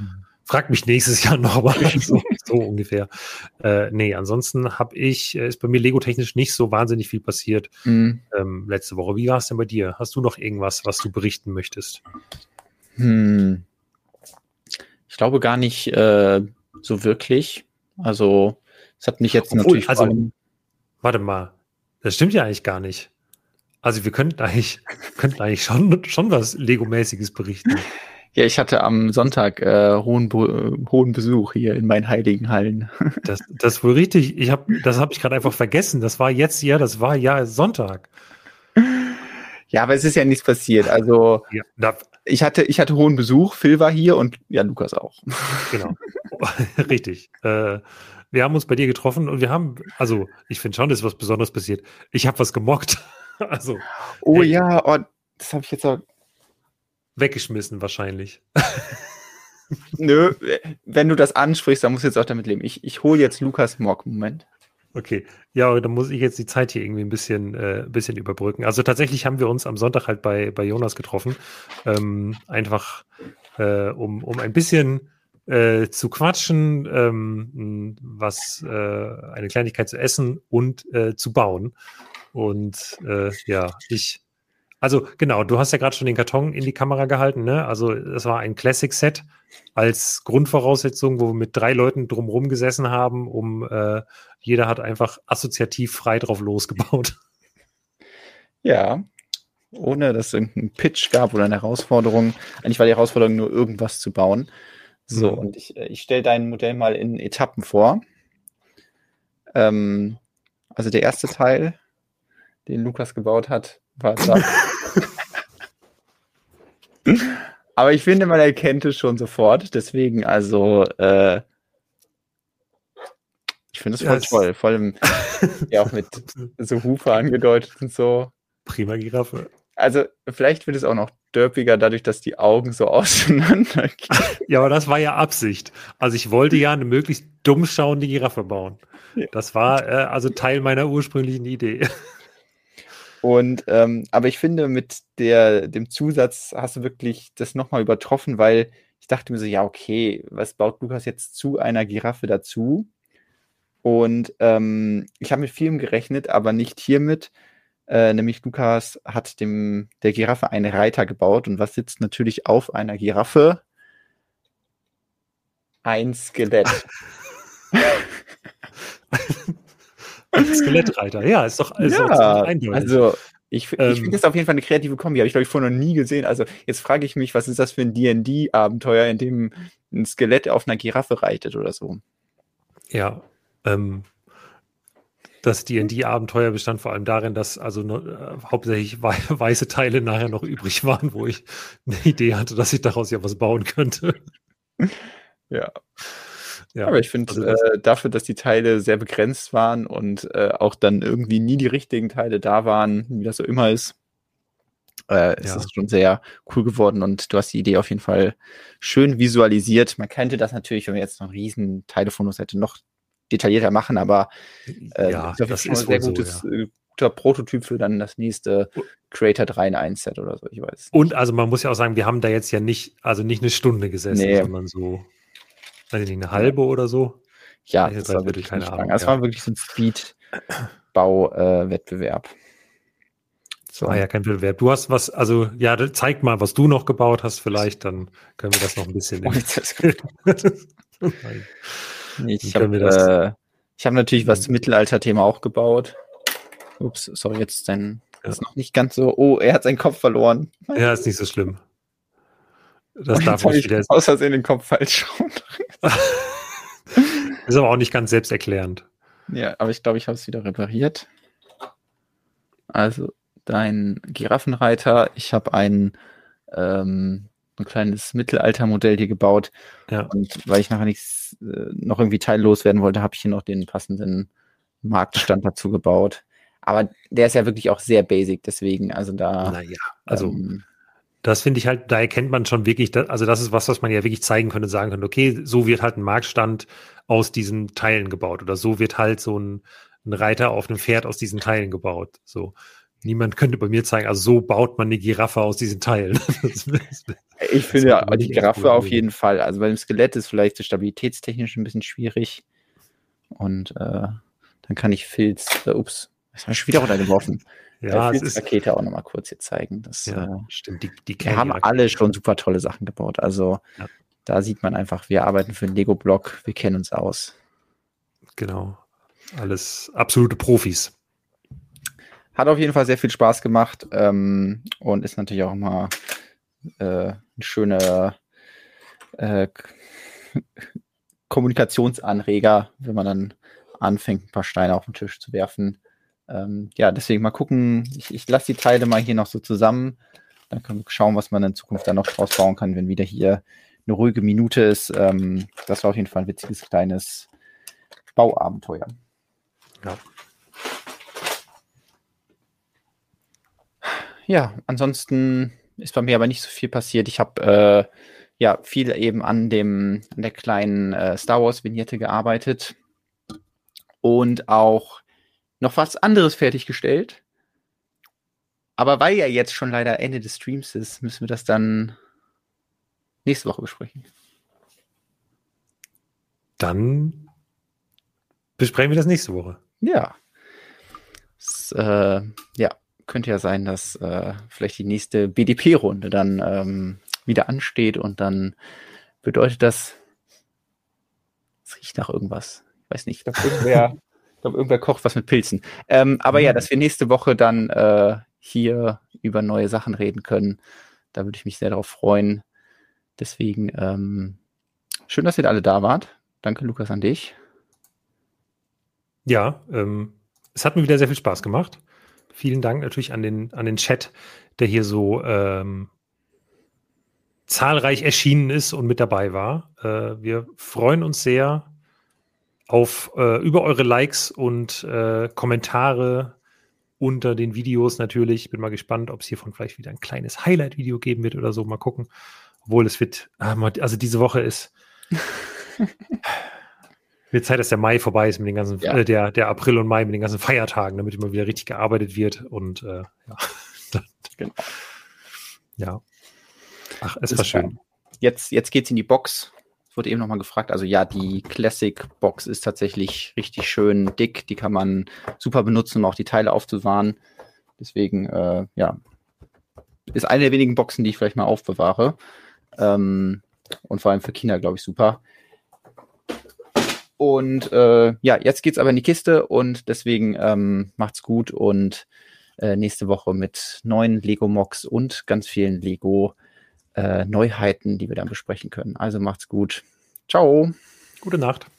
frag mich nächstes Jahr noch, aber so, so ungefähr. Äh, nee, ansonsten habe ich, äh, ist bei mir Lego-technisch nicht so wahnsinnig viel passiert Mhm. ähm, letzte Woche. Wie war es denn bei dir? Hast du noch irgendwas, was du berichten möchtest? Hm. Ich glaube gar nicht äh, so wirklich. Also, es hat mich jetzt Obwohl, natürlich also, vor allem. Warte mal, das stimmt ja eigentlich gar nicht. Also wir könnten eigentlich, könnten eigentlich schon, schon was Lego-mäßiges berichten. Ja, ich hatte am Sonntag äh, hohen, Be hohen Besuch hier in meinen heiligen Hallen. Das, das ist wohl richtig. Ich hab, das habe ich gerade einfach vergessen. Das war jetzt, ja, das war ja Sonntag. Ja, aber es ist ja nichts passiert. Also Ja, da, ich hatte, ich hatte hohen Besuch. Phil war hier und ja, Lukas auch. genau. Richtig. Äh, wir haben uns bei dir getroffen und wir haben, also ich finde schon, dass was Besonderes passiert. Ich habe was gemockt. Also. Oh hey, ja, oh, das habe ich jetzt auch. Weggeschmissen wahrscheinlich. Nö, wenn du das ansprichst, dann musst du jetzt auch damit leben. Ich, ich hole jetzt Lukas Mock. Moment. Okay, ja, aber dann muss ich jetzt die Zeit hier irgendwie ein bisschen, äh, ein bisschen überbrücken. Also tatsächlich haben wir uns am Sonntag halt bei, bei Jonas getroffen, ähm, einfach äh, um, um ein bisschen äh, zu quatschen, ähm, was äh, eine Kleinigkeit zu essen und äh, zu bauen. Und äh, ja, ich, also genau, du hast ja gerade schon den Karton in die Kamera gehalten, ne? Also es war ein Classic-Set als Grundvoraussetzung, wo wir mit drei Leuten drumherum gesessen haben, um äh, jeder hat einfach assoziativ frei drauf losgebaut. Ja, ohne dass es irgendeinen Pitch gab oder eine Herausforderung. Eigentlich war die Herausforderung nur, irgendwas zu bauen. So, Mhm. und ich, ich stelle dein Modell mal in Etappen vor. Ähm, also der erste Teil, den Lukas gebaut hat, war das. Aber ich finde, man erkennt es schon sofort. Deswegen, also, äh, ich finde es voll Ja, es- toll. Vor allem ja auch mit so Hufe angedeutet und so. Prima Giraffe. Also, vielleicht wird es auch noch derpiger, dadurch, dass die Augen so auseinander gehen. Ja, aber das war ja Absicht. Also ich wollte ja eine möglichst dumm schauende Giraffe bauen. Ja. Das war äh, also Teil meiner ursprünglichen Idee. Und ähm, aber ich finde, mit der, dem Zusatz hast du wirklich das nochmal übertroffen, weil ich dachte mir so, ja, okay, was baut Lukas jetzt zu einer Giraffe dazu? Und ähm, ich habe mit vielem gerechnet, aber nicht hiermit. Äh, nämlich Lukas hat dem der Giraffe einen Reiter gebaut. Und was sitzt natürlich auf einer Giraffe? Ein Skelett. Ein Skelettreiter, ja, ist doch, ist doch Ja, ziemlich eindeutig. also ich, ich Ähm, finde das auf jeden Fall eine kreative Kombi. Habe ich, glaube ich, vorher noch nie gesehen. Also jetzt frage ich mich, was ist das für ein D und D-Abenteuer, in dem ein Skelett auf einer Giraffe reitet oder so? Ja, ähm, das D und D-Abenteuer bestand vor allem darin, dass also nur, äh, hauptsächlich wei weiße Teile nachher noch übrig waren, wo ich eine Idee hatte, dass ich daraus ja was bauen könnte. Ja. Ja, Aber ich finde, also das, äh, dafür, dass die Teile sehr begrenzt waren und äh, auch dann irgendwie nie die richtigen Teile da waren, wie das so immer ist, äh, ist Ja. es schon sehr cool geworden und du hast die Idee auf jeden Fall schön visualisiert. Man könnte das natürlich, wenn man jetzt noch riesen Teilefonus hätte, noch detaillierter machen, aber äh, ja, ist auf jeden das Fall schon ist mal ein sehr wohl so, gutes, ja. äh, guter Prototyp für dann das nächste Creator drei in eins Set oder so, ich weiß. Und also man muss ja auch sagen, wir haben da jetzt ja nicht, also nicht eine Stunde gesessen, Nee. sondern so, weiß ich nicht, eine halbe oder so. Ja, Eine das war Dreiviertel, wirklich keine nicht Ahnung, lang. Es ja. war wirklich so ein Speed-Bau-Wettbewerb. So. Ah ja, kein Wettbewerb. Du hast was, also ja, zeig mal, was du noch gebaut hast vielleicht, dann können wir das noch ein bisschen... Oh, jetzt ist gut. Nein. Ich Dann können wir habe das- äh, ich hab natürlich was zum Mittelalter-Thema auch gebaut. Ups, sorry, jetzt sein, Ja. ist noch nicht ganz so. Oh, er hat seinen Kopf verloren. Ja, ist nicht so schlimm. Das Und darf jetzt habe nicht ich wieder. aus Versehen den Kopf falsch rum. Ist aber auch nicht ganz selbsterklärend. Ja, aber ich glaube, ich habe es wieder repariert. Also dein Giraffenreiter. Ich habe ein, ähm, ein kleines Mittelaltermodell hier gebaut. Ja. Und weil ich nachher nichts äh, noch irgendwie teillos werden wollte, habe ich hier noch den passenden Marktstand dazu gebaut. Aber der ist ja wirklich auch sehr basic, deswegen, also da. Naja, also ähm, das finde ich halt, da erkennt man schon wirklich, da- also das ist was, was man ja wirklich zeigen könnte, sagen könnte, okay, so wird halt ein Marktstand aus diesen Teilen gebaut oder so wird halt so ein, ein Reiter auf einem Pferd aus diesen Teilen gebaut. So, niemand könnte bei mir zeigen, also so baut man eine Giraffe aus diesen Teilen. Ich finde ja, die Giraffe auf jeden Fall. Also bei dem Skelett ist vielleicht so stabilitätstechnisch ein bisschen schwierig. Und äh, dann kann ich Filz, äh, ups, das habe ich schon wieder runtergeworfen. Ja, äh, es ist, Filzrakete auch nochmal kurz hier zeigen. Das, ja, äh, stimmt. Die, die wir haben alle schon super tolle Sachen gebaut. Also ja. Da sieht man einfach, wir arbeiten für einen Lego-Block, wir kennen uns aus. Genau. Alles absolute Profis. Hat auf jeden Fall sehr viel Spaß gemacht ähm, und ist natürlich auch immer äh, ein schöner äh, Kommunikationsanreger, wenn man dann anfängt, ein paar Steine auf den Tisch zu werfen. Ähm, ja, deswegen mal gucken. Ich, ich lasse die Teile mal hier noch so zusammen. Dann können wir schauen, was man in Zukunft dann noch draus bauen kann, wenn wieder hier eine ruhige Minute ist. Ähm, das war auf jeden Fall ein witziges kleines Bauabenteuer. Ja. Ja, ansonsten ist bei mir aber nicht so viel passiert. Ich habe äh, ja viel eben an dem an der kleinen äh, Star Wars Vignette gearbeitet und auch noch was anderes fertiggestellt. Aber weil ja jetzt schon leider Ende des Streams ist, müssen wir das dann nächste Woche besprechen. Dann besprechen wir das nächste Woche. Ja. Es, äh, ja, könnte ja sein, dass äh, vielleicht die nächste B D P-Runde dann ähm, wieder ansteht und dann bedeutet das, es riecht nach irgendwas. Ich weiß nicht, ich glaube, irgendwer, glaub, irgendwer kocht was mit Pilzen. Ähm, aber mhm. ja, dass wir nächste Woche dann äh, hier über neue Sachen reden können, da würde ich mich sehr darauf freuen. Deswegen ähm, schön, dass ihr alle da wart. Danke, Lukas, an dich. Ja, ähm, es hat mir wieder sehr viel Spaß gemacht. Vielen Dank natürlich an den, an den Chat, der hier so ähm, zahlreich erschienen ist und mit dabei war. Äh, wir freuen uns sehr auf äh, über eure Likes und äh, Kommentare unter den Videos natürlich. Bin mal gespannt, ob es hiervon vielleicht wieder ein kleines Highlight-Video geben wird oder so. Mal gucken. Obwohl es wird, also diese Woche ist wird Zeit, dass der Mai vorbei ist mit den ganzen, ja. äh, der, der April und Mai mit den ganzen Feiertagen, damit immer wieder richtig gearbeitet wird und äh, ja. Genau. Ja. Ach, es das war schön. War. Jetzt, jetzt geht's in die Box. Es wurde eben nochmal gefragt. Also ja, die Classic-Box ist tatsächlich richtig schön dick. Die kann man super benutzen, um auch die Teile aufzubewahren. Deswegen, äh, ja, ist eine der wenigen Boxen, die ich vielleicht mal aufbewahre. Ähm, und vor allem für Kinder, glaube ich, super. Und äh, ja, jetzt geht's aber in die Kiste und deswegen ähm, macht's gut und äh, nächste Woche mit neuen Lego-Mocs und ganz vielen Lego-Neuheiten, äh, die wir dann besprechen können. Also macht's gut. Ciao. Gute Nacht.